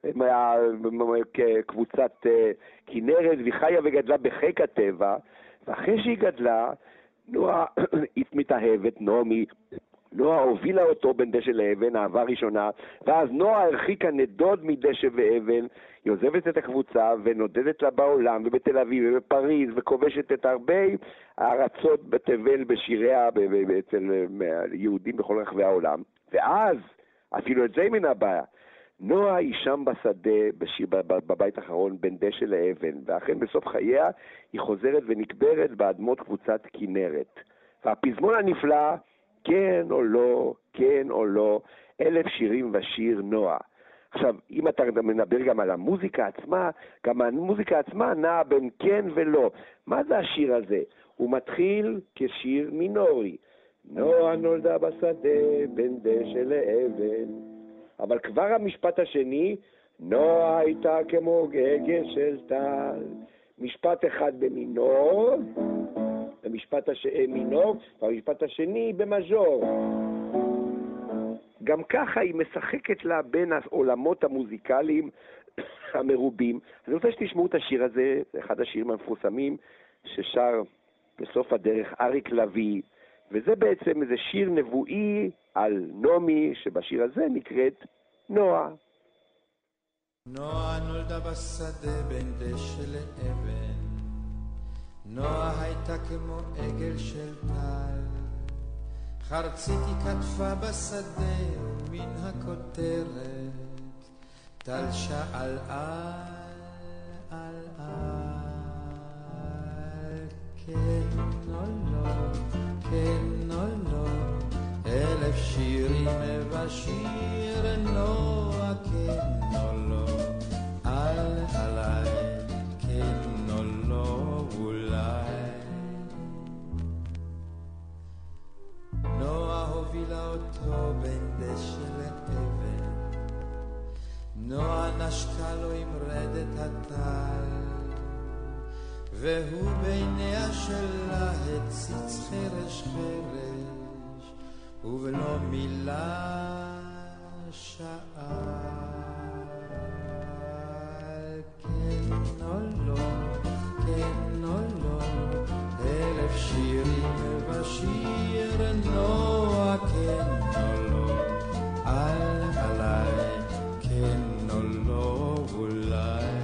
קבוצת כנרת, והיא חיה וגדלה בחיק הטבע, ואחרי שהיא גדלה, נועה מתאהבת, נועה הובילה אותו בין דשא לאבן, אהבה ראשונה, ואז נועה הרחיקה נדוד מדשא ואבן, היא עוזבת את הקבוצה ונודדת לה בעולם, ובתל אביב ובפריז, וכובשת את הרבה הארצות בתבל בשיריה, אצל יהודים בכל רחבי העולם. ואז, אפילו את זה מן הבעיה, נועה היא שם בשדה, בבית האחרון, בין דשא לאבן, ואכן בסוף חייה היא חוזרת ונקברת באדמות קבוצת כנרת. והפזמון הנפלא, כן או לא, כן או לא, 1000 שירים ושיר נועה. עכשיו, אם אתה מדבר גם על המוזיקה עצמה, גם המוזיקה עצמה נעה בין כן ולא. מה זה השיר הזה? הוא מתחיל כשיר מינורי. נועה נולדה בשדה בין דשא לאבן. אבל כבר המשפט השני, נועה הייתה כמו גגל של טל. משפט אחד במינור, והמשפט השני במז'ור. גם ככה היא משחקת לה בין העולמות המוזיקליים המרובים. אני רוצה שתשמעו את השיר הזה, זה אחד השירים המפורסמים ששר בסוף הדרך אריק לוי, וזה בעצם איזה שיר נבואי על נעמי, שבשיר הזה נקראת נועה. נועה נולדה בשדה בין דשא לאבן, נועה הייתה כמו עגל של טל, חרצית היא כתפה בשדה מן הכותרת, טל שאל על כן או לא, כן או לא, 1000 שירים ושיר נועה, כן או לא, עליי, כן או לא, אולי. נועה הובילה אותו בין דשא לאבן, נועה נשקה לו עם רדת הטל, והוא בעיניה שלה הציץ חרש חרש, ובלא מילה שאל כן או לא, כן או לא, 1000 שירים ושיר נועה, כן או לא, עליי, כן או לא, אולי.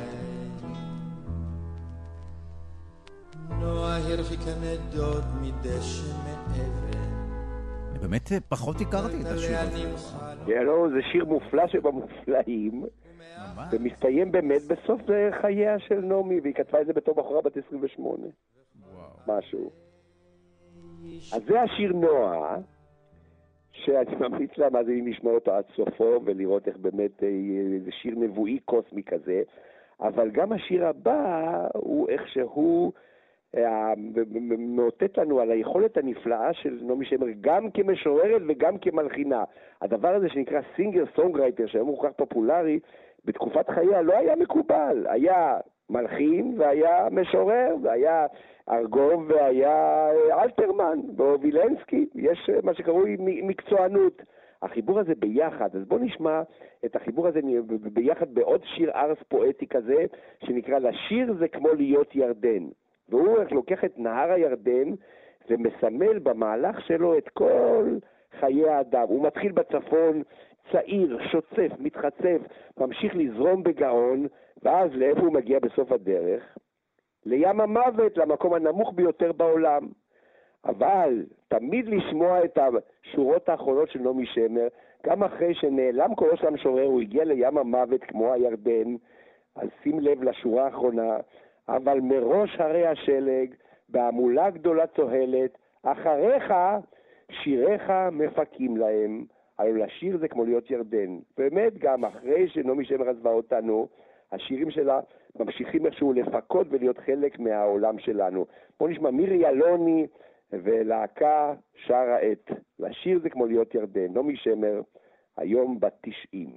נועה הרחיקה נדוד מדשא מאבן. אני באמת פחות הכרתי את השיר הזה. זה שיר מופלא שבמופלאים, ומסתיים באמת בסוף חייה של נעמי, והיא כתבה את זה בתור בחורה בת 28. משהו. אז זה השיר נועה, שאני ממליץ לה מה זה לשמוע אותו עד סופו, ולראות איך באמת זה שיר נבואי קוסמי כזה, אבל גם השיר הבא הוא איך שהוא מאותת לנו על היכולת הנפלאה של נעמי שמר, גם כמשוררת וגם כמלחינה. הדבר הזה שנקרא סינגר סונגרייטר, שהיום הוא כל כך פופולרי, בתקופת חייה לא היה מקובל. היה מלחין והיה משורר, והיה ארגוב והיה אלתרמן ווילנסקי, יש מה שקרוי מקצוענות. החיבור הזה ביחד, אז בוא נשמע את החיבור הזה ביחד בעוד שיר ארס פואטי כזה, שנקרא לשיר זה כמו להיות ירדן. והוא לוקח את נהר הירדן ומסמל במהלך שלו את כל חיי האדם. הוא מתחיל בצפון, צעיר, שוצף, מתחצף, ממשיך לזרום בגאון, ואז לאיפה הוא מגיע בסוף הדרך? לים המוות, למקום הנמוך ביותר בעולם. אבל תמיד לשמוע את השורות האחרונות של נעמי שמר, גם אחרי שנעלם קולו של המשורר, הוא הגיע לים המוות כמו הירדן, אז שים לב לשורה האחרונה, אבל מראש הרי השלג, בעמולה גדולה צוהלת, אחריך שיריך מפקים להם, הלוא לשיר זה כמו להיות ירדן. באמת גם אחרי שנעמי שמר עזבה אותנו, השירים שלה ממשיכים איכשהו לפקות ולהיות חלק מהעולם שלנו. בוא נשמע מירי אלוני ולהקה שרה את לשיר זה כמו להיות ירדן. נעמי שמר, היום בת 90.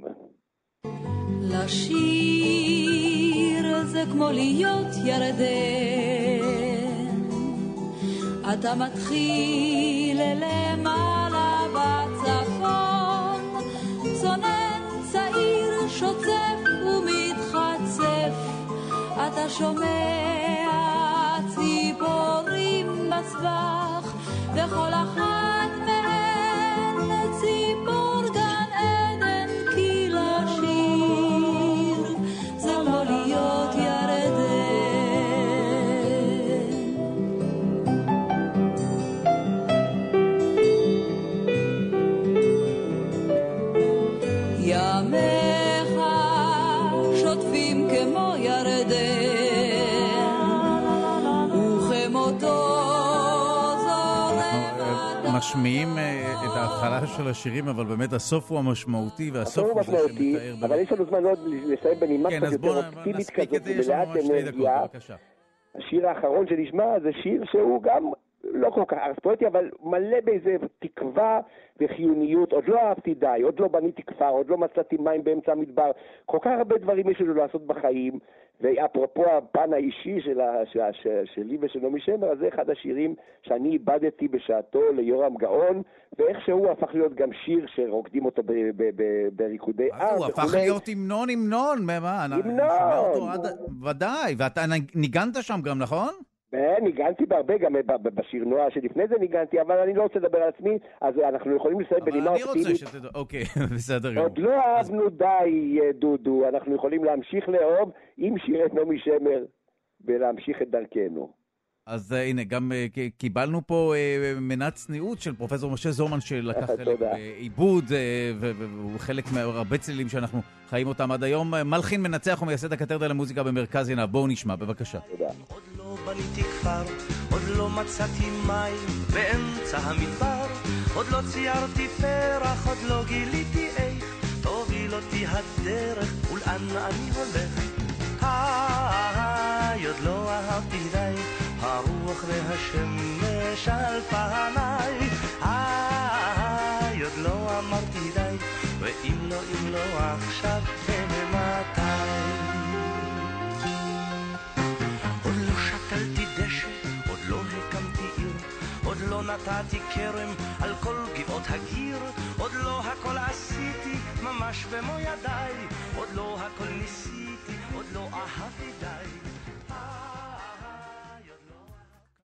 לשיר זה כמו להיות ירדן, אתה מתחיל למעלה בצפון, צונן צעיר שוצף ומתחצף, אתה שומע ציפורים בסבך, וכל אחת מהן ציפור גן עדן, כי לשיר זה לא להיות ירדן. ימיך שוטפים כמו ירדן, משמיעים את ההתחלה של השירים, אבל באמת הסוף הוא המשמעותי, והסוף הוא זה שמתאר... אבל יש לנו זמן עוד לסיים בנימה קצת יותר אופטימית כזאת, ומלאת אנרגיה. השיר האחרון שנשמע זה שיר שהוא גם לא כל כך פואטי, אבל מלא באיזה תקווה וחיוניות. עוד לא אהבתי די, עוד לא בניתי כפר, עוד לא מצאתי מים באמצע המדבר. כל כך הרבה דברים יש לנו לעשות בחיים, ואפרופו הפן האישי שלי ושל נעמי שמר, אז זה אחד השירים שאני איבדתי בשעתו ליורם גאון, ואיכשהו הפך להיות גם שיר שרוקדים אותו בריקודי עם. הוא הפך להיות המנון, מה? המנון! ודאי, ואתה ניגנת שם גם, נכון? ניגנתי בהרבה, גם בשיר נועה שלפני זה ניגנתי, אבל אני לא רוצה לדבר על עצמי, אז אנחנו יכולים לסיים בנימה אופטימית. אבל אני רוצה שתדע, אוקיי, בסדר גמור. עוד לא אהבנו די, דודו, אנחנו יכולים להמשיך לאהוב עם שירי נעמי שמר, ולהמשיך את דרכנו. אז הנה, גם קיבלנו פה מנת צניעות של פרופסור משה זורמן, שלקח חלק בעיבוד, והוא חלק מהרבה צלילים שאנחנו חיים אותם עד היום. מלחין מנצח ומייסד הקתדרה למוזיקה במרכז עינה. בואו נשמע, בבקשה. תודה. עוד לא בניתי כפר, עוד לא מצאתי מים באמצע המדבר, עוד לא ציירתי פרח, עוד לא גיליתי איך תוביל אותי הדרך ולאן אני הולך. עוד לא אהבתי די, הרוח והשמש על פניי. עוד לא אמרתי די, ואם לא עכשיו ומתי. עוד לא שתלתי דשא, עוד לא הקמתי עיר, עוד לא נתתי כרם על כל גבעות הגיר, עוד לא הכל עשיתי ממש במו ידיי.